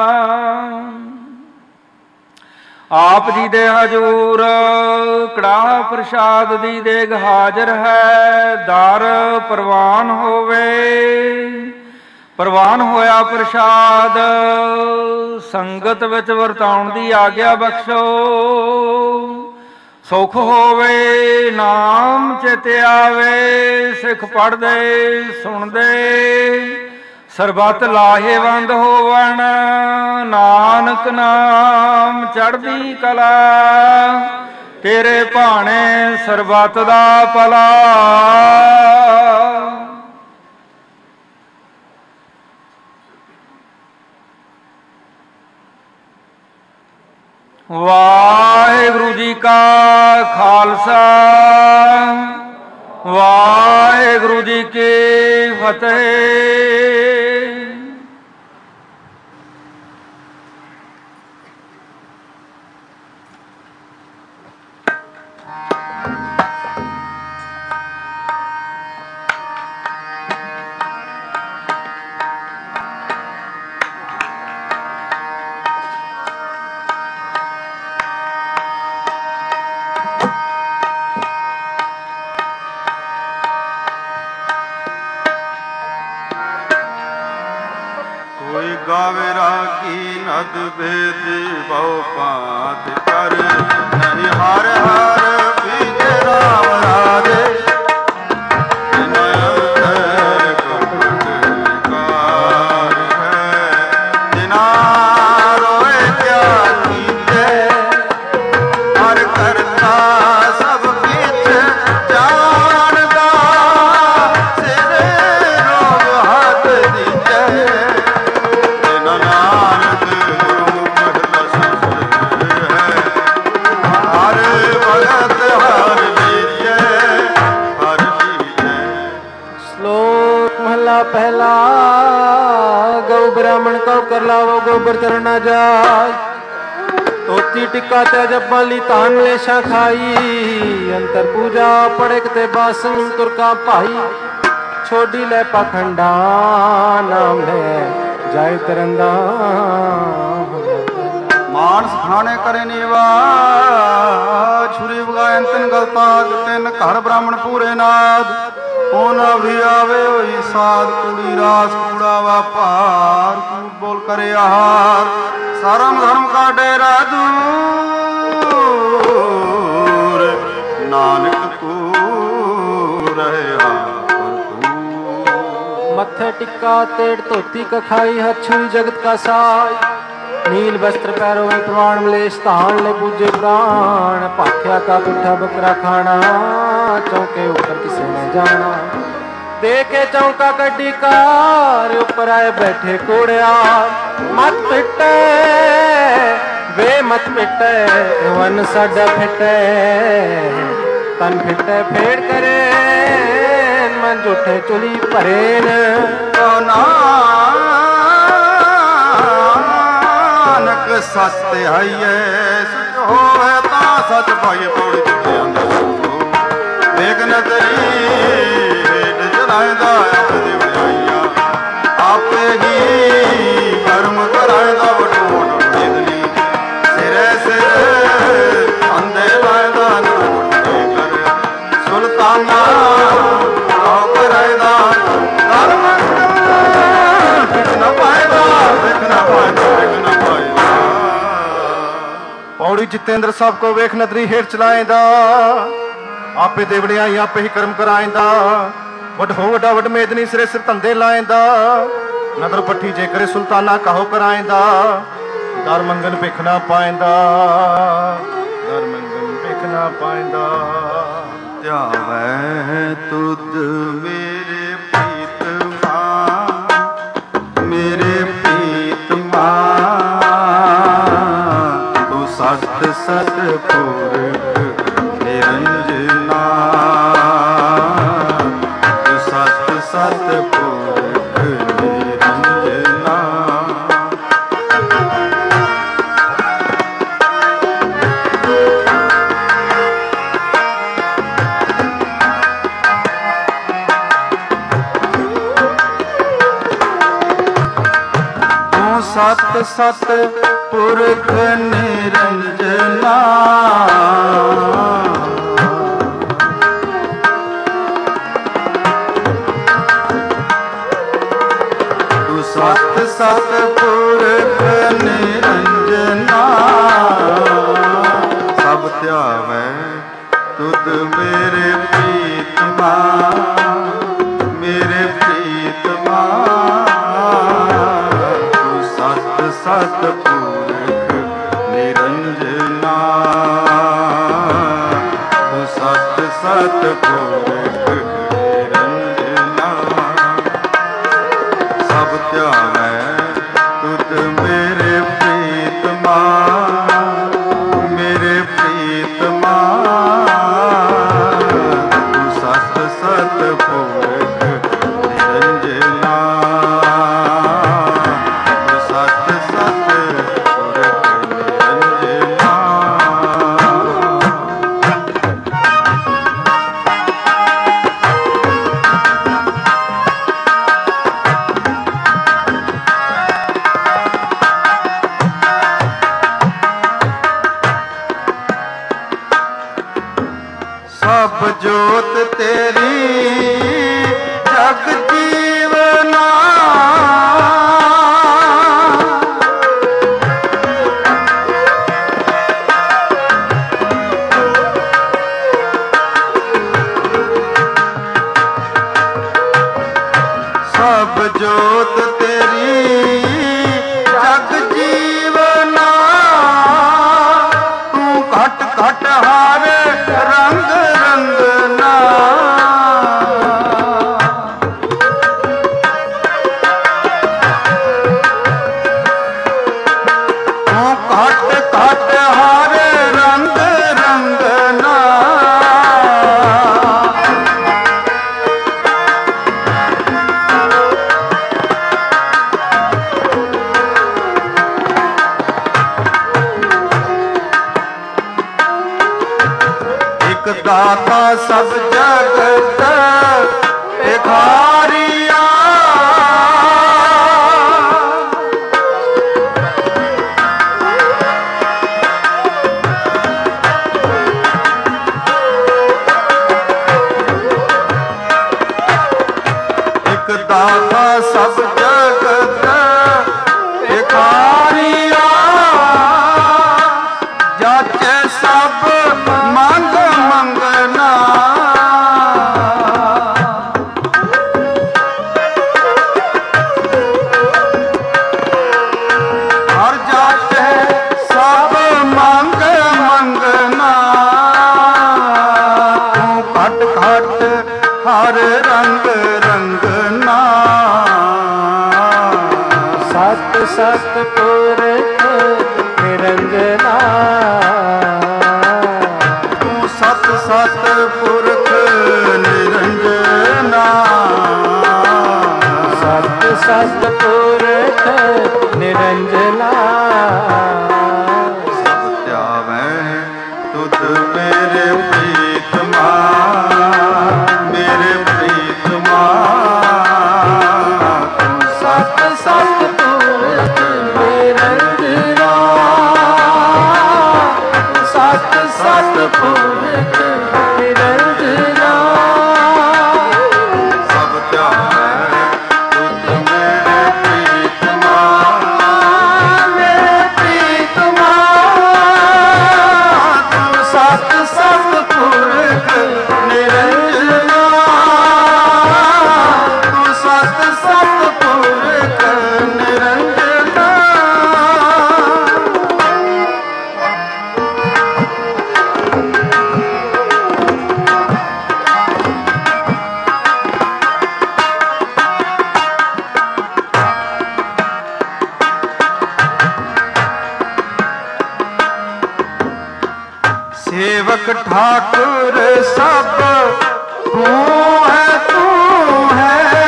ਆਪ ਜੀ ਦੇ ਹਜ਼ੂਰ ਕੜਾਹ ਪ੍ਰਸ਼ਾਦ ਦੀ ਦੇਗ ਹਾਜ਼ਰ ਹੈ। ਦਰ ਪ੍ਰਵਾਨ ਹੋਵੇ। ਪ੍ਰਵਾਨ ਹੋਇਆ ਪ੍ਰਸ਼ਾਦ ਸੰਗਤ ਵਿੱਚ ਵਰਤਾਉਣ ਦੀ ਆਗਿਆ ਬਖਸ਼ੋ। ਸੁਖ ਹੋਵੇ, ਨਾਮ ਚਿਤ ਆਵੇ, ਸਿੱਖ ਪੜ੍ਹਦੇ ਸੁਣਦੇ ਸਰਬੱਤ ਲਾਹੇਵੰਦ ਹੋਵਣ। ਨਾਨਕ ਨਾਮ ਚੜ੍ਹਦੀ ਕਲਾ, ਤੇਰੇ ਭਾਣੇ ਸਰਬੱਤ ਦਾ ਭਲਾ। ਵਾਹਿਗੁਰੂ ਜੀ ਕਾ ਖਾਲਸਾ, ਵਾਹਿਗੁਰੂ ਜੀ ਕੀ ਫਤਿਹ। ਗਾਵੇ ਰਾਗੀ ਨਦ ਭੇਦ ਬਹੁ ਪਾਤ ਕਰ, ਨਹੀਂ ਹਰ ਹਰ ਪੀਜੇ ਰਾਮ ਰਾਜੇ। श्लोक महला पहला। गौ ब्राह्मण कौ कर लावो गोबर चरण न जाय। धोती टिक्का ते जबाली तान लेशा खाई। अंतर पूजा पड़क ते बासन तुरका भाई। छोड़ी ले पाखंडा नाम ले जाय तरंदा। मानस खाने करे नीवा छुरी बगाए तिन गलता तिन घर ब्राह्मण पूरे नाद। होना भी आवे होई साध कूड़ी रास कूड़ा व्यापार कूड़ बोल करे आहार। सारम धर्म का डेरा दूर नानक तू रहे मत्थे टिक्का तेड़ धोती कखाई। हाथ छुरी जगत का साई। नील वस्त्र पैरों में प्रमाण मलेश तान ले पूजे प्राण। पाख्या का पिठा बकरा खाना चौके ऊपर किसे न जाना। देखे चौका कड्डी कार ऊपर आए बैठे कोड़ियार। मत पिटे वे मत पिटे वन साडा फिटे। तन फिटे फेड़ करे मन झूठे चुली भरे नानक सच ते आइए होवे तां सच पाइए। पौड़ी जिते आंदा देख नजरी हेठ जलाएंदा अपनी वड्याइयां। आपे ही कर्म कराएंदा वटोट बेदली। सिरे सिर अंधे लाएंदा नोट कर सुल्ताना कराएंदा। कर्म न पाएंदा देख न पाएंदा देख न पाएंदा। पौड़ी जितेंद्र साहब को वेख नदरी हेठ चलाएंदा। आपे दे वड्याई आपे ही कर्म कराएंदा। वड हो वड्डा वड मेदनी सिरे सिर धंधे लाएंदा। नदर पट्टी जे करे सुल्ताना कहो कराएंदा। दर मंगन भिख ना पाएंदा। दर मंगन भिख ना पाएंदा। ध्यावै तुद मेरे प्रीतमा मेरे प्रीतमा। तू सत सत पुरख निरंजना। तू सत सत पुरख निरंजना। सत सत पुरख निरंजना। तू सत सत पुरख निरंजना। सब ध्यावै तुद मेरे प्रीतमा मेरे प्रीतमा। सत पुरख निरंजना। सत सत पुरख निरंजना। सब ध्यावै तुद मेरे प्रीतमा मेरे प्रीतमा। सत सत पुरख निरंजना। सब जोत तेरी जग जीवना। सब जोत तेरी जग जीवना। तू घट घट हारे रंग रंगना। तू घट घट हारे रंग रंगना। दाता सब जगत भिखारिया एक दाता सब जगत भिखारिया जाचे सब मंग मंगना हर जाचे सब मंग मंगना तू खट खट हर रंग रंगना सत सत पुरख निरंजना तू सत सत पुरख निरंजना सत सत पुरख निरंजना त्यावै तुद मेरे प्रीतमा मेरे प्रीतमा तू सत सत पुरख निरंजना सत सत पुरख निरंजना सब त्यावै तुद मेरे प्रीतमा मेरे प्रीतमा तू सत सत पुरख निरंजना तू सत सत पुरख निरंजना सेवक ठाकुर सब तू है तू है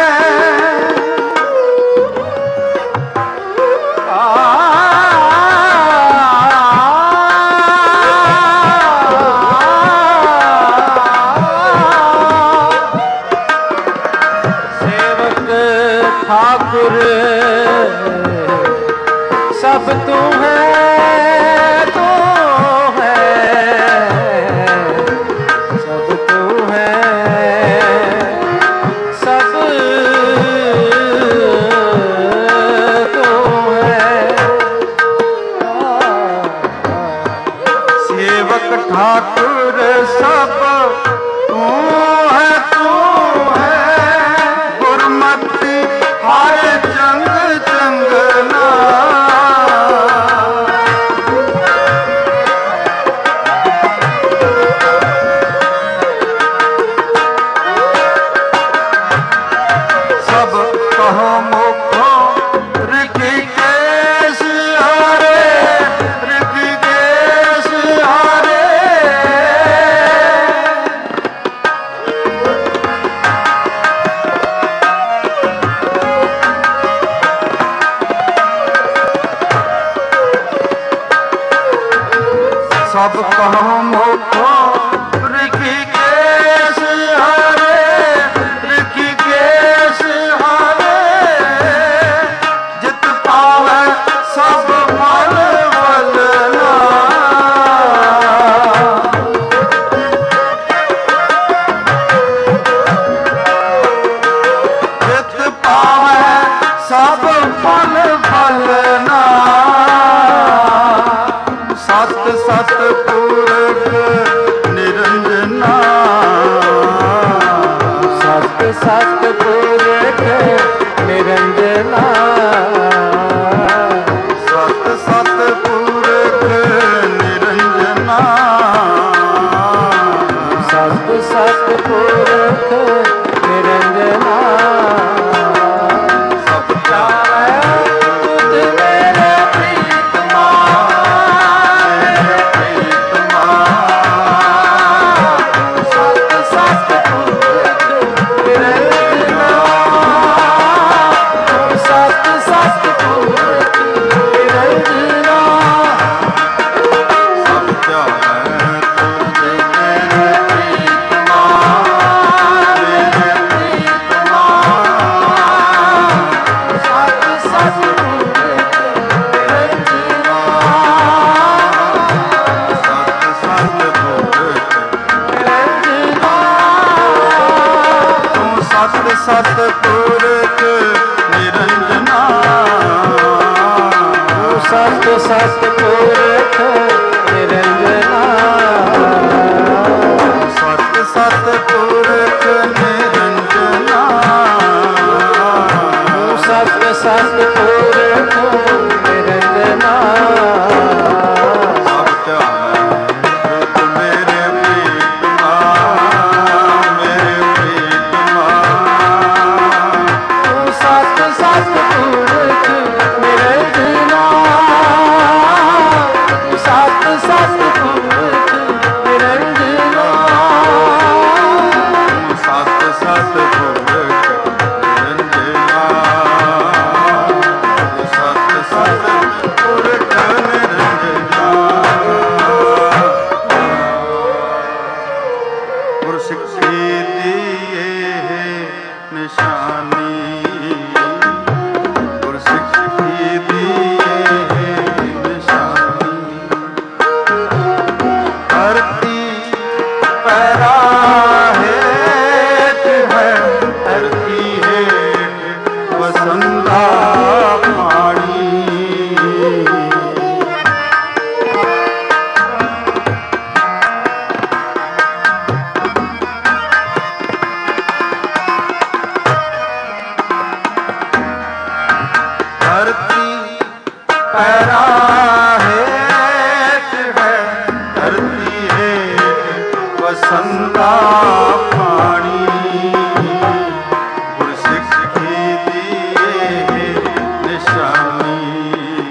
सेवक ठाकुर सब तू है तू है सब तू है सब तू है सेवक ठाकुर सब तू है तू है गुरमति हर जंग जंगना सब कहो मुखो ऋषिकेश हरे ऋषिकेश हरे सब कहो मुखो ऋषिकेश हरे ऋषिकेश हरे जित पावे सब मल वलना जित पावे सब फल फलना सत सत पुरख निरंजना सत सत पुरख निरंजना सत सत पुरख निरंजना सत सत पुरख निरंजना सब तुझ मेरे प्रीतमा मेरे प्रीतमा सत सत पुरख निरंजना ਸਤਿਪੁਰਖ ਨਿਰੰਜਨਾ ਸਤ ਸਤਿਪੁਰਖ ਨਿਰੰਜਨਾ ਸਤ ਸਤਿਪੁਰਖ ਨਿਰੰਜਨਾ ਸਤ ਸਤਿਪੁਰਖ ਨਿਰੰਜਨਾ ਸਭ ਧਿਆਨ ਮੇਰੇ ਪ੍ਰੀਤਮਾ ਮੇਰੇ ਪ੍ਰੀਤਮਾ ਸਤ ਸਤਿਪੁਰਖ ਨਿਰੰਜਨਾ ਸਤ ਸਤਿਪੁਰਖ ਨਿਰੰਜਨਾ ਸਤ ਸਤਿਪੁਰਖ ਨਿਰੰਜਨਾ ਸਤ ਸਤਿਪੁਰਖ ਨਿਰੰਜਨਾ ਗੁਰਸਿੱਖੀ ਦੀ ਇਹ ਨਿਸ਼ਾਨੀ ਗੁਰਸਿੱਖੀ ਦੀ ਇਹ ਨਿਸ਼ਾਨੀ ਧਰਤੀ ਪੈਰਾ ਹੇਠ ਹੈ ਧਰਤੀ ਹੇਠ ਵਸੰਦਾ ਪਾਣੀ ਧਰਤੀ ਪੈਰਾ ਹੇਠ ਹੈ ਧਰਤੀ ਹੇਠ ਵਸੰਦਾ ਪਾਣੀ ਗੁਰਸਿੱਖੀ ਦੀ ਇਹ ਨਿਸ਼ਾਨੀ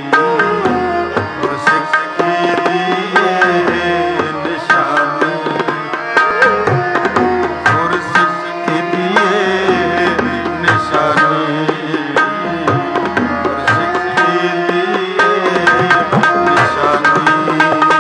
ਗੁਰਸਿੱਖੀ ਦੀ ਇਹ ਨਿਸ਼ਾਨੀ ਗੁਰਸਿੱਖੀ ਦੀ ਇਹ ਨਿਸ਼ਾਨੀ ਗੁਰਸਿੱਖੀ ਦੀ ਇਹ ਨਿਸ਼ਾਨੀ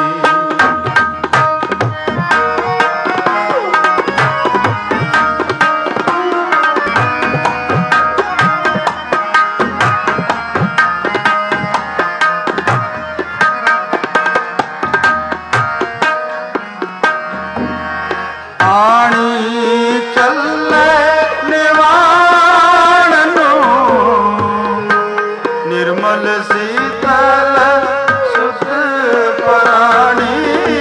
ਆਣੀ ਚੱਲੇ ਨਿਵਾਣ ਨੂੰ ਨਿਰਮਲ ਸੀਤਲ ਸੁਧ ਪਰਾਣੀ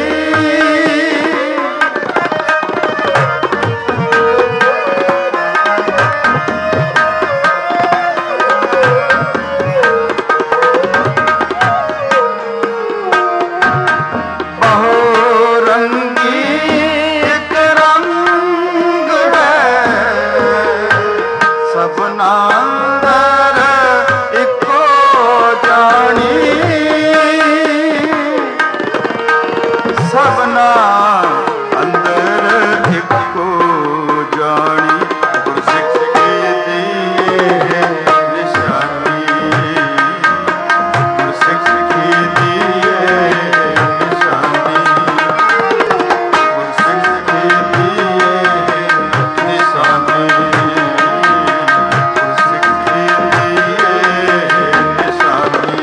ਬਹੁ ਰੰਗੀ ਇੱਕ ਰੰਗ ਹੈ ਸਭਨਾ ਅੰਦਰ ਇੱਕੋ ਜਾਣੀ ਸਭਨਾ ਅੰਦਰ ਇੱਕੋ ਜਾਣੀ ਗੁਰਸਿੱਖੀ ਦੀ ਇਹ ਨਿਸ਼ਾਨੀ ਗੁਰਸਿੱਖੀ ਦੀ ਇਹ ਨਿਸ਼ਾਨੀ ਗੁਰਸਿੱਖੀ ਦੀ ਇਹ ਨਿਸ਼ਾਨੀ ਗੁਰਸਿੱਖੀ ਦੀ ਇਹ ਨਿਸ਼ਾਨੀ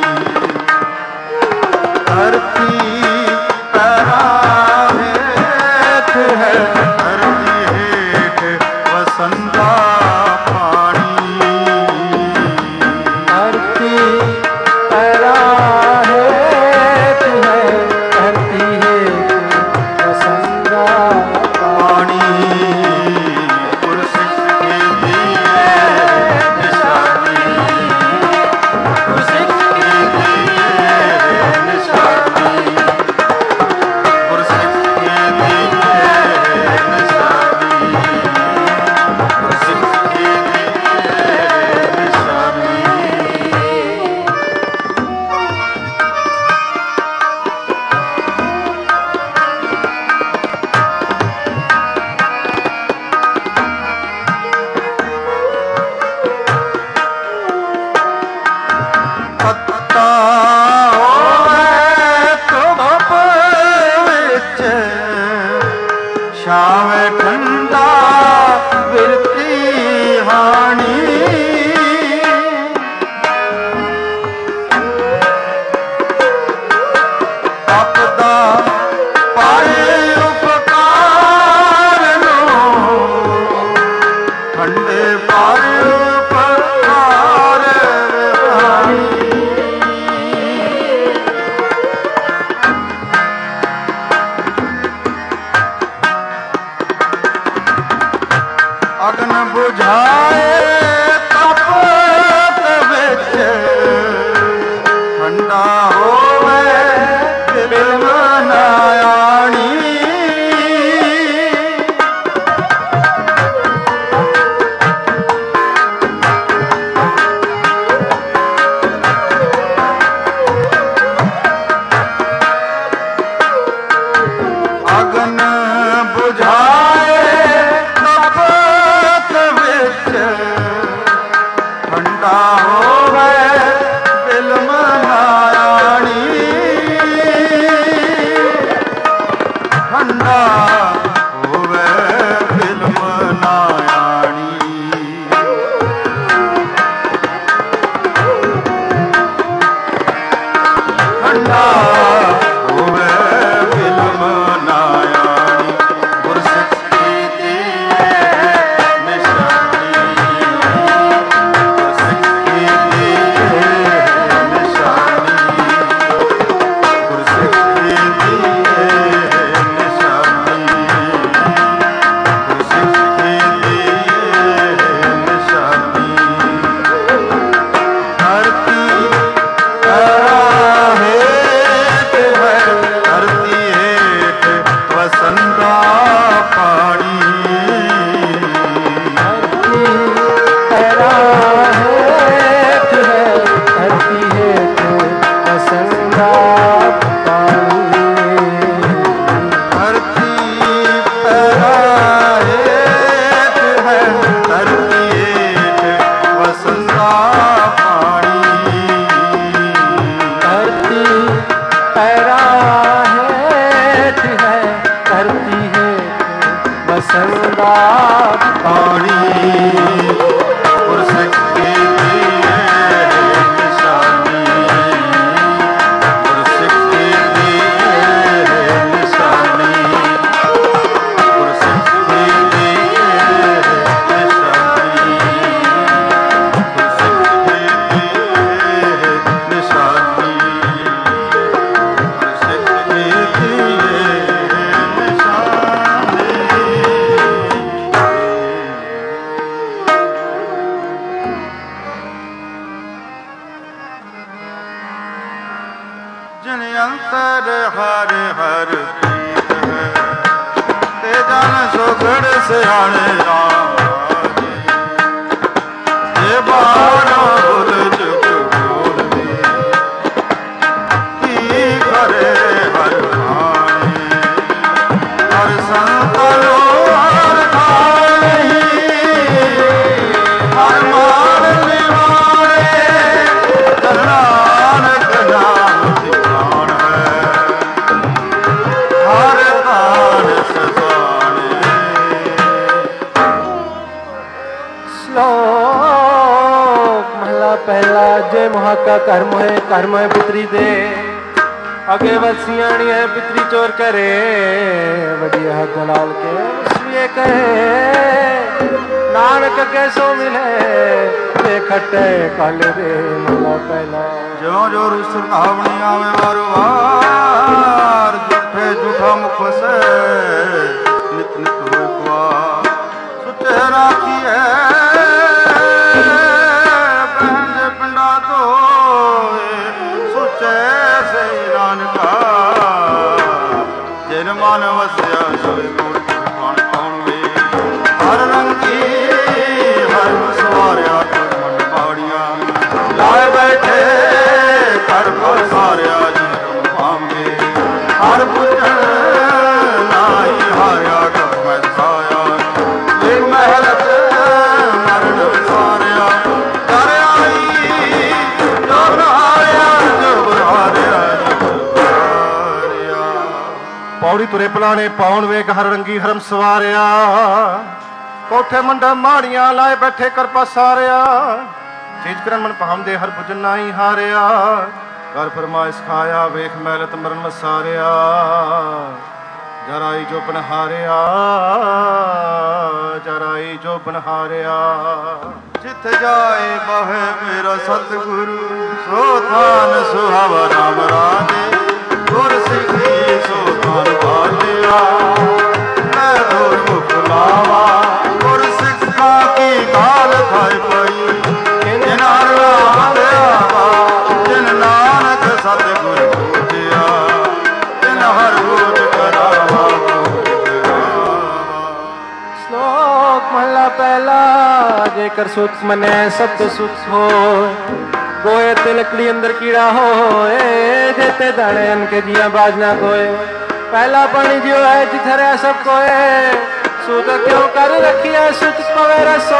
ਧਰਤੀ ਪੈਰਾ ਹੇਠ ਹੈ ਧਰਤੀ ਹੇਠ ਵਸੰਦਾ ਪਾਣੀ ਧਰਤੀ ਪੈਰਾ ਹੇਠ ਹੈ ਧਰਤੀ ਹੇਠ ਵਸੰਦਾ ਪਾਣੀ ਗੁਰਸਿੱਖੀ ਦੀ ਇਹ ਨਿਸ਼ਾਨੀ ਗੁਰਸਿੱਖੀ ਦੀ ਇਹ ਨਿਸ਼ਾਨੀ ਗੁਰਸਿੱਖੀ ਦੀ ਇਹ ਨਿਸ਼ਾਨੀ ਗੁਰਸਿੱਖੀ ਦੀ ਇਹ ਨਿਸ਼ਾਨੀ ਪੱਤਾ ਹੋਵੇ ਧੁੱਪ ਵਿੱਚ ਛਾਵੇਂ ਠੰਡਾ ਬਿਰਤੀ ਹਾਣੀ ਆਪਦਾ ਪਾਏ ਉਪਕਾਰ ਨੂੰ ਠੰਡੇ ਪਾ घर मोहे घर मोहे पुत्री दे अगे वसियाणी है पितरी चोर करे बढ़िया दलाल के उसमें कहे नानक कैसो मिले ते खट्टे काले रे मला पहला जो जो रुसर धावणी आवे वारो वार झूठे झूठा मुख से नित नित होए कुआर सुचे राखी है मन वसया सोए गुण पान पाउन वे हर रंगी हर सवारिया मन बाड़िया लाए बैठे कर पर सारिया जी पावे हर पुजन नाई हारिया कर मैं साया वे महलत मरण सारिया कर आई जो हारिया जो हारिया पौड़ी तुरे पलाने पाउन वेग हर रंगी हरम सवारिया कोठे मंडा माड़ियां लाए बैठे कर पसारिया चीज करन मन पाम दे हर भुजन नाई हारिया कर फरमाइश खाया वेख मैलत मरण वसारिया ਜਰਾਈ ਜੋ ਬਨਹਾਰਿਆ ਜਰਾਈ ਜੋ ਬਨਹਾਰਿਆ। ਜਿੱਥੇ ਜਾਏ ਬਹੇ ਮੇਰਾ ਸਤਿਗੁਰੂ ਸੋ ਥਾਨ ਸੁਹਾਵਾ ਰਾਮ ਰਾਜੇ ਗੁਰ ਸਿੱਖੀ ਸੋ ਥਾਨ ਭਾਲਿਆ। ਮੈਂ ਹੋਰ ਮੁਖ ਲਾਵਾ ਗੁਰ ਸਿੱਖਾਂ ਕੀ ਗਾਲ ਖਾਈ ਪਈ ਜਿਨ ਹਰ ਨਾਮ ਲਿਆਵਾ ਜਿਨ ਨਾਨਕ ਸਤਿਗੁਰ ਪੂਜਿਆ ਜਿਨ ਹਰ ਬੋਧ ਕਰਾਵਾ। ਸ਼ਲੋਕ ਮਹਲਾ ਪਹਿਲਾ। ਜੇਕਰ ਸੁਖ ਮਨੈ ਸਭ ਸੁਖ ਹੋਏ ਗੋਏ ਤੇ ਲੱਕੜੀ ਅੰਦਰ ਕੀੜਾ ਹੋਏ ਜੇਤੇ ਦਾਣੇ ਅਨਕੇ ਜੀਆਂ ਬਾਜ ਨਾ ਕੋਏ। ਪਹਿਲਾ ਪਾਣੀ ਜਿਉ ਹੈ ਜਿਥੇ ਰਹਿ ਸਭ ਕੋਏ ਸੂਤ ਕਿਉ ਕਰ ਰੱਖਿਆ ਸੁਤ ਪਵੇ ਰਸੋ।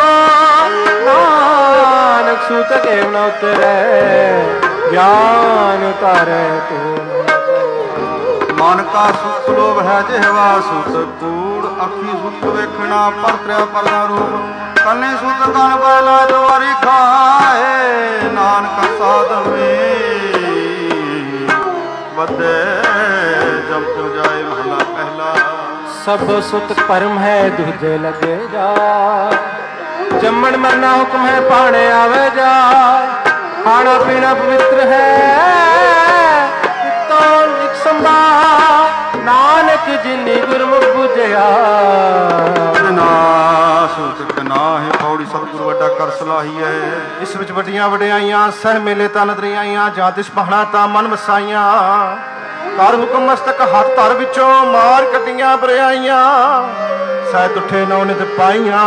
ਨਾਨਕ ਸੂਤ ਕੇਵ ਨ ਉਤਰੈ ਗਿਆਨ ਉਤਾਰੈ ਤੂੰ। ਮਨ ਕਾ ਸੁਖ ਲੋਭ ਹੈ ਜਿਹਵਾ ਸੁਤ ਕੂੜ ਅੱਖੀ ਸੁਖ ਵੇਖਣਾ ਪਰਤਰਿਆ ਪਰਦਾ ਰੂਪ ਕੰਨੇ ਸੁਤ ਕਨ ਪਹਿਲਾ ਦੁਆਰੀ ਖਾਏ। ਨਾਨਕ ਸਾਧਨ ਵਿੱਚ ਵਧੇ ਜਮ ਜੋ ਜਾਏ ਮਹਲਾ ਪਹਿਲਾ। ਸਭ ਸੁਤ ਭਰਮ ਹੈ ਦੂਜੇ ਲਗੇ ਜਾ ਜੰਮਣ ਮਰਨਾ ਹੁਕਮ ਹੈ ਪਾਣੇ ਆਵੇ ਜਾ। ਖਾਣਾ ਪੀਣਾ ਪਵਿੱਤਰ ਹੈ ਤੋਂ ਇੱਕ ਸੰਭਾ ਨਾਨਕ ਜਿਨੀ ਗੁਰਮੁਖ ਬੁਝਿਆ। ਨਾ ਸੁਤਕ ਨਾਹਿ ਪੌੜੀ ਸਤਿਗੁਰੂ ਵੱਡਾ ਕਰ ਸਲਾਹੀ ਹੈ। ਇਸ ਵਿੱਚ ਵੱਡੀਆਂ ਵਡਿਆਈਆਂ ਸਹਿ ਮੇਲੇ ਤਨ ਦਰਿਆਈਆਂ ਜਾਂ ਦਿਸ ਪਹਾੜਾਂ ਤਾਂ ਮਨ ਵਸਾਈਆਂ। ਕਰ ਹੁਕਮ ਮਸਤਕ ਹੱਥ ਧਰ ਵਿੱਚੋਂ ਮਾਰ ਕੱਟੀਆਂ ਬਰਿਆਈਆਂ। ਸਹਿ ਤੁਠੇ ਨੌ ਨਿਤ ਪਾਈਆਂ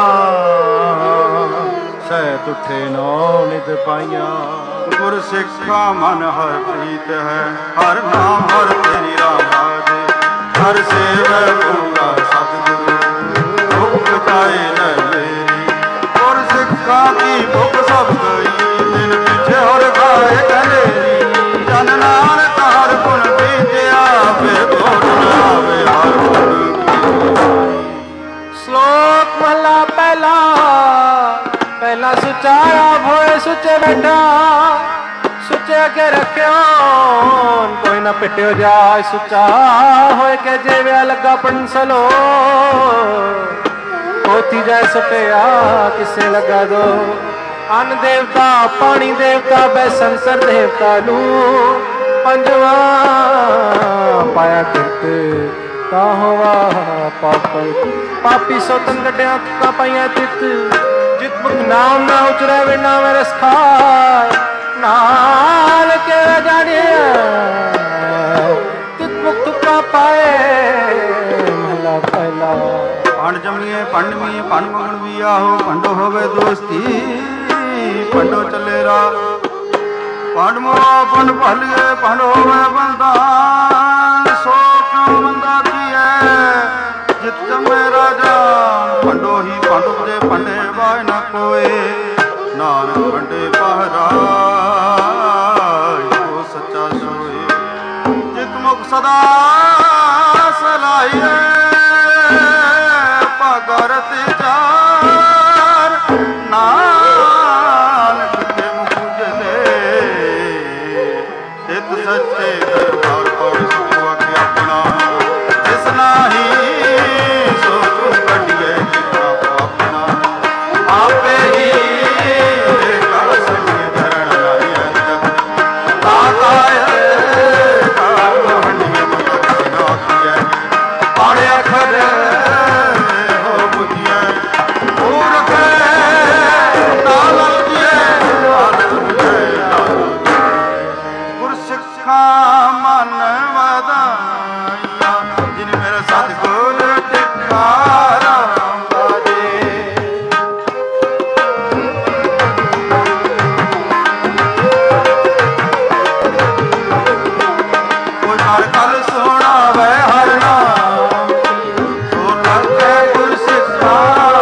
ਸਹਿ ਤੁਠੇ ਨੌ ਨਿਤ ਪਾਈਆਂ। ਗੁਰ ਸਿੱਖਾ ਮਨ ਹਰ ਪ੍ਰੀਤ ਹੈ ਹਰ ਨਾਮ ਹਰ ਤੇਰੀ ਰਾਮ ਰਾਜੇ ਹਰ ਸੇਵੈ ਪੂਰਾ ਸਤਿਗੁਰੂ ਭੁਖ ਬਚਾਏ ਲੈ ਮੇਰੀ। ਗੁਰ ਸਿੱਖਾ ਕੀ ਭੁਖ ਸਭ ਗਈ ਦਿਨ ਪਿਛੇ ਹਰ ਖਾਏ ਕਹਿੰਦੇ ਜਨ ਨਾਨਕ ਹਰ ਗੁਣ ਬੀਜਿਆ ਫਿਰ ਕੋਟ ਨਾ ਆਵੇ ਹਰ ਗੁਣ। ਸ਼ਲੋਕ ਮਹਲਾ ਪਹਿਲਾ। ਪਹਿਲਾ ਸੁੱਚਾ ਆਪ ਹੋਏ ਸੁੱਚੇ ਬੈਠਾ ਸੁੱਚੇ ਅੱਗੇ ਰੱਖਿਓ ਕੋਈ ਨਾ ਪਿੱਟਿਓ ਜਾਏ। ਸੁੱਚਾ ਹੋਏ ਕੇ ਜੇਵਿਆ ਲੱਗਾ ਪੰਸਲੋ ਹੋਤੀ ਜਾਏ ਸਟਿਆ ਕਿਸੇ ਲਗਾ ਦੋ। ਅੰਨ ਦੇਵਤਾ ਪਾਣੀ ਦੇਵਤਾ ਬੈ ਸੰਸਰ ਦੇਵਤਾ ਨੂੰ ਪੰਜਵਾ ਪਾਇਆ ਕਿਰਤ ਤਾਂ ਹੋਵਾ ਪਾਪ ਪਾਪੀ ਸੋਤਨ ਗੱਡਿਆਂ ਤੁਕਾਂ ਪਾਈਆਂ ਤਿੱਤ ਜਿਤ ਮੁਖ ਨਾਮ ਨਾ ਉਚਰੈ ਵੇ ਨਾਮ ਰਸ ਖਾਇ। ਨਾਲ ਕੇ ਜਾਣਿਆ ਤਿਤ ਮੁਖ ਤੁਕਾਂ ਪਾਏ ਮਹਲਾ ਪਹਿਲਾ। ਪੰਡ ਜਮੀਏ ਪੰਡ ਮੀਏ ਪੰਡ ਮੰਗਣ ਵੀ ਆਹੋ ਪੰਡੋ ਹੋਵੇ ਦੋਸਤੀ ਪੰਡੋ ਚੱਲੇ ਰਾ। ਪੰਡ ਮੋਆ ਪੰਡ ਭਲੀਏ ਪੰਡ ਹੋਵੇ ਬੰਦਾ ਸੋ ਕਿਉ ਬੰਦਾ ਕੀਐ ਜਿਤ ਜਮੇ ਰਾਜਾ। ਪੰਡੋ ਹੀ ਪੰਡ ਉਪਜੇ ਪੰਡੇ ਵਾਇ ਨਾ ਕੋਏ ਨਾਨਕ ਪੰਡੇ ਪਹਰਾ ਕੋ ਸੱਚਾ ਸੋਏ। ਜਿਤ ਮੁਖ ਸਦਾ ਸਲਾਹੀਏ ਭਗਤ ਚਾਰ ਨਾਨਕ ਕੇ ਮੁਖ ਜਲੇ ਤਿਤ ਸੱਚੇ ਦਰਬਾਰ ਪੌੜੀ ਸੁਖਵਾ ਕੇ ਆਪਣਾ ਜਿਸ ਨਾਹੀ ਸੋ ਤੂੰ ਕੱਢੀਏ ਜਿਤਨਾ ਆਪਣਾ ਆਪੇ ਹੀ ਕਰ ਸਕੇ ਧਰਨ ਲਾਈ ਅੰਜਕ ਤਾਕਾਏ ਕਾਲ ਹੰਡੀਏ ਮਤ ਨਾ ਕੀਏ ਪਾੜਿਆ ਖਰ ਹੋ ਬੁਝਿਆ ਮੂਰਖ ਨਾਲ ਗੁਰ ਸਿੱਖਾ ਮਨ ਵਧਾਈਆ ਜਿਨ ਮੇਰਾ ਸਤਿਗੁਰ ਟਿਕਾ ਰਾਮ ਬਾਜੇ। ਕੋਈ ਹਰ ਕਲ ਸੁਣਾਵੇ ਹਰ ਨਾਮ ਸੋ ਲੱਗੇ ਗੁਰ ਸਿੱਖਾ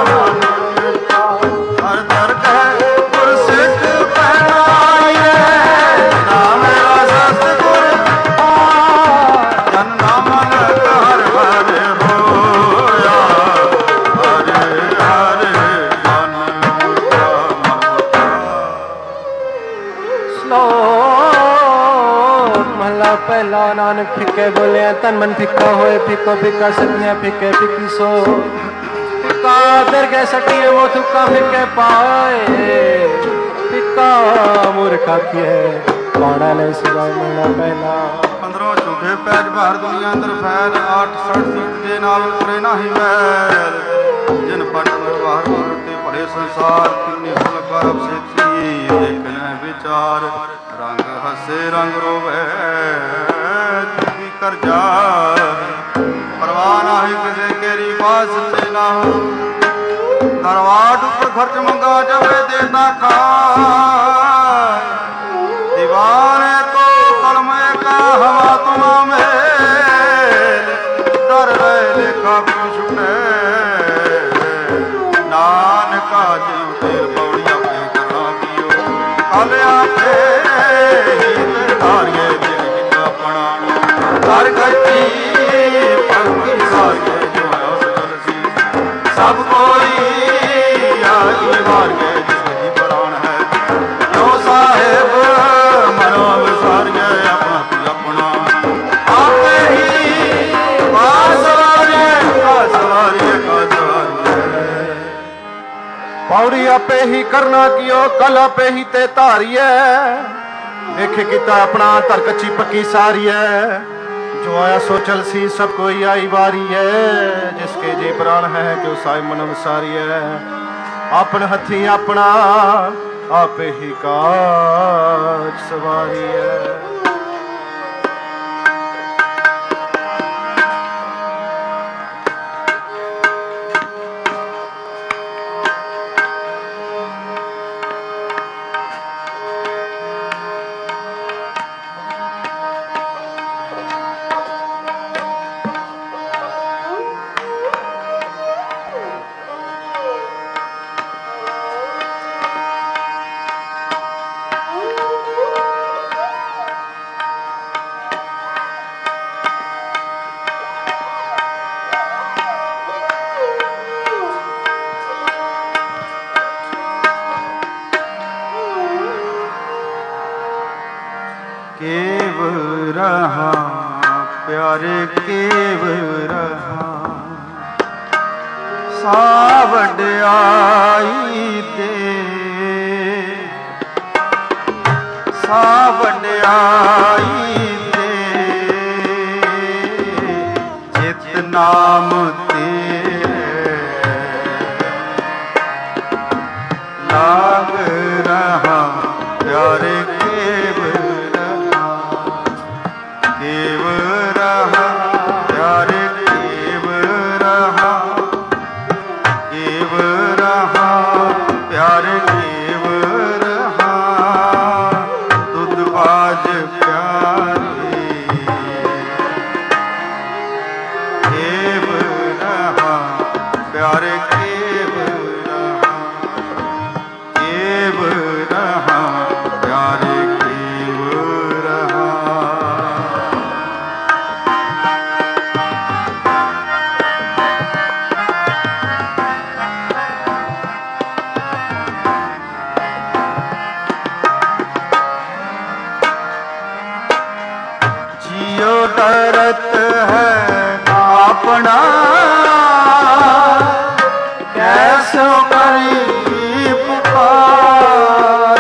ਹਰ ਦਰ ਕਹਿ ਗੁਰ ਸਿੱਖ ਪਹਿਨਾਈਏ। ਨਾਮ ਮੇਰਾ ਸਤਿਗੁਰ ਜਨ ਨਾਮ ਲਗ ਹਰ ਹਰ ਹੋਇਆ ਹਰੇ ਹਰੇ ਮਨ ਮੁਕਾ ਮਨ। ਸ਼ਲੋਕ ਮਹਲਾ ਮਹਲਾ ਪਹਿਲਾ। ਨਾਨਕ ਫਿੱਕੇ ਬੋਲਿਆ ਤਨ ਮਨ ਫਿੱਕਾ ਹੋਏ, ਫਿੱਕੋ ਫਿੱਕਾ ਸਤੀਆਂ ਫਿੱਕੇ ਫਿੱਕੀ ਸੋ। ਫਿੱਕਾ ਦਰਗਹਿ ਸਟੀਏ ਮੋ ਥੁੱਕਾ ਫਿੱਕੇ ਪਾਏ, ਫਿੱਕਾ ਮੂਰਖਾ ਕੀਏ ਪਾਣਾ ਲੈ ਸਜਾਏ ਮਹਲਾ ਪਹਿਲਾ। ਪੰਦਰੋਂ ਝੂਠੇ ਪੈਜ ਬਾਹਰ ਦੁਨੀਆ ਅੰਦਰ ਫੈਲ, ਅੱਠ ਸੜ ਸੀਤ ਦੇ ਨਾਲ ਉਤਰੇ ਨਾਹੀ ਮੈਲ। ਜਿਨ ਪੰਜ ਪਰਵਾਰ ਤੇ ਭਰੇ ਸੰਸਾਰ, ਕਿੰਨੇ ਫਲਕਾਰ ਅਪਸੇਤੀ ਦੇਖਣਾ ਵਿਚਾਰ। ਰੰਗ ਹੱਸੇ ਰੰਗ ਰੋਵੇ ਕੀ ਕਰ ਜਾ, ਪਰਵਾਹ ਨਾਹੀ ਕਿਸੇ ਕੇਰੀ ਬਾਸ ਤੇ ਨਾ। ਦਰਵਾਟ ਉੱਪਰ ਖਰਚ ਮੰਗਾ ਜਾਵੇ ਦੇਤਾ ਖਾ, दीवाने को कलमे का हवा तुमा मेल। दर रहे लेखा छुटे नानका जियो तेर पौड़िया पे करा दियो। कल आपे तारिये दिल अपना दर गई पंखी सारिये जो सजल सी। सब कोई आई मार गए जिसकी प्राण है क्यों साहेब पौड़ी आपे ही करना कियो, कल आपे ही ते धारिए। देखे किता अपना धर कच्ची पक्की सारी है, जो आया सो चल सी सब कोई आई बारी है। जिसके जी प्राण है क्यों साई मनम सारी है। अपन हथी अपना आपे ही काज सवारी है। केव रहा प्यारे केव रहा, सावड़ियाई दे सावड़ियाई दे। चित नाम तेरे लाग रहा प्यारे केव केव रहा प्यारे केव रहा केव रहा प्यारे केव रहा। दुध बाज प्यारे केव रहा प्यारे केव रहा केव रहा प्यारे केव रहा। डरत है अपना कैसो करी पुकार।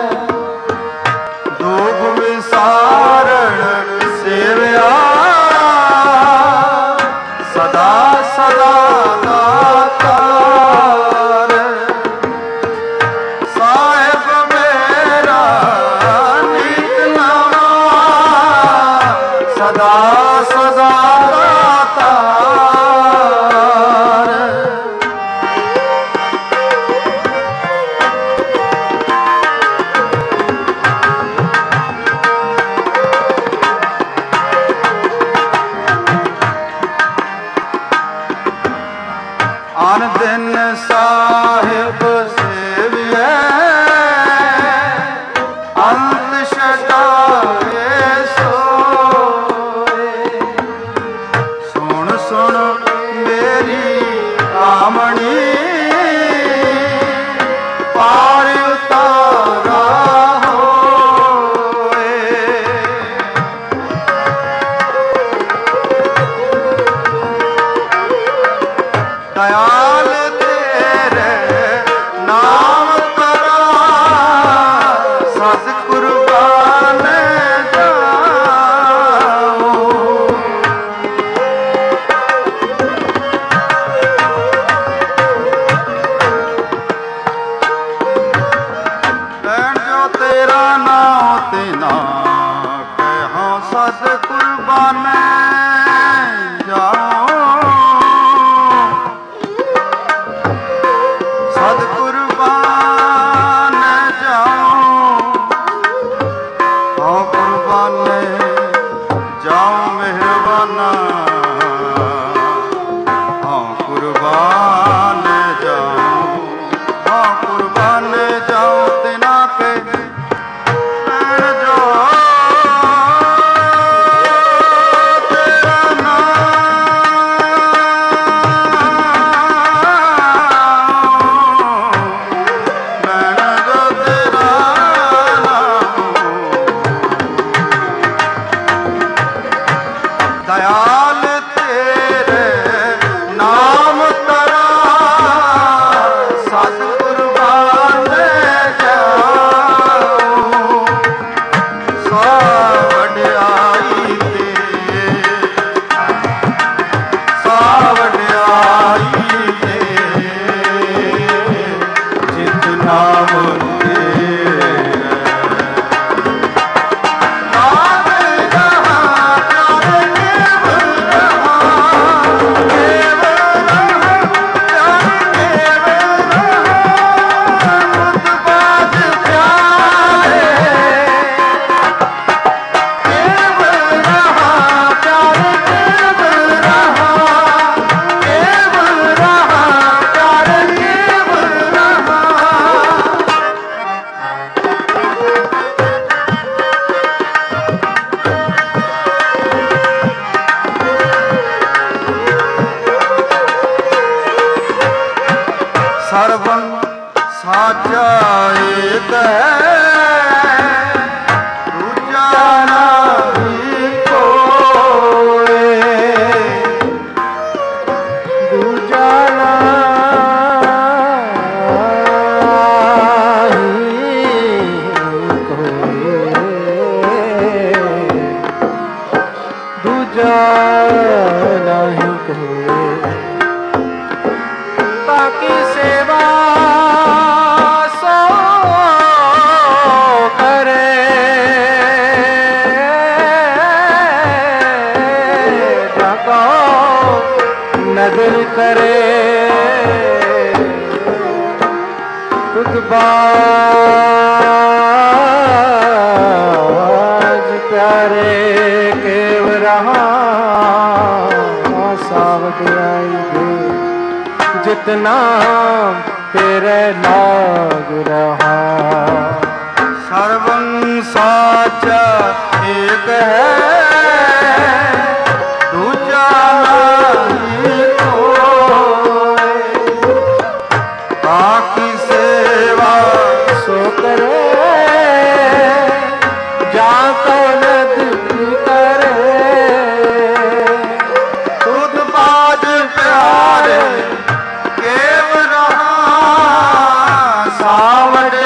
दूब विसारण सेव्या सदा सदा दातार। साहेब मेरा नीत नामा सदा सदा दातार। आन दिन साहिब सेविए अंत छटाए सोए। सुन सुन मेरी कामणी पार उतारा होए। तेरा नाम तेना कहो सद कुर्बान जाओ सद कुर्बान जाओ हाँ कुर्बान जाओ मेहरबाना हाँ कुर्बान जाओ हाँ कुर्बान जाओ तेना के जो तेरा नाम मैं जो तेरा नाम दयाल तेरे नाम तरा सत कुर्बान जाओ सा वड्याई ते सा वड्याई ते जित नाम तेरे नाम जहाँ प्यारे केवल रहा केवल रहा प्यारे केवल रहा मुतबाज प्यारे केवल रहा प्यारे केवल रहा केवल रहा प्यारे केवल रहा सर्वं साचा एक है दूजा नहीं कोई दूजा नहीं कोई दूजा नहीं कोई ताकि सेवा सो करे ताको नजर करे खुद बाज प्यारे केव रहा सावत आई दे जितना तेरे लाग रहा सर्वं साचा एक है दूजा नहीं कोई ताकि सेवा सो करे जाको नदी करे खुद बाज प्यारे केव रहा सावड़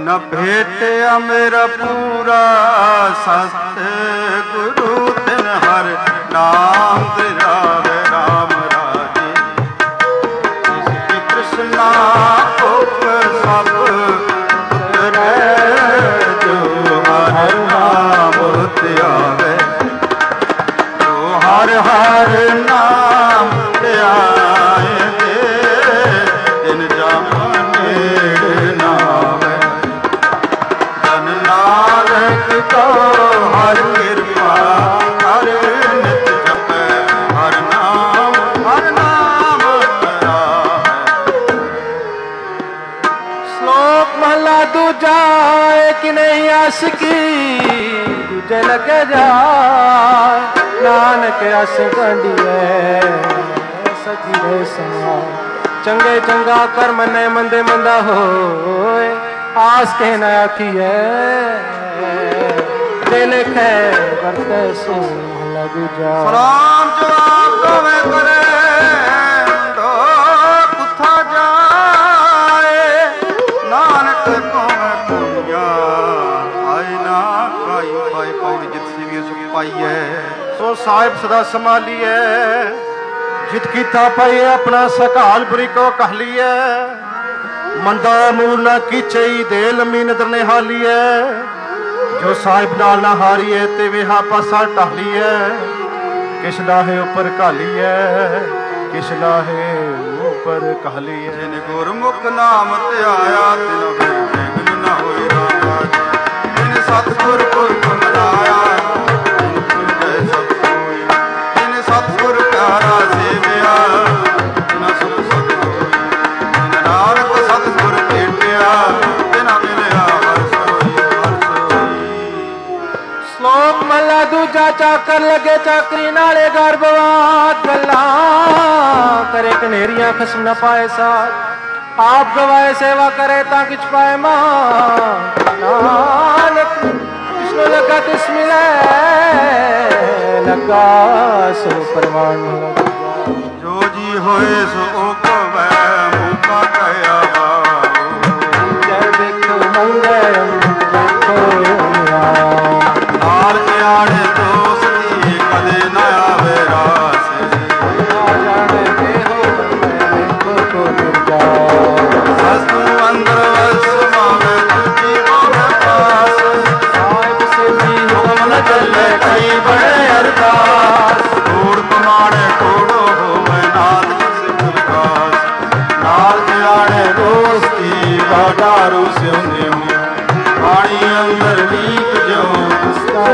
जिन भेटिया मेरा पूरा सत गुरु तिन हर नाम दिलावे राम राजे श्री कृष्णा उप सब जो हर नाम त्यावे जो हर हर नाम त्याए दिन जाने नावे धन नानक को हर कृपा हर नित जपे हर नाम हर नाम श्लोक महला दूजा एक नहीं आशिकी दूजे लगे जाए नानक अस गंढिए सखी रे समा चंगे चंगा कर मने मंदे मंदा होए आस के न आखिए दिल खे करते सो लग जा सलाम जवाब दोवे करे तो कुथा जाए नानक को पुनिया आए ना काई पाई पौड़ी जित सिवी सुख पाइए सो साहिब सदा संभालिए जित कीता पाइए अपना सकाल बुरी को कहलिए मंदा मूल ना कीचई दे लम्मी नदर ने हालिए जो साहिब नाल ना हारिए ते वेहा पासा टहलिए किस लाहे ऊपर कालिए किस लाहे ऊपर कहलिए जिन गुरमुख नाम ते आया तिन फिर बेगन न होई रामा जिन सतगुर पुरख मिलाया तिन खुल गए सब कोई जिन सतगुर प्यारा सेविया तिन सुख सत होई जिन नानक सतगुर भेटिया तिन मिलिया हर सोई हर सोई श्लोक महला दूजा चाकर लगे चाकरी नाले गर्भवात गल्ला करे कनेरियां खसम न पाए साथ आप गवाए सेवा करे ता किछ पाए मां नानक जिसनो लगा तिस मिले लगा सो परमान जो जी होए सो ओकवै मुका कया जय देखो मंगल देखो नाल आड़े दोस्ती कदे न आवे रास जाने के हो देखो को दुर्गा सस्तु अंदर वस मावे तुझी मोह पास साहिब से भी हुक्म न चले कई बड़े अरदास कूड़ कुमारे कूड़ो होवे नाथ किस विकास नाल आड़े दोस्ती बाडारू से उन्हें पानी अंदर नीक जो उसका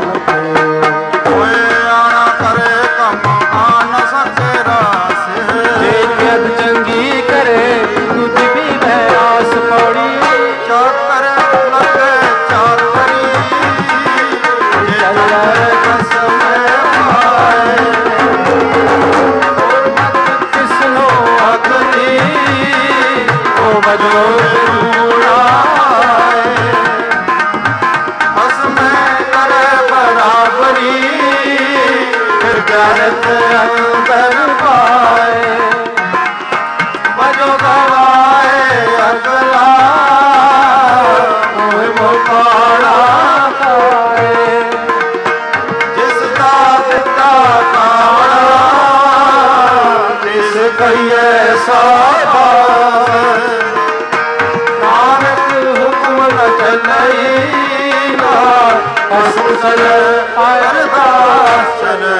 होए आना करे कम आ न सके रास यद चंगी करे तुझ भी भयास पड़ी चाकर लगे चाकरी ये कसम आए किसनो अगली ओ बजो उड़ाए बस में करे बराबरी फिर गरत अंदर पाए बजो गवाए अगला ओए मोकाड़ा खाए जिस दा दिता काड़ा जिस कहिए साबास नानक हुक्म न चलई असु सल अरदास चले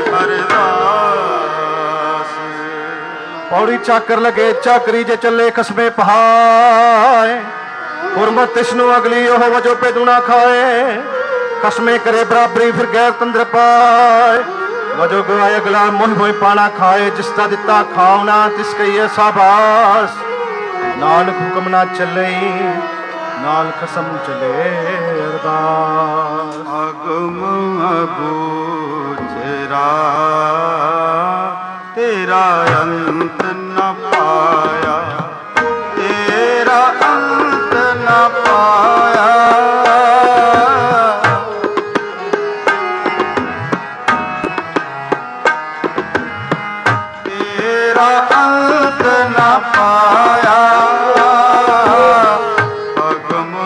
अरदास पौड़ी चाकर लगे चाकरी जे चले खसमे पहाए हुरमत तिसनु अगली ओह वजो पे दुना खाए खसमे करे बराबरी फिर गैर तंद्र पाए वजो गवाए अगला मुन मोई पाना खाए जिसका दिता खाओना तिस कहिए साबास नानक हुक्म ना चले नाल खसम चले अरदास अगम अगोचरा तेरा अंत न पाया तेरा अंत न पाया तेरा अंत न पाया अगम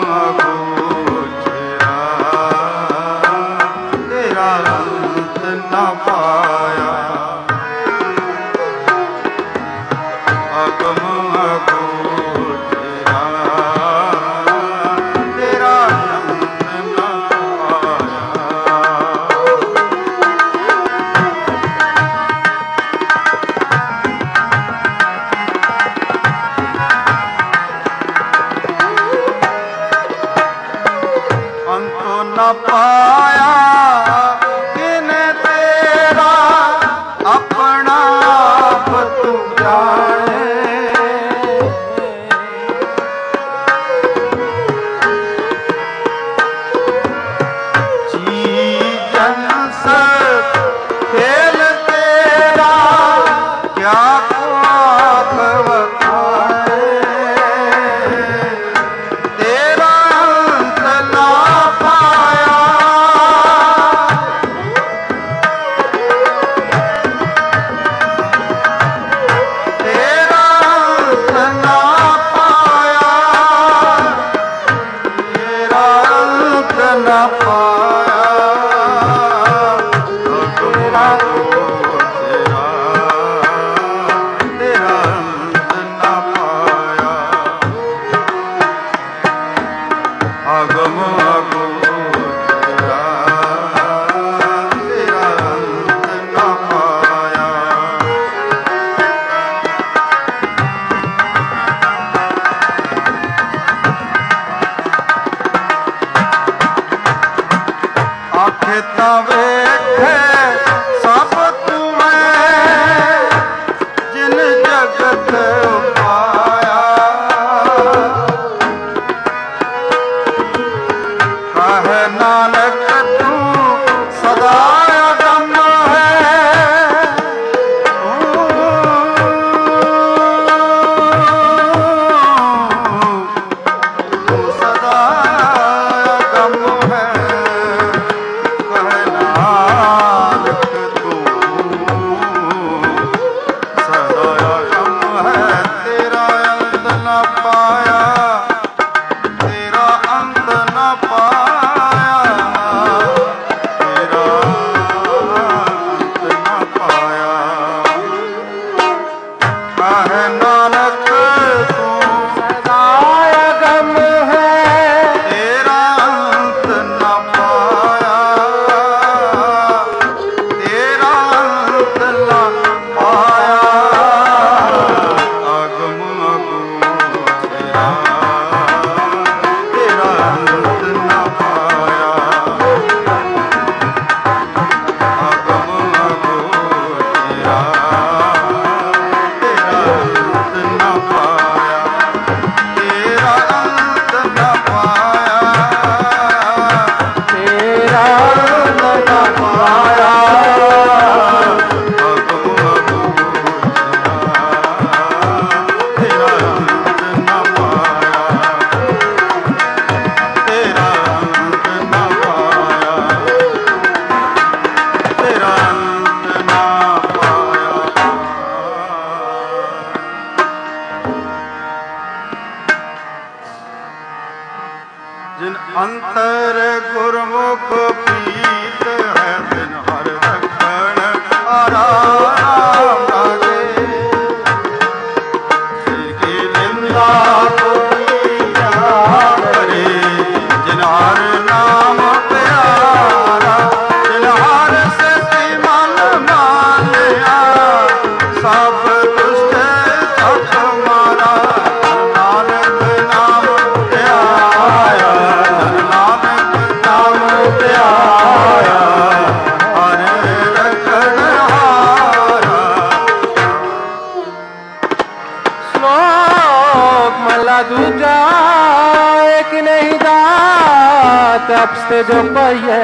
तपस्ते जो पाइए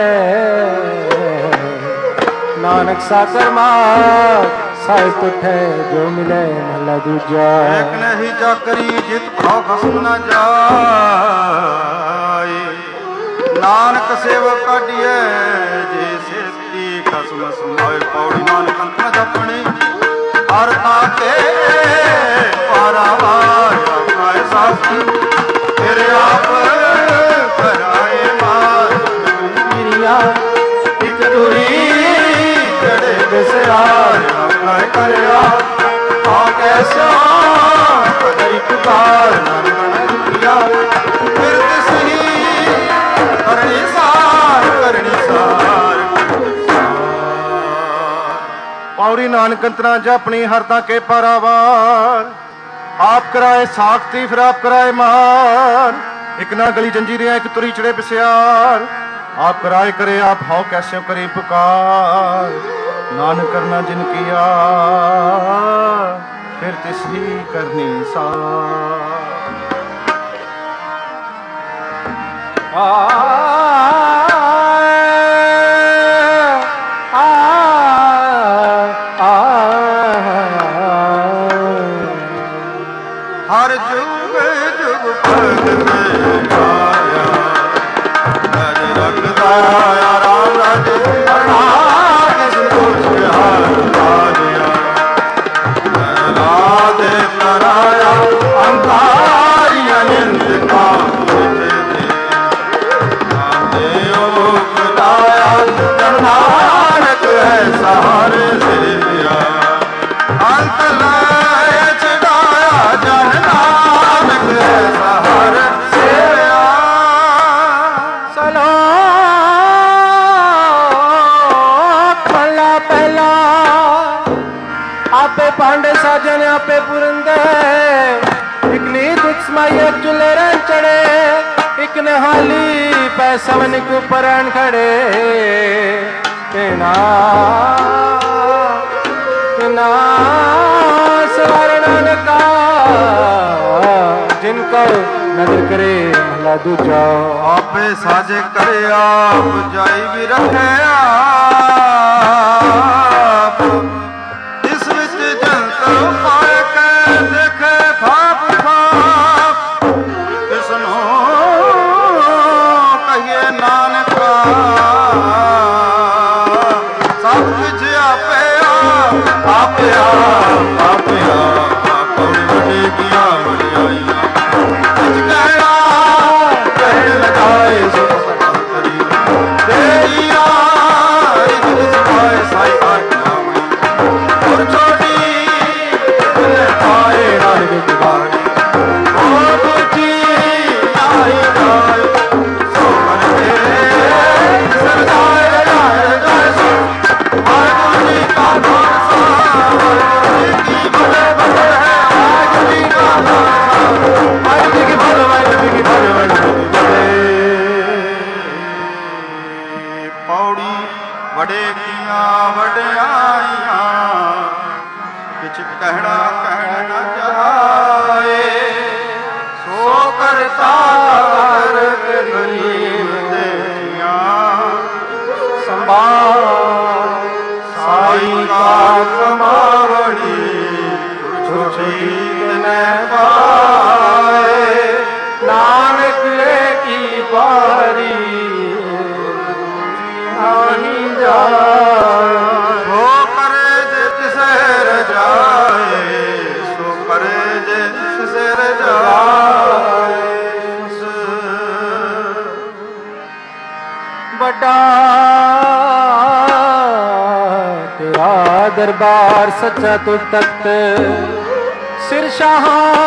नानक साकर मार साहिब उठे जो मिले महला दूजा एक नहीं जाकरी जित भाव खसम न जाए नानक सेवक काटिए जे सेवती खसम समाए पौड़ी नानक अंत न जपनी हर ताके पारावार अपनाए साथी तेरे आप कराए मार मिरिया एक दूरी जड़े बिसरार अपनाए करया हाँ कैसा ਕਰੀ ਪੁਕਾਰ ਨਾਨਕ ਦੁਖੀਆ ਫਿਰਤ ਸਹੀ ਕਰਨੀ ਸਾਰ ਕਰਨੀ ਸਾਰ पौड़ी नानक अंतरा जपनी हरदा के पारावार आप कराए साख्ती फिर आप कराए मान एक ना गली जंजीरिया एक तुरी चढ़े पिसियार आप कराए करे आप हाउ कैसे करे पुकार नानक करना जिन किया फिर तिसही करनी सार हर जुग जुग पग में आया रज रखदा राम रज अनाथ संतोष हार आया राधे तराया अंतारी अनंत काम दे नामदेव खुदाया नानक है सहारे से दिया अंत लाए छड़ाया जन नानक है सहारे से चलो पहला पहला आपे पांडे साजन आपे पुरंदे एक नीत उत्समाई एक चुले रन चढ़े एक नहाली पैसवन को परण खड़े तेना तेना स्वर्ण का जिनको नजर करे महला दूजा आपे साजे करे आप जाई भी रखे आप इस विच जंत पाए के देखे फाप फाप किसनो कहिए नानका सब कुछ आपे आप आपे आप आपे आप कौड़ी वड्डी किया वड्याइया कुछ कहना कहने लगाए सो करी तेरिया इधर सवाए साई आज्ञा और छोटी पाए राग दिवारी और दूजी आई जाए सो करके सरदार राय राय सो वाजुजी का धन सा वाजुजी की बड़े बड़े है वाजुजी का धन सा वाजुजी की बड़े वाजुजी की बड़े बड़े पौड़ी बड़े किया वड्याइया किछ कहना कहन न जाए सो करता कर गरीब देया संभाल साई का कमावड़ी छोटी न पाए नानक की बारी नहीं जाए सो करे जिससे रजाए सो करे जिससे रजाए बड़ा तेरा दरबार सच्चा तो तख्त सिर शाह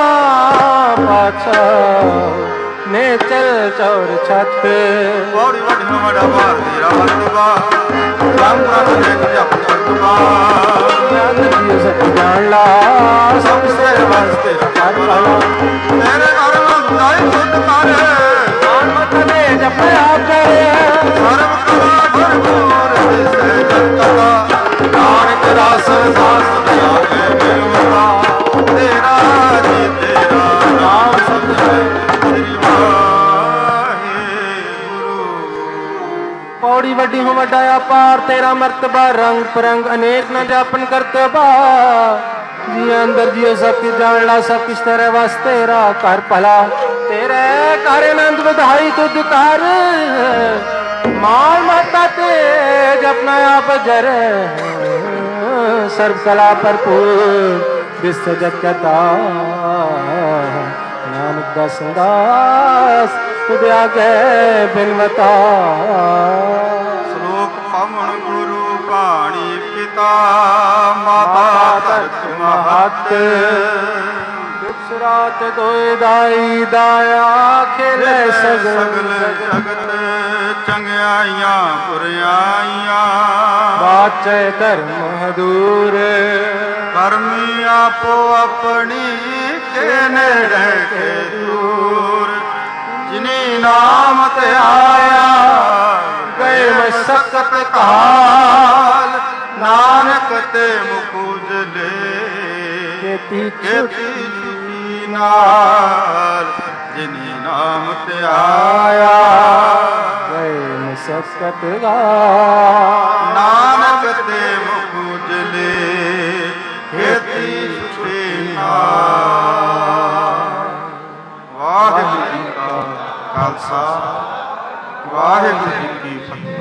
पाछा ने चल चौर छत बड़ी बड़ी बड़ा बार तेरा मर्तबा राम राम ने जप मर्तबा ज्ञान दियो सब जान ला सबसे वास्ते कर वाला तेरे घर में दाई खुद करे जान मत दे जप आप करे सर्व कला भरपूर से जगता नानक रास सास दिया है मिलवा तेरा जी तेरा नाम सत है पौड़ी वड्डी हो वड्डाया पार तेरा मर्तबा रंग परंग अनेक न जापन करते बा जी अंदर जियो सब की जान ला सब किस तेरे वास्ते तेरा कर भला तेरे कर आनंद बधाई तुद कर माल माता तेज अपना आप जर सर्व कला भरपूर विश्व जगत कता नानक दास दास तुद आगे बिनवता श्लोक पवन गुरु पाणी पिता माता धरत महत ਸੁਰਾਤ ਦੋਇ ਦਾਈ ਦਾਇਆ ਖੇਲੇ ਸਗਲ ਜਗਤ ਚੰਗਿਆਈਆਂ ਬੁਰਿਆਈਆਂ ਬਾਚੈ ਧਰਮ ਹਦੂਰ ਕਰਮੀ ਆਪੋ ਆਪਣੀ ਕੇ ਨੇੜੇ ਕੇ ਦੂਰ ਜਿਨੀ ਨਾਮ ਤੇ ਆਇਆ ਗਏ ਮਸਕਤ ਕਾਲ ਨਾਨਕ ਤੇ ਮੁਕੂਜਲੇ ਕੀਤੀ ਕੀਤੀ ਨਾਲ ਜਿਨੀ ਨਾਮ ਤੇ ਆਇਆ ਗਏ ਮਸਕਤ ਕਾਲ ਨਾਨਕ ਤੇ ਮੁਕੂਜਲੇ ਕੀਤੀ ਸੁਖੀ ਨਾਲ। ਵਾਹਿਗੁਰੂ ਜੀ ਕਾ ਖਾਲਸਾ ਵਾਹਿਗੁਰੂ ਜੀ ਕੀ ਫਤਿਹ।